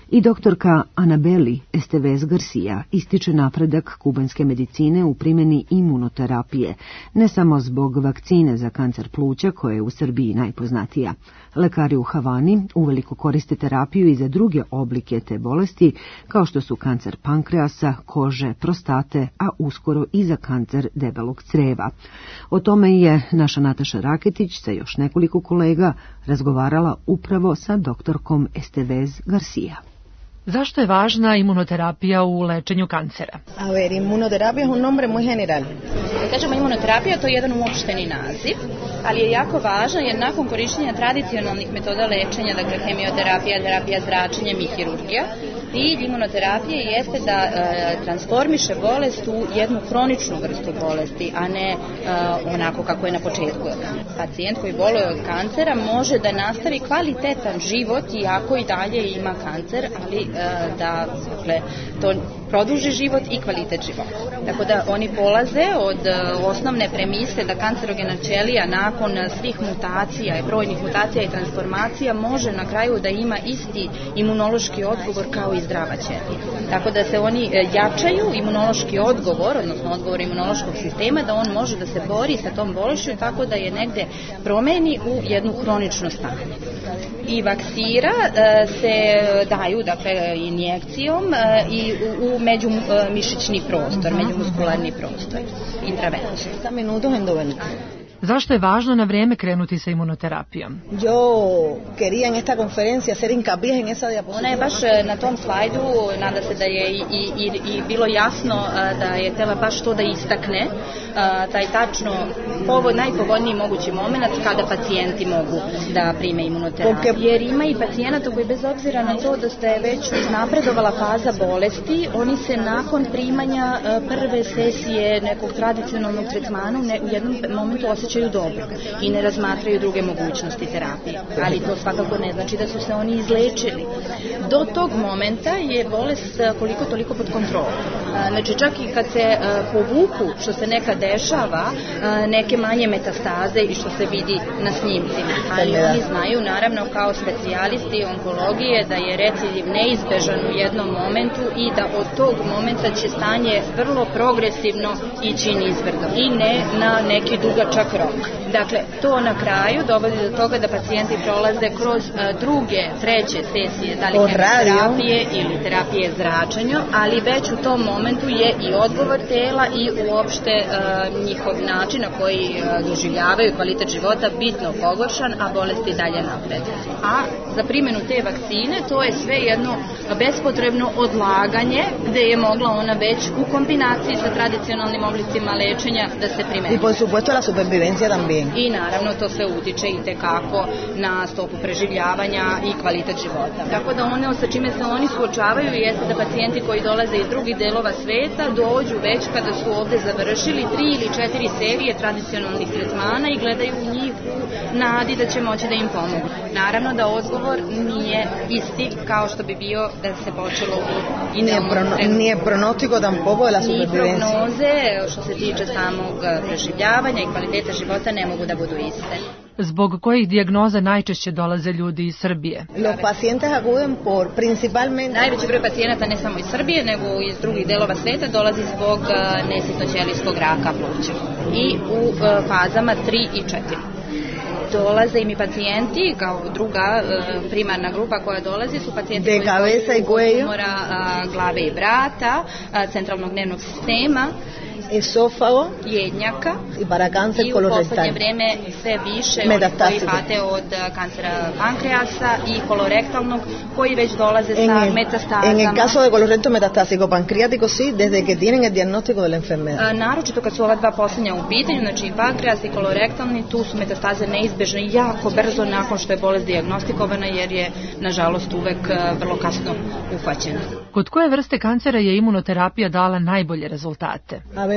I doktorka Anabeli Estevez Garcia ističe napredak kubanske medicine u primjeni imunoterapije, ne samo zbog vakcine za kancer pluća koja je u Srbiji najpoznatija. Lekari u Havani uveliko koriste terapiju i za druge oblike te bolesti, kao što su kancer pankreasa, kože, prostate, a uskoro i za kancer debelog creva. O tome je naša Nataša Raketić sa još nekoliko kolega razgovarala upravo sa doktorkom Estevez Garcia. Zašto je važna imunoterapija u lečenju kancera? A ver, imunoterapija je un nombre muy general. Da kažemo imunoterapija, to je jedan uopšteni naziv, ali je jako važan jer nakon korištenja tradicionalnih metoda lečenja, dakle hemioterapija, terapija zračenjem i hirurgija, cilj imunoterapije jeste da e, transformiše bolest u jednu hroničnu vrstu bolesti, a ne e, onako kako je na početku. Pacijent koji boluje od kancera može da nastavi kvalitetan život iako i dalje ima kancer, ali e, da dakle, to produži život i kvalitet života. Tako da oni polaze od e, osnovne premise da kancerogena ćelija nakon svih mutacija i brojnih mutacija i transformacija može na kraju da ima isti imunološki odgovor kao i zdrava ćelija. Tako da se oni jačaju imunološki odgovor, odnosno odgovor imunološkog sistema, da on može da se bori sa tom bolešću tako da je negde promeni u jednu hronično stanje. I vakcira e, se daju dakle injekcijom e, i u, u međumišićni prostor, uh-huh. međumuskularni prostor, intravenozno. Sa minutos endovenos. Zašto je važno na vrijeme krenuti sa imunoterapijom? Yo quería en esta conferencia hacer hincapié en esa diapositiva. Ona je baš na tom slajdu, nada se da je i, i, i bilo jasno da je htjela baš to da istakne, taj tačno povod, najpovoljniji mogući moment kada pacijenti mogu da prime imunoterapiju. Jer ima i pacijenata koji bez obzira na to da ste već napredovala faza bolesti, oni se nakon primanja prve sesije nekog tradicionalnog tretmana u jednom momentu osjećaju dobro i ne razmatraju druge mogućnosti terapije. Ali to svakako ne znači da su se oni izlečili. Do tog momenta je bolest koliko toliko pod kontrolom. Znači čak i kad se povuku, što se nekad dešava, neke manje metastaze i što se vidi na snimcima. Ali oni znaju naravno kao specijalisti onkologije da je recidiv neizbežan u jednom momentu i da od tog momenta će stanje vrlo progresivno ići nizbrdo i ne na neki dugačak rok. Dakle, to na kraju dovodi do toga da pacijenti prolaze kroz uh, druge, treće sesije, da li terapije ili terapije zračenja, ali već u tom momentu je i odgovor tela i uopšte uh, njihov način na koji uh, doživljavaju kvalitet života bitno pogoršan, a bolesti dalje napred. A za primjenu te vakcine to je sve jedno bespotrebno odlaganje gde je mogla ona već u kombinaciji sa tradicionalnim oblicima lečenja da se primeni. I por supuesto la supervivencia también. I naravno to sve utiče i tekako na stopu preživljavanja i kvalitet života. Tako da ono sa čime se oni suočavaju jeste da pacijenti koji dolaze iz drugih delova sveta dođu već kada su ovde završili tri ili četiri serije tradicionalnih tretmana i gledaju u njih u nadi da će moći da im pomogu. Naravno da odgovor nije isti kao što bi bio da se počelo u idealnom trenutku. Nije pronostiko tampoco de la supervivencia. Ni prognoze što se tiče samog preživljavanja i kvaliteta života ne mogu da budu iste. Zbog kojih dijagnoza najčešće dolaze ljudi iz Srbije? Los pacientes acuden por principalmente... Najveći broj pacijenata ne samo iz Srbije, nego iz drugih delova sveta dolazi zbog nesitnoćelijskog raka pluća. I u fazama tri i četiri. Dolaze im i pacijenti, kao druga primarna grupa koja dolazi su pacijenti de cabeza y cuello, tumora glave i vrata, centralnog nervnog sistema, esófago, jednjaka i para cáncer i u colorectal. poslednje vreme sve više oni koji pate od kancera pankreasa i kolorektalnog koji već dolaze en sa el, metastazama. En el caso de colorecto metastásico pancreático sí, desde que tienen el diagnóstico de la enfermedad. Naročito kad su ova dva posljednja u pitanju, znači i pankreas i kolorektalni, tu su metastaze neizbežne jako brzo nakon što je bolest dijagnostikovana jer je nažalost uvek vrlo kasno uhvaćena. Kod koje vrste kancera je imunoterapija dala najbolje rezultate? A ver,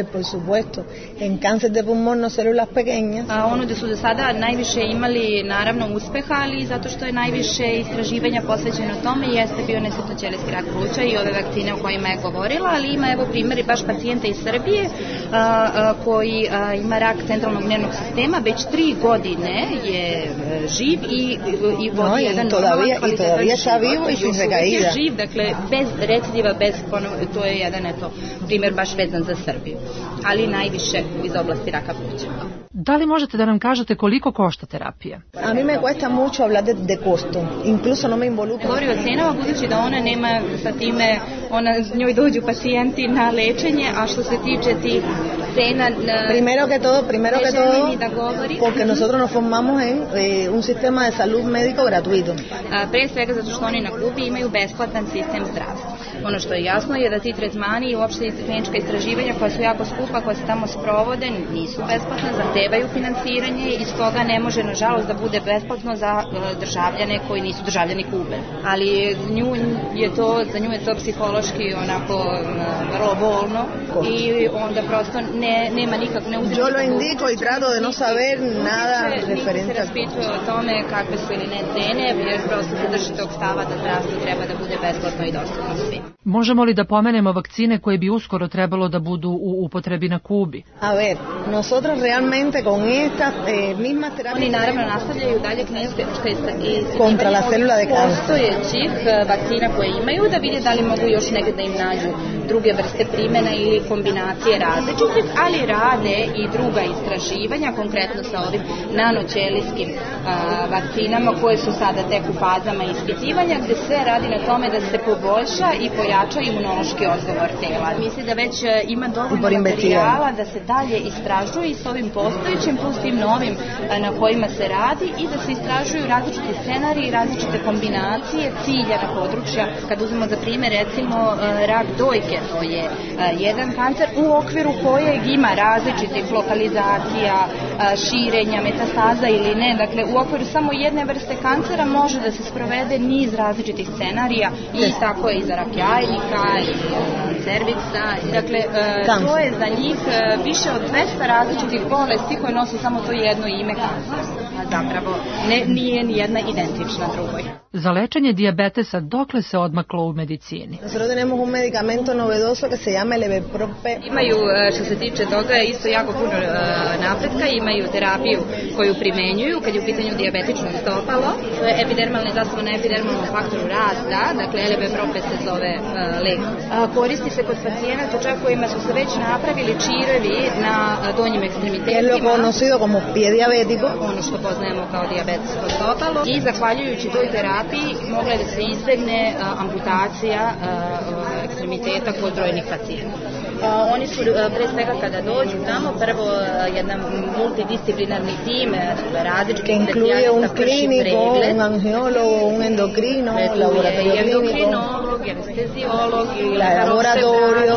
ver, por supuesto, en cáncer de pulmón no células pequeñas. A, ono gde su do sada najviše imali naravno uspeha, ali zato što je najviše istraživanja posvećeno tome jeste bio nesrpno-ćelijski rak pluća i ove vakcine o kojima je govorila, ali ima evo primjeri baš pacijenta iz Srbije a, a, koji a, ima rak centralnog nervnog sistema, već tri godine je a, živ i, i vodi no, jedan todavía, i todavía está vivo i sin recaída. Je živ, dakle, bez recidiva, bez ponovno, to je jedan, eto, primjer baš vezan za Srbiju, ali najviše iz oblasti raka pluća. Da li možete da nam kažete koliko košta terapija? A mí me cuesta mucho hablar de, de costo, incluso no me involucro. Govori o cenama, budući da ona nema sa time, ona, njoj dođu pacijenti na lečenje, a što se tiče tih cena... Primero que todo, primero que todo, porque nosotros nos formamos en eh, un sistema de salud médico gratuito. A, pre svega zato što oni na Kubi imaju besplatan sistem zdravstva. Ono što je jasno je da ti tretmani i uopšte klinička istraživanja koja su jako skupa, koja se tamo sprovode, nisu besplatne, zahtevaju finansiranje i stoga ne može, nažalost, da bude besplatno za uh, državljane koji nisu državljani Kube. Ali nju je to, za nju je to psihološki onako uh, vrlo bolno i onda prosto ne, nema nikak, ne uzima. Yo lo indico y trato de no saber nada referente. Se raspituje o tome kakve su ili ne cene, jer prosto se drži tog stava da zdravstvo treba da bude besplatno i dostupno svim. Možemo li da pomenemo vakcine koje bi uskoro trebalo da budu u upotrebi na Kubi? A ver, nosotros realmente con estas eh, mismas terapias... Oni naravno nastavljaju dalje kliničke kontra la célula de cáncer. Postojećih vakcina koje imaju da vide da li mogu još negdje da im nađu druge vrste primjena ili kombinacije različitih, ali rade i druga istraživanja, konkretno sa ovim nanoćelijskim vakcinama koje su sada tek u fazama ispitivanja, gde sve radi na tome da se poboljša i pojača imunološki odgovor tela. Misli da već ima dovoljno materijala da se dalje istražuje i s ovim postojećim plus tim novim na kojima se radi i da se istražuju različiti scenariji, različite kombinacije ciljana područja. Kad uzmemo za primjer recimo rak dojke, to je jedan kancer u okviru kojeg ima različitih lokalizacija, širenja, metastaza ili ne. Dakle, u okviru samo jedne vrste kancera može da se sprovede niz različitih scenarija i tako je i za rak jajnika i cerviksa. Dakle, kancer. To je za njih više od dvesta različitih bolesti koje nose samo to jedno ime kancer. A zapravo ne, nije ni jedna identična drugoj. Za lečenje dijabetesa dokle se odmaklo u medicini? Nosotros tenemos un medicamento novedoso que se llama el Everprope. Imaju, što se tiče toga, isto jako puno napretka, imaju terapiju koju primenjuju kad je u pitanju dijabetično stopalo. Epidermalni zasnovan na epidermalnom faktoru rasta, dakle Everprope se zove uh, lek. Uh, koristi se kod pacijenata čak kojima su se već napravili čirevi na donjim ekstremitetima. Es lo conocido como pie diabético. Ono što poznajemo kao dijabetsko stopalo. I zahvaljujući toj terapiji mogla je da se izbegne uh, amputacija uh, ekstremiteta kod brojnih pacijenata. Uh, oni su uh, pre svega kada dođu tamo prvo uh, jedan multidisciplinarni tim, uh, različitih que incluye un clínico, un angiólogo, un endocrino, un laboratorio endokrinolog, anestezijolog, laboratorio,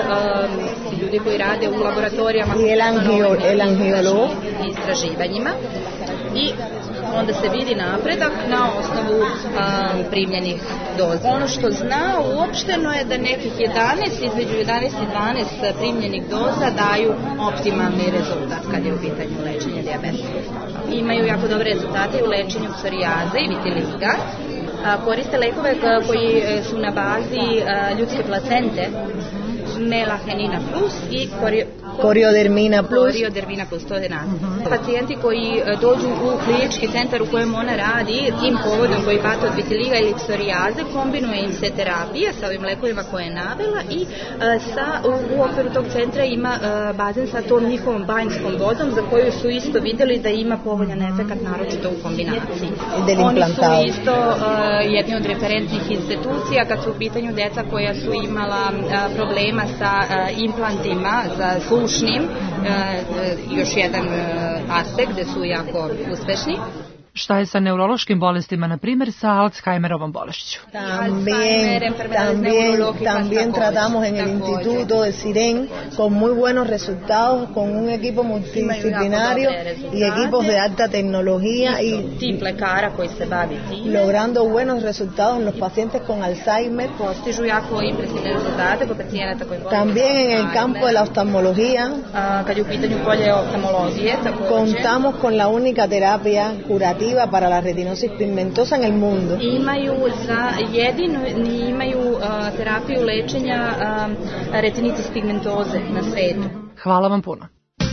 um, ljudi koji rade u laboratorijama i el, angio, el angiólogo istraživanjima i onda se vidi napredak na osnovu um, primljenih doza. Ono što zna uopšteno je da nekih jedanaest, između jedanaest i dvanaest primljenih doza daju optimalni rezultat kad je u pitanju lečenja dijabetesa. Imaju jako dobre rezultate u lečenju psorijaze i vitiliga. Koriste lekove koji su na bazi ljudske placente, melahenina plus i korio... Koriodermina plus. Koriodermina plus, to je naziv. Uh-huh. Pacijenti koji dođu u klinički centar u kojem ona radi, tim povodom koji pate od vitiliga ili psorijaze, kombinuje im se terapija sa ovim lekovima koje je navela i uh, sa, u, u okviru tog centra ima uh, bazen sa tom njihovom banjskom vodom za koju su isto videli da ima povoljan efekat, naročito u kombinaciji. Oni su isto uh, jedni od referentnih institucija kad su u pitanju deca koja su imala uh, problema sa uh, implantima za slušnim, uh, još jedan uh, aspekt gde su jako uspešni. Šta je sa neurološkim bolestima, na primjer sa Alzheimerovom bolešću? También, también, también tratamos en el Instituto de Siren con muy buenos resultados, con un equipo multidisciplinario y equipos de alta tecnología y tim lekara koji se bavi tim. Logrando buenos resultados en los pacientes con Alzheimer. Postižu jako impresivne rezultate kod pacijenata koji bole. También en el campo de la oftalmología. Kad je u pitanju polje oftalmologije, contamos con la única terapia curativa para la retinosis pigmentosa en el mundo. Imaju za jedinu imaju uh, terapiju lečenja uh, retinitis pigmentoze na svetu. Hvala vam puno.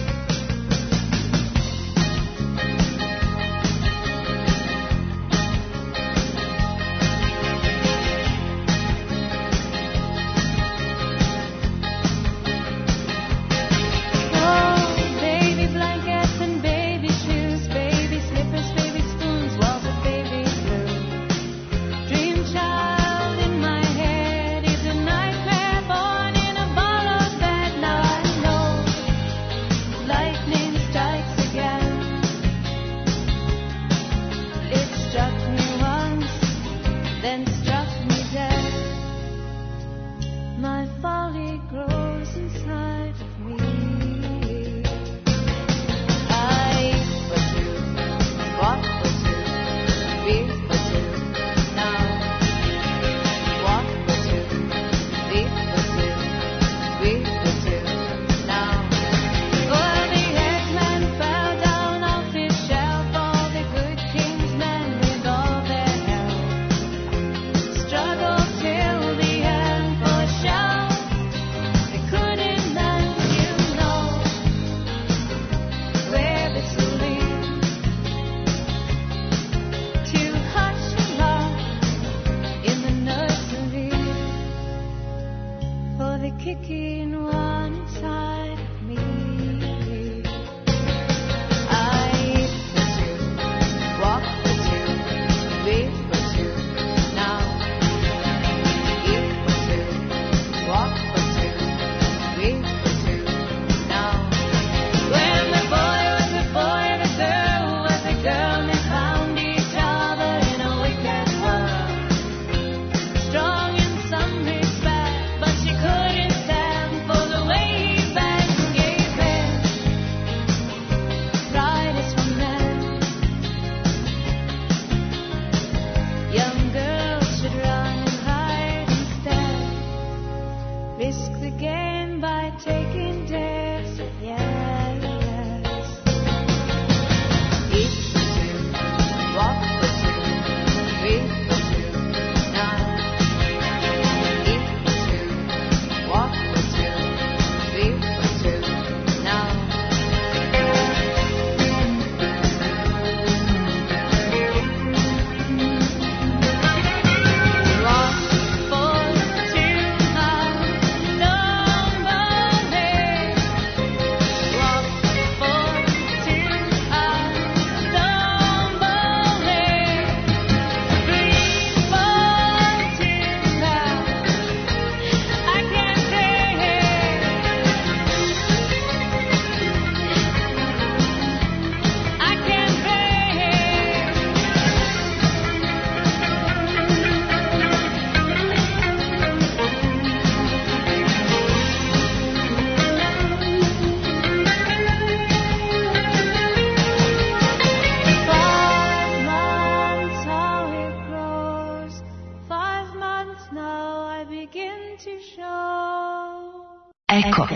Eko.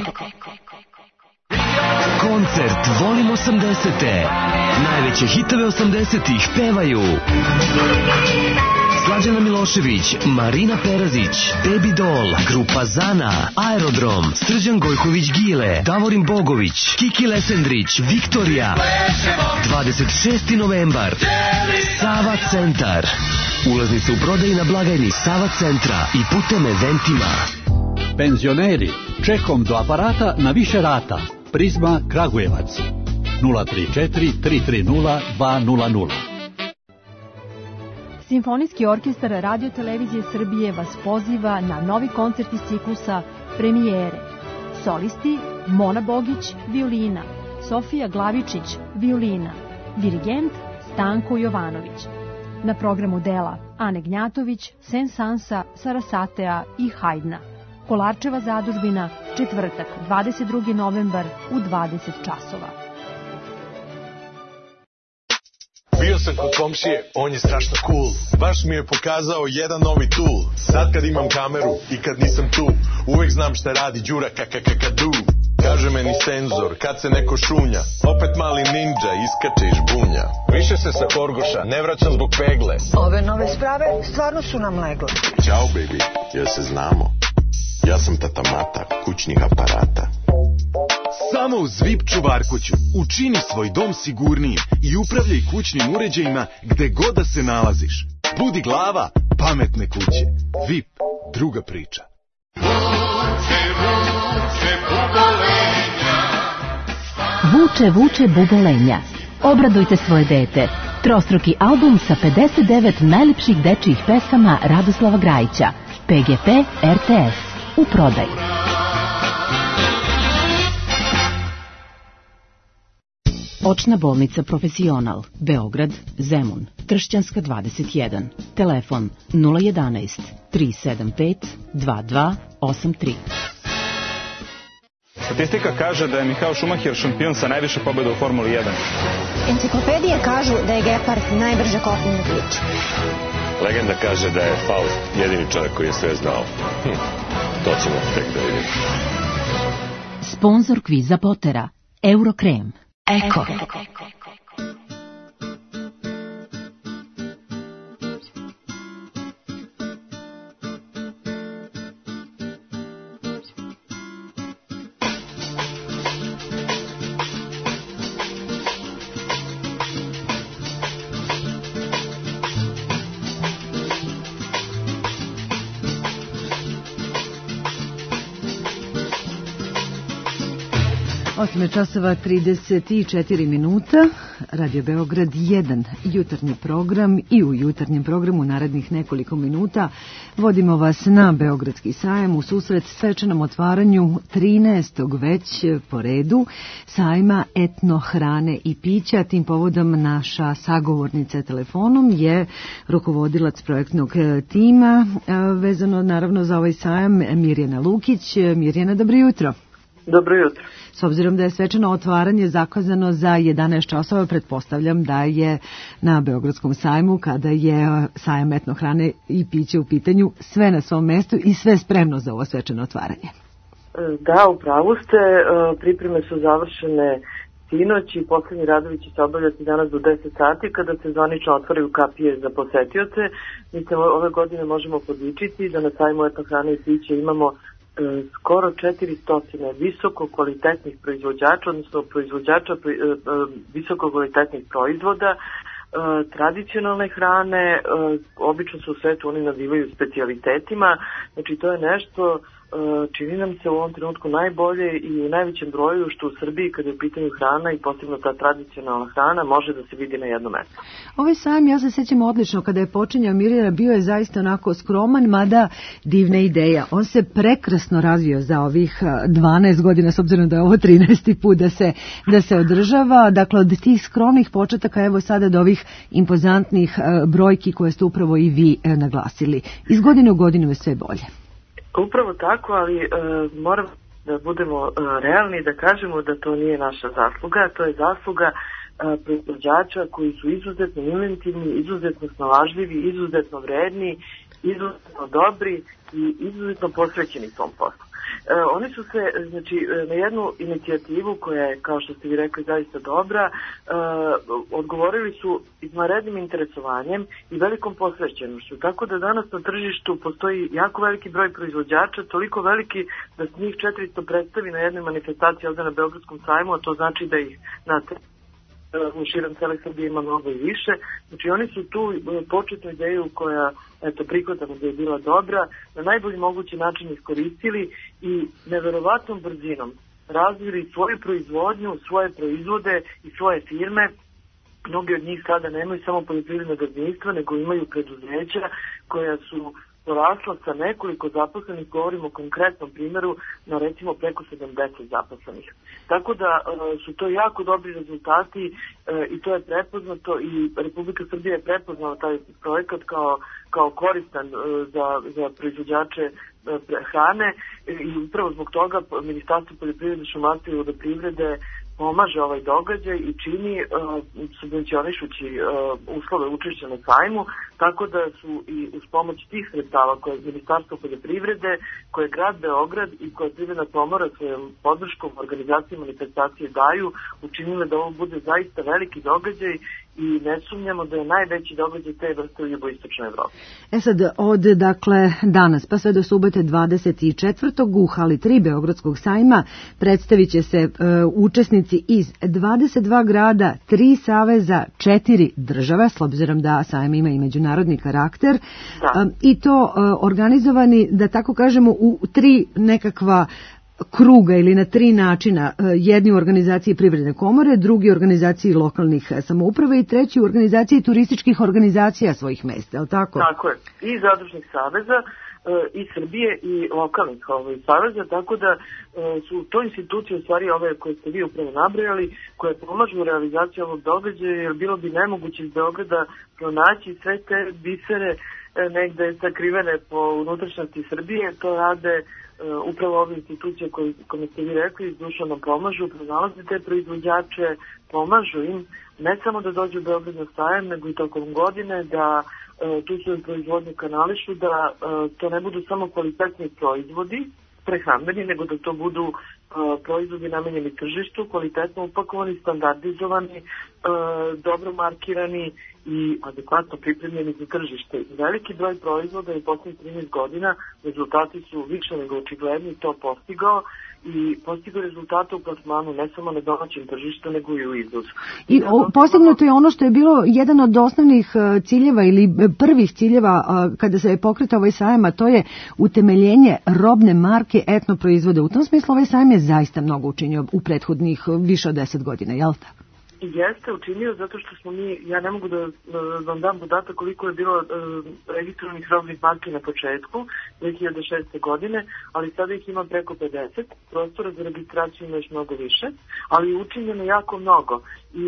Koncert Volim osamdesete. Najveće hitove osamdesetih pevaju Slađana Milošević, Marina Perazić, Baby Doll, Grupa Zana, Aerodrom, Srđan Gojković-Gile, Davorin Bogović, Kiki Lesendrić, Viktorija. dvadeset šesti novembar, Sava centar. Ulaznice u prodaji na blagajni Sava centra i putem eventima. Penzioneri, čekom do aparata na više rata. Prizma Kragujevac. nula tri četiri tri tri nula dva nula nula. Simfonijski orkestar Radio Televizije Srbije vas poziva na novi koncert iz ciklusa Premijere. Solisti Mona Bogić, violina, Sofija Glavičić, violina, dirigent Stanko Jovanović. Na programu dela Ane Gnjatović, Sensansa, Sarasatea i Hajdna. Kolarčeva zadužbina, četvrtak, dvadeset drugi novembar u dvadeset časova. Bio sam kod komšije, on je strašno cool. Baš mi je pokazao jedan novi tool. Sad kad imam kameru i kad nisam tu, uvek znam šta radi Đura kakakakadu. Kaže meni senzor, kad se neko šunja, opet mali ninja iskače iz žbunja. Više se sa Korgoša, ne vraćam zbog pegle. Ove nove sprave stvarno su nam legle. Ćao baby, jel se znamo? Ja sam tata Mata, kućnih aparata. Samo uz V I P čuvarkuću učini svoj dom sigurnijim i upravljaj kućnim uređajima gde god da se nalaziš. Budi glava pametne kuće. V I P, druga priča. Vuče, vuče bubolenja. Obradujte svoje dete. Trostruki album sa pedeset devet najlepših dečijih pesama Radoslava Grajića. P G P R T S. U prodaju. Očna bolnica Profesional, Beograd, Zemun, Tršćanska dvadeset jedan. Telefon nula jedanaest tri sedam pet dva dva osam tri. Statistika kaže da je Michael Schumacher šampion sa najviše pobjeda u Formuli jedan. Enciklopedije kažu da je Gepard najbrže kopneni klič. Legenda kaže da je Faust jedini čovjek koji je sve znao. Hm, to ćemo tek da vidimo. Sponzor kviza Potera, Eurokrem. Eko. osam časova trideset četiri minuta, Radio Beograd jedan, jutarnji program i u jutarnjem programu narednih nekoliko minuta vodimo vas na Beogradski sajam u susret svečanom otvaranju trinaestog već po redu sajma etno hrane i pića. Tim povodom naša sagovornica telefonom je rukovodilac projektnog tima vezano naravno za ovaj sajam Mirjana Lukić. Mirjana, dobro jutro. Dobro jutro. S obzirom da je svečano otvaranje zakazano za jedanaest časova, pretpostavljam da je na Beogradskom sajmu, kada je sajam etno hrane i piće u pitanju, sve na svom mestu i sve spremno za ovo svečano otvaranje. Da, u pravu ste. Pripreme su završene sinoć i poslednji radovi će se obavljati danas do deset sati kada se zvanično otvaraju kapije za posetioce. Mi se ove godine možemo podičiti da na sajmu etno hrane i piće imamo skoro četiristo visoko kvalitetnih proizvođača, odnosno proizvođača visoko kvalitetnih proizvoda, tradicionalne hrane, obično se u svetu oni nazivaju specijalitetima, znači to je nešto čini nam se u ovom trenutku najbolje i u najvećem broju što u Srbiji kada je u pitanju hrana i posebno ta tradicionalna hrana može da se vidi na jednom mestu. Ovaj sajam, ja se sećam odlično, kada je počinjao Mirjana, bio je zaista onako skroman, mada divna ideja. On se prekrasno razvio za ovih dvanaest godina, s obzirom da je ovo trinaesti put da se, da se održava. Dakle, od tih skromnih početaka, evo sada do ovih impozantnih brojki koje ste upravo i vi naglasili. Iz godine u godinu je sve bolje. Upravo tako, ali e, moramo da budemo e, realni, da kažemo da to nije naša zasluga, to je zasluga e, proizvođača koji su izuzetno inventivni, izuzetno snalažljivi, izuzetno vredni, izuzetno dobri i izuzetno posvećeni tom poslu. E, oni su se, znači, na jednu inicijativu koja je, kao što ste vi rekli, zaista dobra, e, odgovorili su izvanrednim interesovanjem i velikom posvećenošću. Tako da danas na tržištu postoji jako veliki broj proizvođača, toliko veliki da se njih četiristo predstavi na jednoj manifestaciji ovdje na Beogradskom sajmu, a to znači da ih na u širom cele Srbije ima mnogo i više. Znači oni su tu početnu ideju koja, eto, prihvatamo da je bila dobra, na najbolji mogući način iskoristili i neverovatnom brzinom razvili svoju proizvodnju, svoje proizvode i svoje firme. Mnogi od njih sada nemaju samo poljoprivredno gazdinstva, nego imaju preduzeća koja su porasla sa nekoliko zaposlenih, govorimo o konkretnom primjeru, na recimo preko sedamdeset zaposlenih. Tako da su to jako dobri rezultati i to je prepoznato i Republika Srbija je prepoznala taj projekat kao, kao koristan za, za proizvođače hrane i upravo zbog toga Ministarstvo poljoprivrede, šumarstva i vodoprivrede pomaže ovaj događaj i čini uh, subvencionišući uh, uslove učešća na sajmu, tako da su i uz pomoć tih sredstava koje je Ministarstvo poljoprivrede, koje je grad Beograd i koje je Privredna komora svojom podrškom organizacije manifestacije daju, učinile da ovo bude zaista veliki događaj i ne sumnjamo da je najveći događaj te vrste u jugoistočnoj Evropi. E sad, od dakle danas pa sve do subote dvadeset četvrtog u hali tri Beogradskog sajma predstavit će se e, učesnici iz dvadeset dva grada, tri saveza, četiri države, s obzirom da sajam ima i međunarodni karakter, e, i to e, organizovani, da tako kažemo, u tri nekakva kruga ili na tri načina, jedni u organizaciji Privredne komore, drugi u organizaciji lokalnih samouprava i treći u organizaciji turističkih organizacija svojih mesta, je li tako? Tako je, i zadružnih saveza i Srbije i lokalnih ovaj, saveza, tako da su to institucije u stvari ove koje ste vi upravo nabrojali, koje pomažu u realizaciji ovog događaja, jer bilo bi nemoguće iz Beograda pronaći sve te bisere negde sakrivene po unutrašnjosti Srbije. To rade Uh, upravo ove institucije koje, koje ste vi rekli, zdušno nam pomažu, pronalaze te proizvođače, pomažu im ne samo da dođu u Beograd na sajam, nego i tokom godine da uh, tu svoju proizvodnju kanališu, da uh, to ne budu samo kvalitetni proizvodi, prehrambeni, nego da to budu uh, proizvodi namenjeni tržištu, kvalitetno upakovani, standardizovani, uh, dobro markirani i adekvatno pripremljeni za tržište. Veliki broj proizvoda je u posljednjih trinaest godina, rezultati su više nego očigledni, to postigao i postigao rezultate u plasmanu ne samo na domaćem tržištu, nego i u izvozu. I o, postignuto je ono što je bilo jedan od osnovnih ciljeva ili prvih ciljeva kada se je pokretao ovaj sajam, a to je utemeljenje robne marke etno proizvode. U tom smislu ovaj sajam je zaista mnogo učinio u prethodnih više od deset godina, jel tako? Jeste učinio zato što smo mi, ja ne mogu da uh, vam dam podatak koliko je bilo uh, registrovanih robnih marki na početku dve hiljade šeste. godine, ali sada ih ima preko pedeset, prostora za registraciju ima još mnogo više, ali je učinjeno jako mnogo. I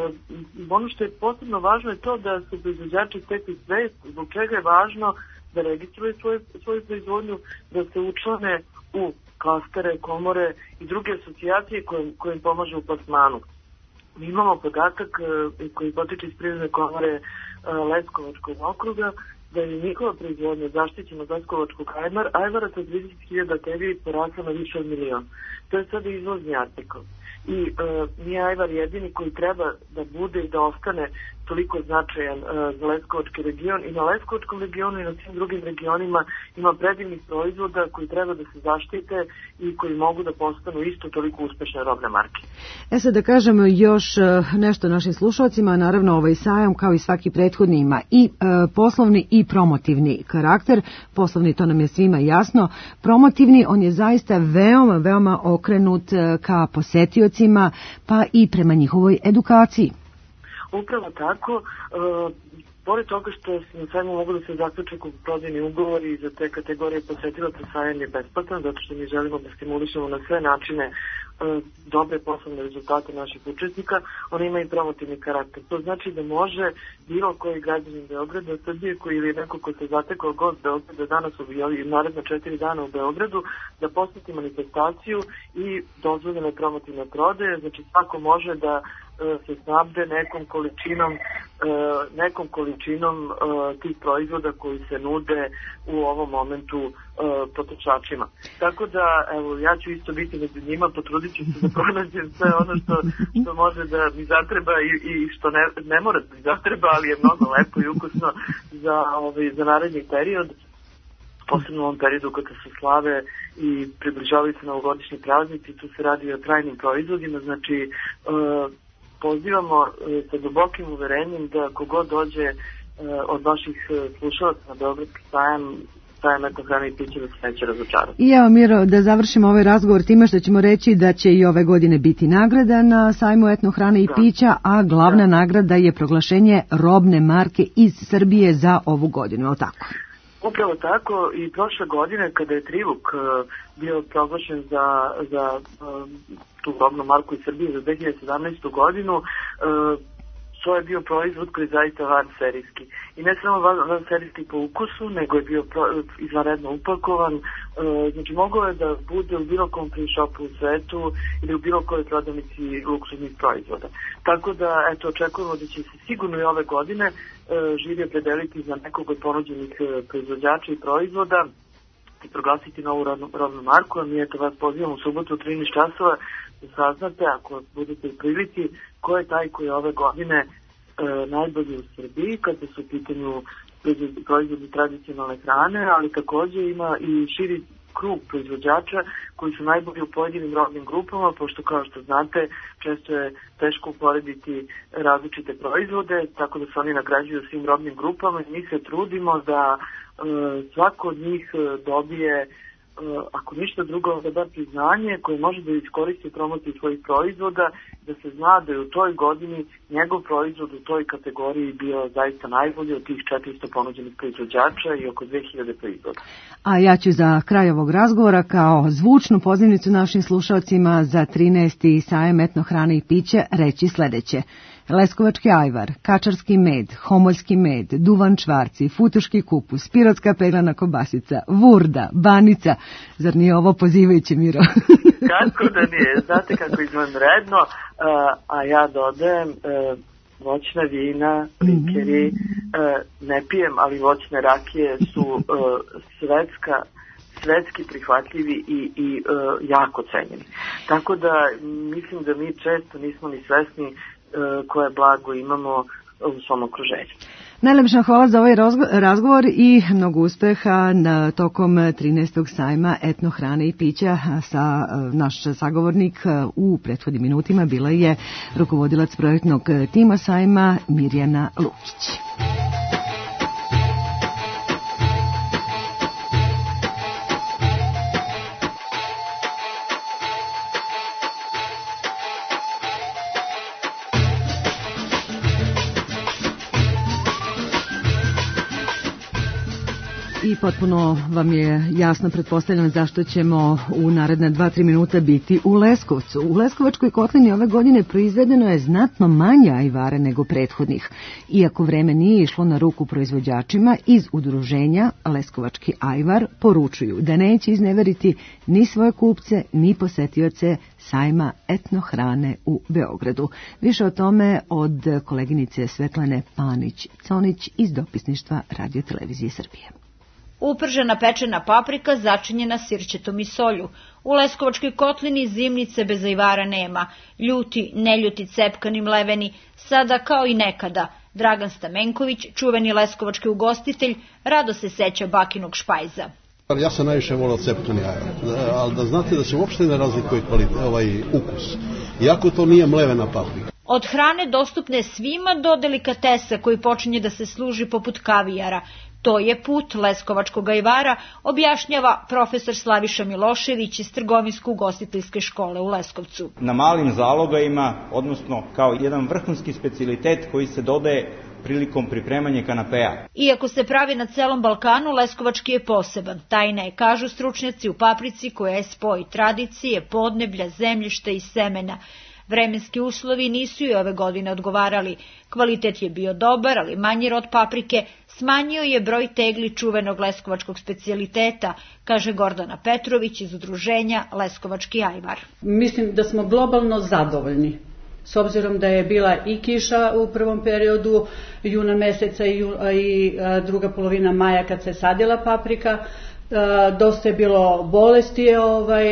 uh, ono što je posebno važno je to da su proizvođači stekli svest zbog čega je važno da registruju svoju, svoju proizvodnju, da se učlane u klastere, komore i druge asocijacije koje, koje im pomažu u plasmanu. Mi imamo podatak e, koji potiče iz Privredne komore e, Leskovačkog okruga, da je njihova proizvodnja zaštićena Leskovačkog ajvar, ajvara sa trideset hiljada tebi porasla na više od milion. To je sada izvozni artikl. I e, nije ajvar jedini koji treba da bude i da ostane toliko značajan e, za Leskovački region i na Leskovačkom regionu i na svim drugim regionima ima predivnih proizvoda koji treba da se zaštite i koji mogu da postanu isto toliko uspešne robne marke. E sad da kažemo još nešto našim slušalcima, naravno ovaj sajam kao i svaki prethodni ima i e, poslovni i promotivni karakter. Poslovni, to nam je svima jasno. Promotivni, on je zaista veoma, veoma okrenut ka posetiocima pa i prema njihovoj edukaciji. Upravo tako, e, pored toga što se na sajmu mogu da se zaključe kupoprodajni ugovori za te kategorije posetilaca, sajam je besplatan, zato što mi želimo da stimulišemo na sve načine e, dobre poslovne rezultate naših učesnika. Ona ima i promotivni karakter. To znači da može bilo koji građanin Beograda, Srbije, koji ili neko ko se zatekao gost Beograda danas u naredna četiri dana u Beogradu, da posjeti manifestaciju i dozvoljene promotivne prodaje. Znači svako može da se snabde nekom količinom nekom količinom tih proizvoda koji se nude u ovom momentu potrošačima. Tako da, evo, ja ću isto biti među njima, potrudit ću se da pronađem sve ono što, što može da mi zatreba i, i što ne, ne mora da mi zatreba, ali je mnogo lepo i ukusno za, ovaj, za naredni period. Posebno u ovom periodu kada se slave i približavaju se novogodišnji praznici, tu se radi o trajnim proizvodima, znači pozivamo sa dubokim uverenjem da kogod dođe od vaših slušalaca na Beogradski sajam, sajam etno hrane i piće da se neće razočarati. I evo, Miro, da završimo ovaj razgovor time što ćemo reći da će i ove godine biti nagrada na sajmu etno hrane i da. pića, a glavna da. nagrada je proglašenje robne marke iz Srbije za ovu godinu, je li tako? Upravo tako i prošle godine kada je Trivuk bio proglašen za, za tu robnu marku iz Srbije za dve hiljade sedamnaestu godinu, to je bio proizvod koji je zaista van serijski. I ne samo van, van serijski po ukusu, nego je bio pro, izvanredno upakovan. E, znači, mogao je da bude u bilo kom free shopu u svetu ili u bilo kojoj prodavnici luksuznih proizvoda. Tako da, eto, očekujemo da će se sigurno i ove godine e, žiri opredeliti za nekog od ponuđenih e, proizvođača i proizvoda i proglasiti novu rodnu, rodnu marku, a mi eto vas pozivamo u subotu u trinaest časova da saznate, ako budete u prilici, ko je taj koji je ove godine e, najbolji u Srbiji kada su u pitanju proizvodi tradicionalne hrane, ali takođe ima i širi krug proizvođača koji su najbolji u pojedinim robnim grupama, pošto kao što znate često je teško uporediti različite proizvode, tako da se oni nagrađuju svim robnim grupama i mi se trudimo da e, svako od njih dobije, ako ništa drugo, da da priznanje koje može da iskoristi u promociji svojih proizvoda, da se zna da je u toj godini njegov proizvod u toj kategoriji bio zaista najbolji od tih četiristo ponuđenih proizvođača i oko dve hiljade proizvoda. A ja ću za kraj ovog razgovora kao zvučnu pozivnicu našim slušalcima za trinaesti sajam etno hrane i pića reći sledeće. Leskovački ajvar, kačarski med, homoljski med, duvan čvarci, futuški kupus, pirotska peglana kobasica, vurda, banica. Zar nije ovo pozivajuće, Miro? Kako da nije, znate kako izvanredno, a ja dodajem voćna vina, likeri, ne pijem, ali voćne rakije su svetska svetski prihvatljivi i, i uh, jako cenjeni. Tako da mislim da mi često nismo ni svesni uh, koje blago imamo u svom okruženju. Najlepša hvala za ovaj razgovor i mnogo uspeha na tokom trinaestog sajma etno hrane i pića. Sa naš sagovornik u prethodnim minutima bila je rukovodilac projektnog tima sajma Mirjana Lukić. I potpuno vam je jasno, pretpostavljam, zašto ćemo u naredna dva tri minuta biti u Leskovcu. U Leskovačkoj kotlini ove godine proizvedeno je znatno manje ajvara nego prethodnih. Iako vreme nije išlo na ruku proizvođačima, iz udruženja Leskovački ajvar poručuju da neće izneveriti ni svoje kupce, ni posetioce sajma etno hrane u Beogradu. Više o tome od koleginice Svetlane Panić-Conić iz dopisništva Radio Televizije Srbije. Upržena pečena paprika začinjena sirćetom i solju. U Leskovačkoj kotlini zimnice bez ajvara nema. Ljuti, neljuti, cepkani, mleveni, sada kao i nekada. Dragan Stamenković, čuveni leskovački ugostitelj, rado se seća bakinog špajza. Ja sam najviše volao cepkani ajvar, ali da znate da se uopšte ne razlikuje ovaj ukus, iako to nije mlevena paprika. Od hrane dostupne svima do delikatesa koji počinje da se služi poput kavijara. To je put Leskovačkog ajvara, objašnjava profesor Slaviša Milošević iz Trgovinsko-ugostiteljske škole u Leskovcu. Na malim zalogajima, odnosno kao jedan vrhunski specijalitet koji se dodaje prilikom pripremanja kanapea. Iako se pravi na celom Balkanu, Leskovački je poseban. Tajna je, kažu stručnjaci, u paprici koja je spoj tradicije, podneblja, zemljišta i semena. Vremenski uslovi nisu i ove godine odgovarali. Kvalitet je bio dobar, ali manji rod paprike smanjio je broj tegli čuvenog leskovačkog specijaliteta, kaže Gordana Petrović iz udruženja Leskovački ajvar. Mislim da smo globalno zadovoljni. S obzirom da je bila i kiša u prvom periodu, juna meseca i, i druga polovina maja kad se sadila paprika, dosta je bilo bolesti, ovaj,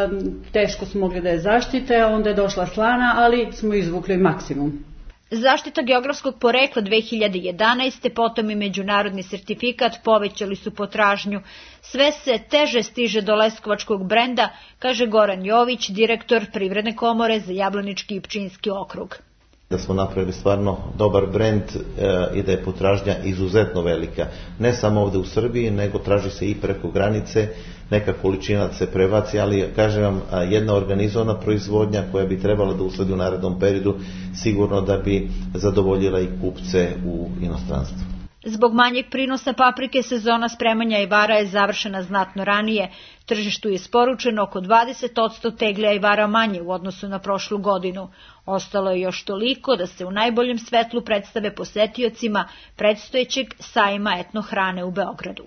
teško smo mogli da je zaštite, onda je došla slana, ali smo izvukli maksimum. Zaštita geografskog porekla dve hiljade jedanaeste, potom i međunarodni sertifikat povećali su potražnju. Sve se teže stiže do leskovačkog brenda, kaže Goran Jović, direktor Privredne komore za Jablanički i Pčinjski okrug. Da smo napravili stvarno dobar brend e, i da je potražnja izuzetno velika. Ne samo ovde u Srbiji, nego traži se i preko granice, neka količina se prebaci, ali kažem vam, jedna organizovana proizvodnja koja bi trebala da usledi u narednom periodu, sigurno da bi zadovoljila i kupce u inostranstvu. Zbog manjeg prinosa paprike sezona spremanja ajvara je završena znatno ranije. Tržištu je isporučeno oko dvadeset posto tegle ajvara manje u odnosu na prošlu godinu. Ostalo je još toliko da se u najboljem svetlu predstave posetiocima predstojećeg sajma etnohrane u Beogradu.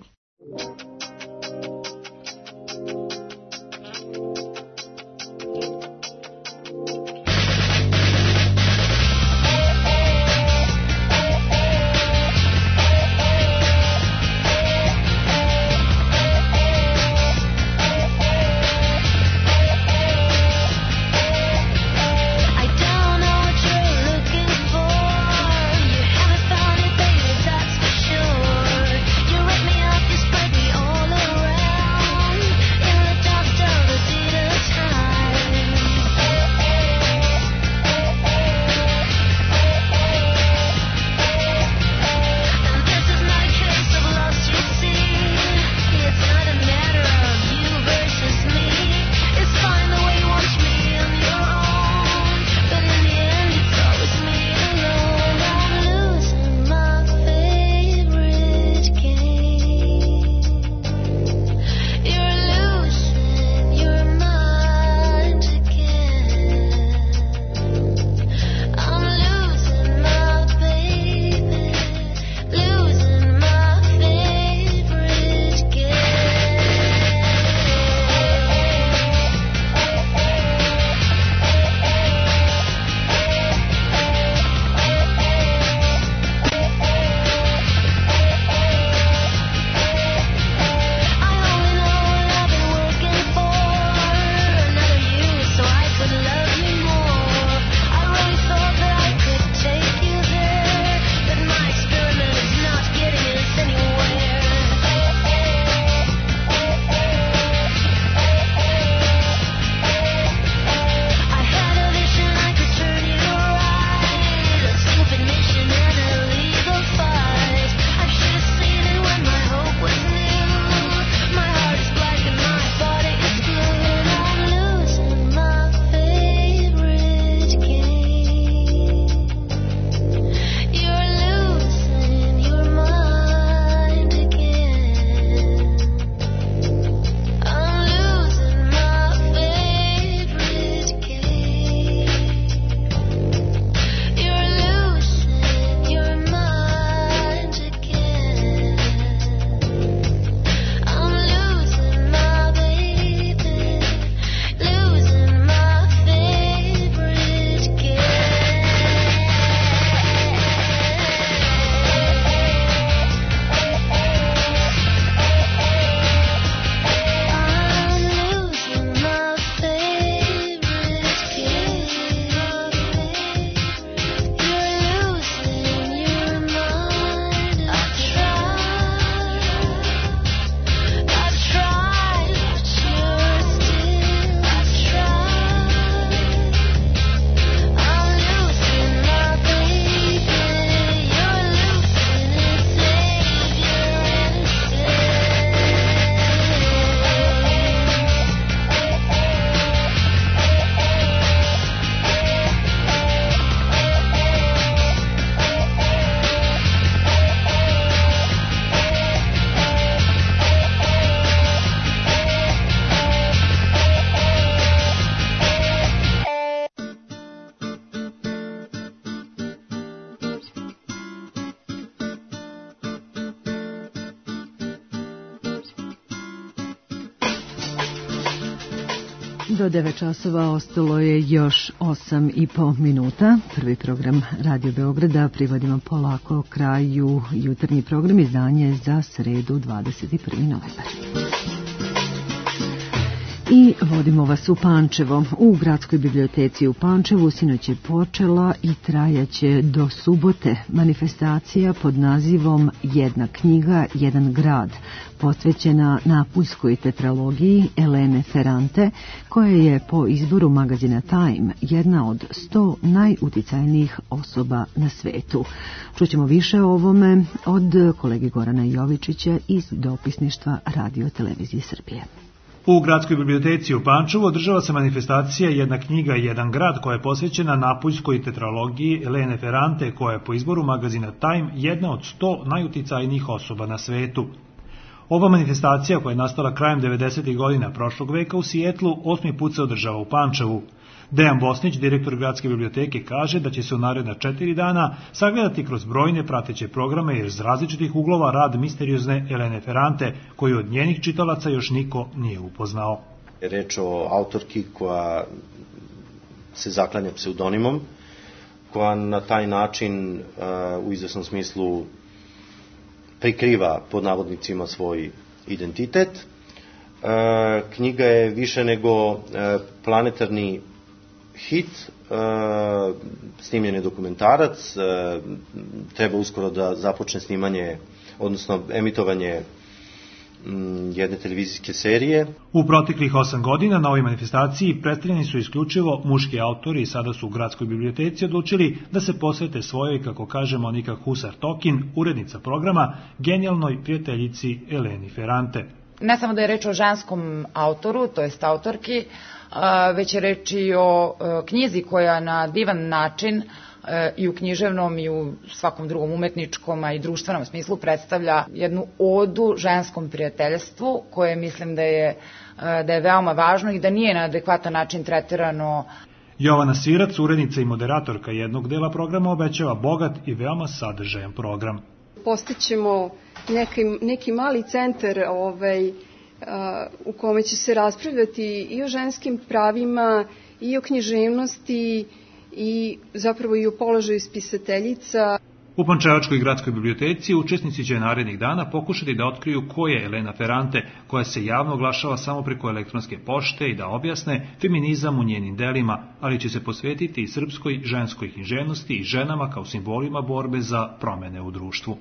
Do devet časova ostalo je još osam i po minuta. Prvi program Radio Beograda privodimo polako kraju. Jutarnji program izdanje za sredu dvadeset prvi novembar. I vodimo vas u Pančevo. U Gradskoj biblioteci u Pančevu sinoć je počela i trajaće do subote manifestacija pod nazivom Jedna knjiga, jedan grad, posvećena napuljskoj tetralogiji Elene Ferrante, koja je po izboru magazina Time jedna od sto najuticajnijih osoba na svetu. Čućemo više o ovome od kolege Gorana Jovičića iz dopisništva Radio Televizije Srbije. U Gradskoj biblioteci u Pančevu održava se manifestacija Jedna knjiga i jedan grad, koja je posvećena napuljskoj tetralogiji Elene Ferrante, koja je po izboru magazina Time jedna od sto najuticajnijih osoba na svetu. Ova manifestacija, koja je nastala krajem devedesetih godina prošlog veka u Sijetlu, osmi put se održava u Pančevu. Dejan Bosnić, direktor Gradske biblioteke, kaže da će se u naredna četiri dana sagledati kroz brojne prateće programe jer iz različitih uglova rad misteriozne Elene Ferrante, koju od njenih čitalaca još niko nije upoznao. Reč o autorki koja se zaklanja pseudonimom, koja na taj način u izvesnom smislu prikriva pod navodnicima svoj identitet. Knjiga je više nego planetarni hit, snimljen je dokumentarac, treba uskoro da započne snimanje, odnosno emitovanje jedne televizijske serije. U proteklih osam godina na ovoj manifestaciji predstavljeni su isključivo muški autori i sada su u Gradskoj biblioteci odlučili da se posvete svojoj, kako kaže Monika Husar-Tokin, urednica programa, genijalnoj prijateljici Eleni Ferrante. Ne samo da je reč o ženskom autoru, to jest autorki, već je reč i o knjizi koja na divan način i u književnom i u svakom drugom umetničkom, a i društvenom smislu predstavlja jednu odu ženskom prijateljstvu koje mislim da je, da je veoma važno i da nije na adekvatan način tretirano. Jovana Svirac, urednica i moderatorka jednog dela programa, obećava bogat i veoma sadržajan program. Postićemo neki, neki mali centar ovaj, u kome će se raspravljati i o ženskim pravima, i o književnosti, i zapravo i o položaju spisateljica. U Pančevačkoj Gradskoj biblioteci učesnici će narednih dana pokušati da otkriju ko je Elena Ferrante, koja se javno oglašava samo preko elektronske pošte, i da objasne feminizam u njenim delima, ali će se posvetiti i srpskoj ženskoj književnosti i ženama kao simbolima borbe za promene u društvu.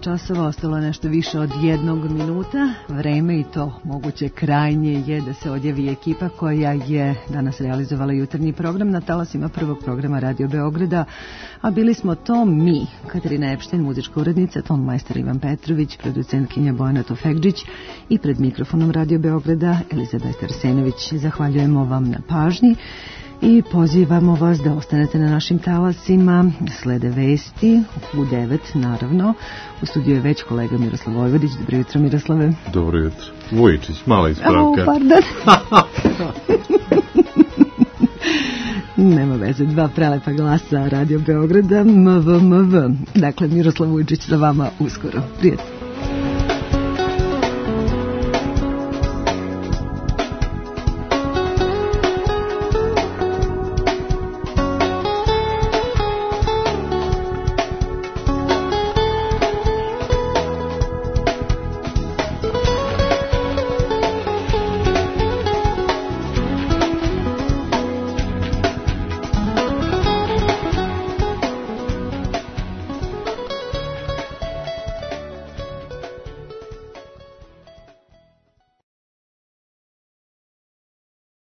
časova, ostalo je nešto više od jednog minuta. Vreme i to moguće krajnje je da se odjavi ekipa koja je danas realizovala jutarnji program na talasima prvog programa Radio Beograda, a bili smo to mi, Katarina Epštajn, muzička urednica, ton majstor Ivan Petrović, producentkinja Bojana Tofegđić i pred mikrofonom Radio Beograda Elizabeta Arsenović. Zahvaljujemo vam na pažnji i pozivamo vas da ostanete na našim talasima. Slede vesti u devet, naravno. U studiju je već kolega Miroslav Vojvodić. Dobro jutro, Miroslave. Dobro jutro. Vujičić, mala ispravka. O, pardon. Nema veze, dva prelepa glasa Radio Beograda, M V M V. Dakle, Miroslav Vujičić za vama uskoro. Prijatno.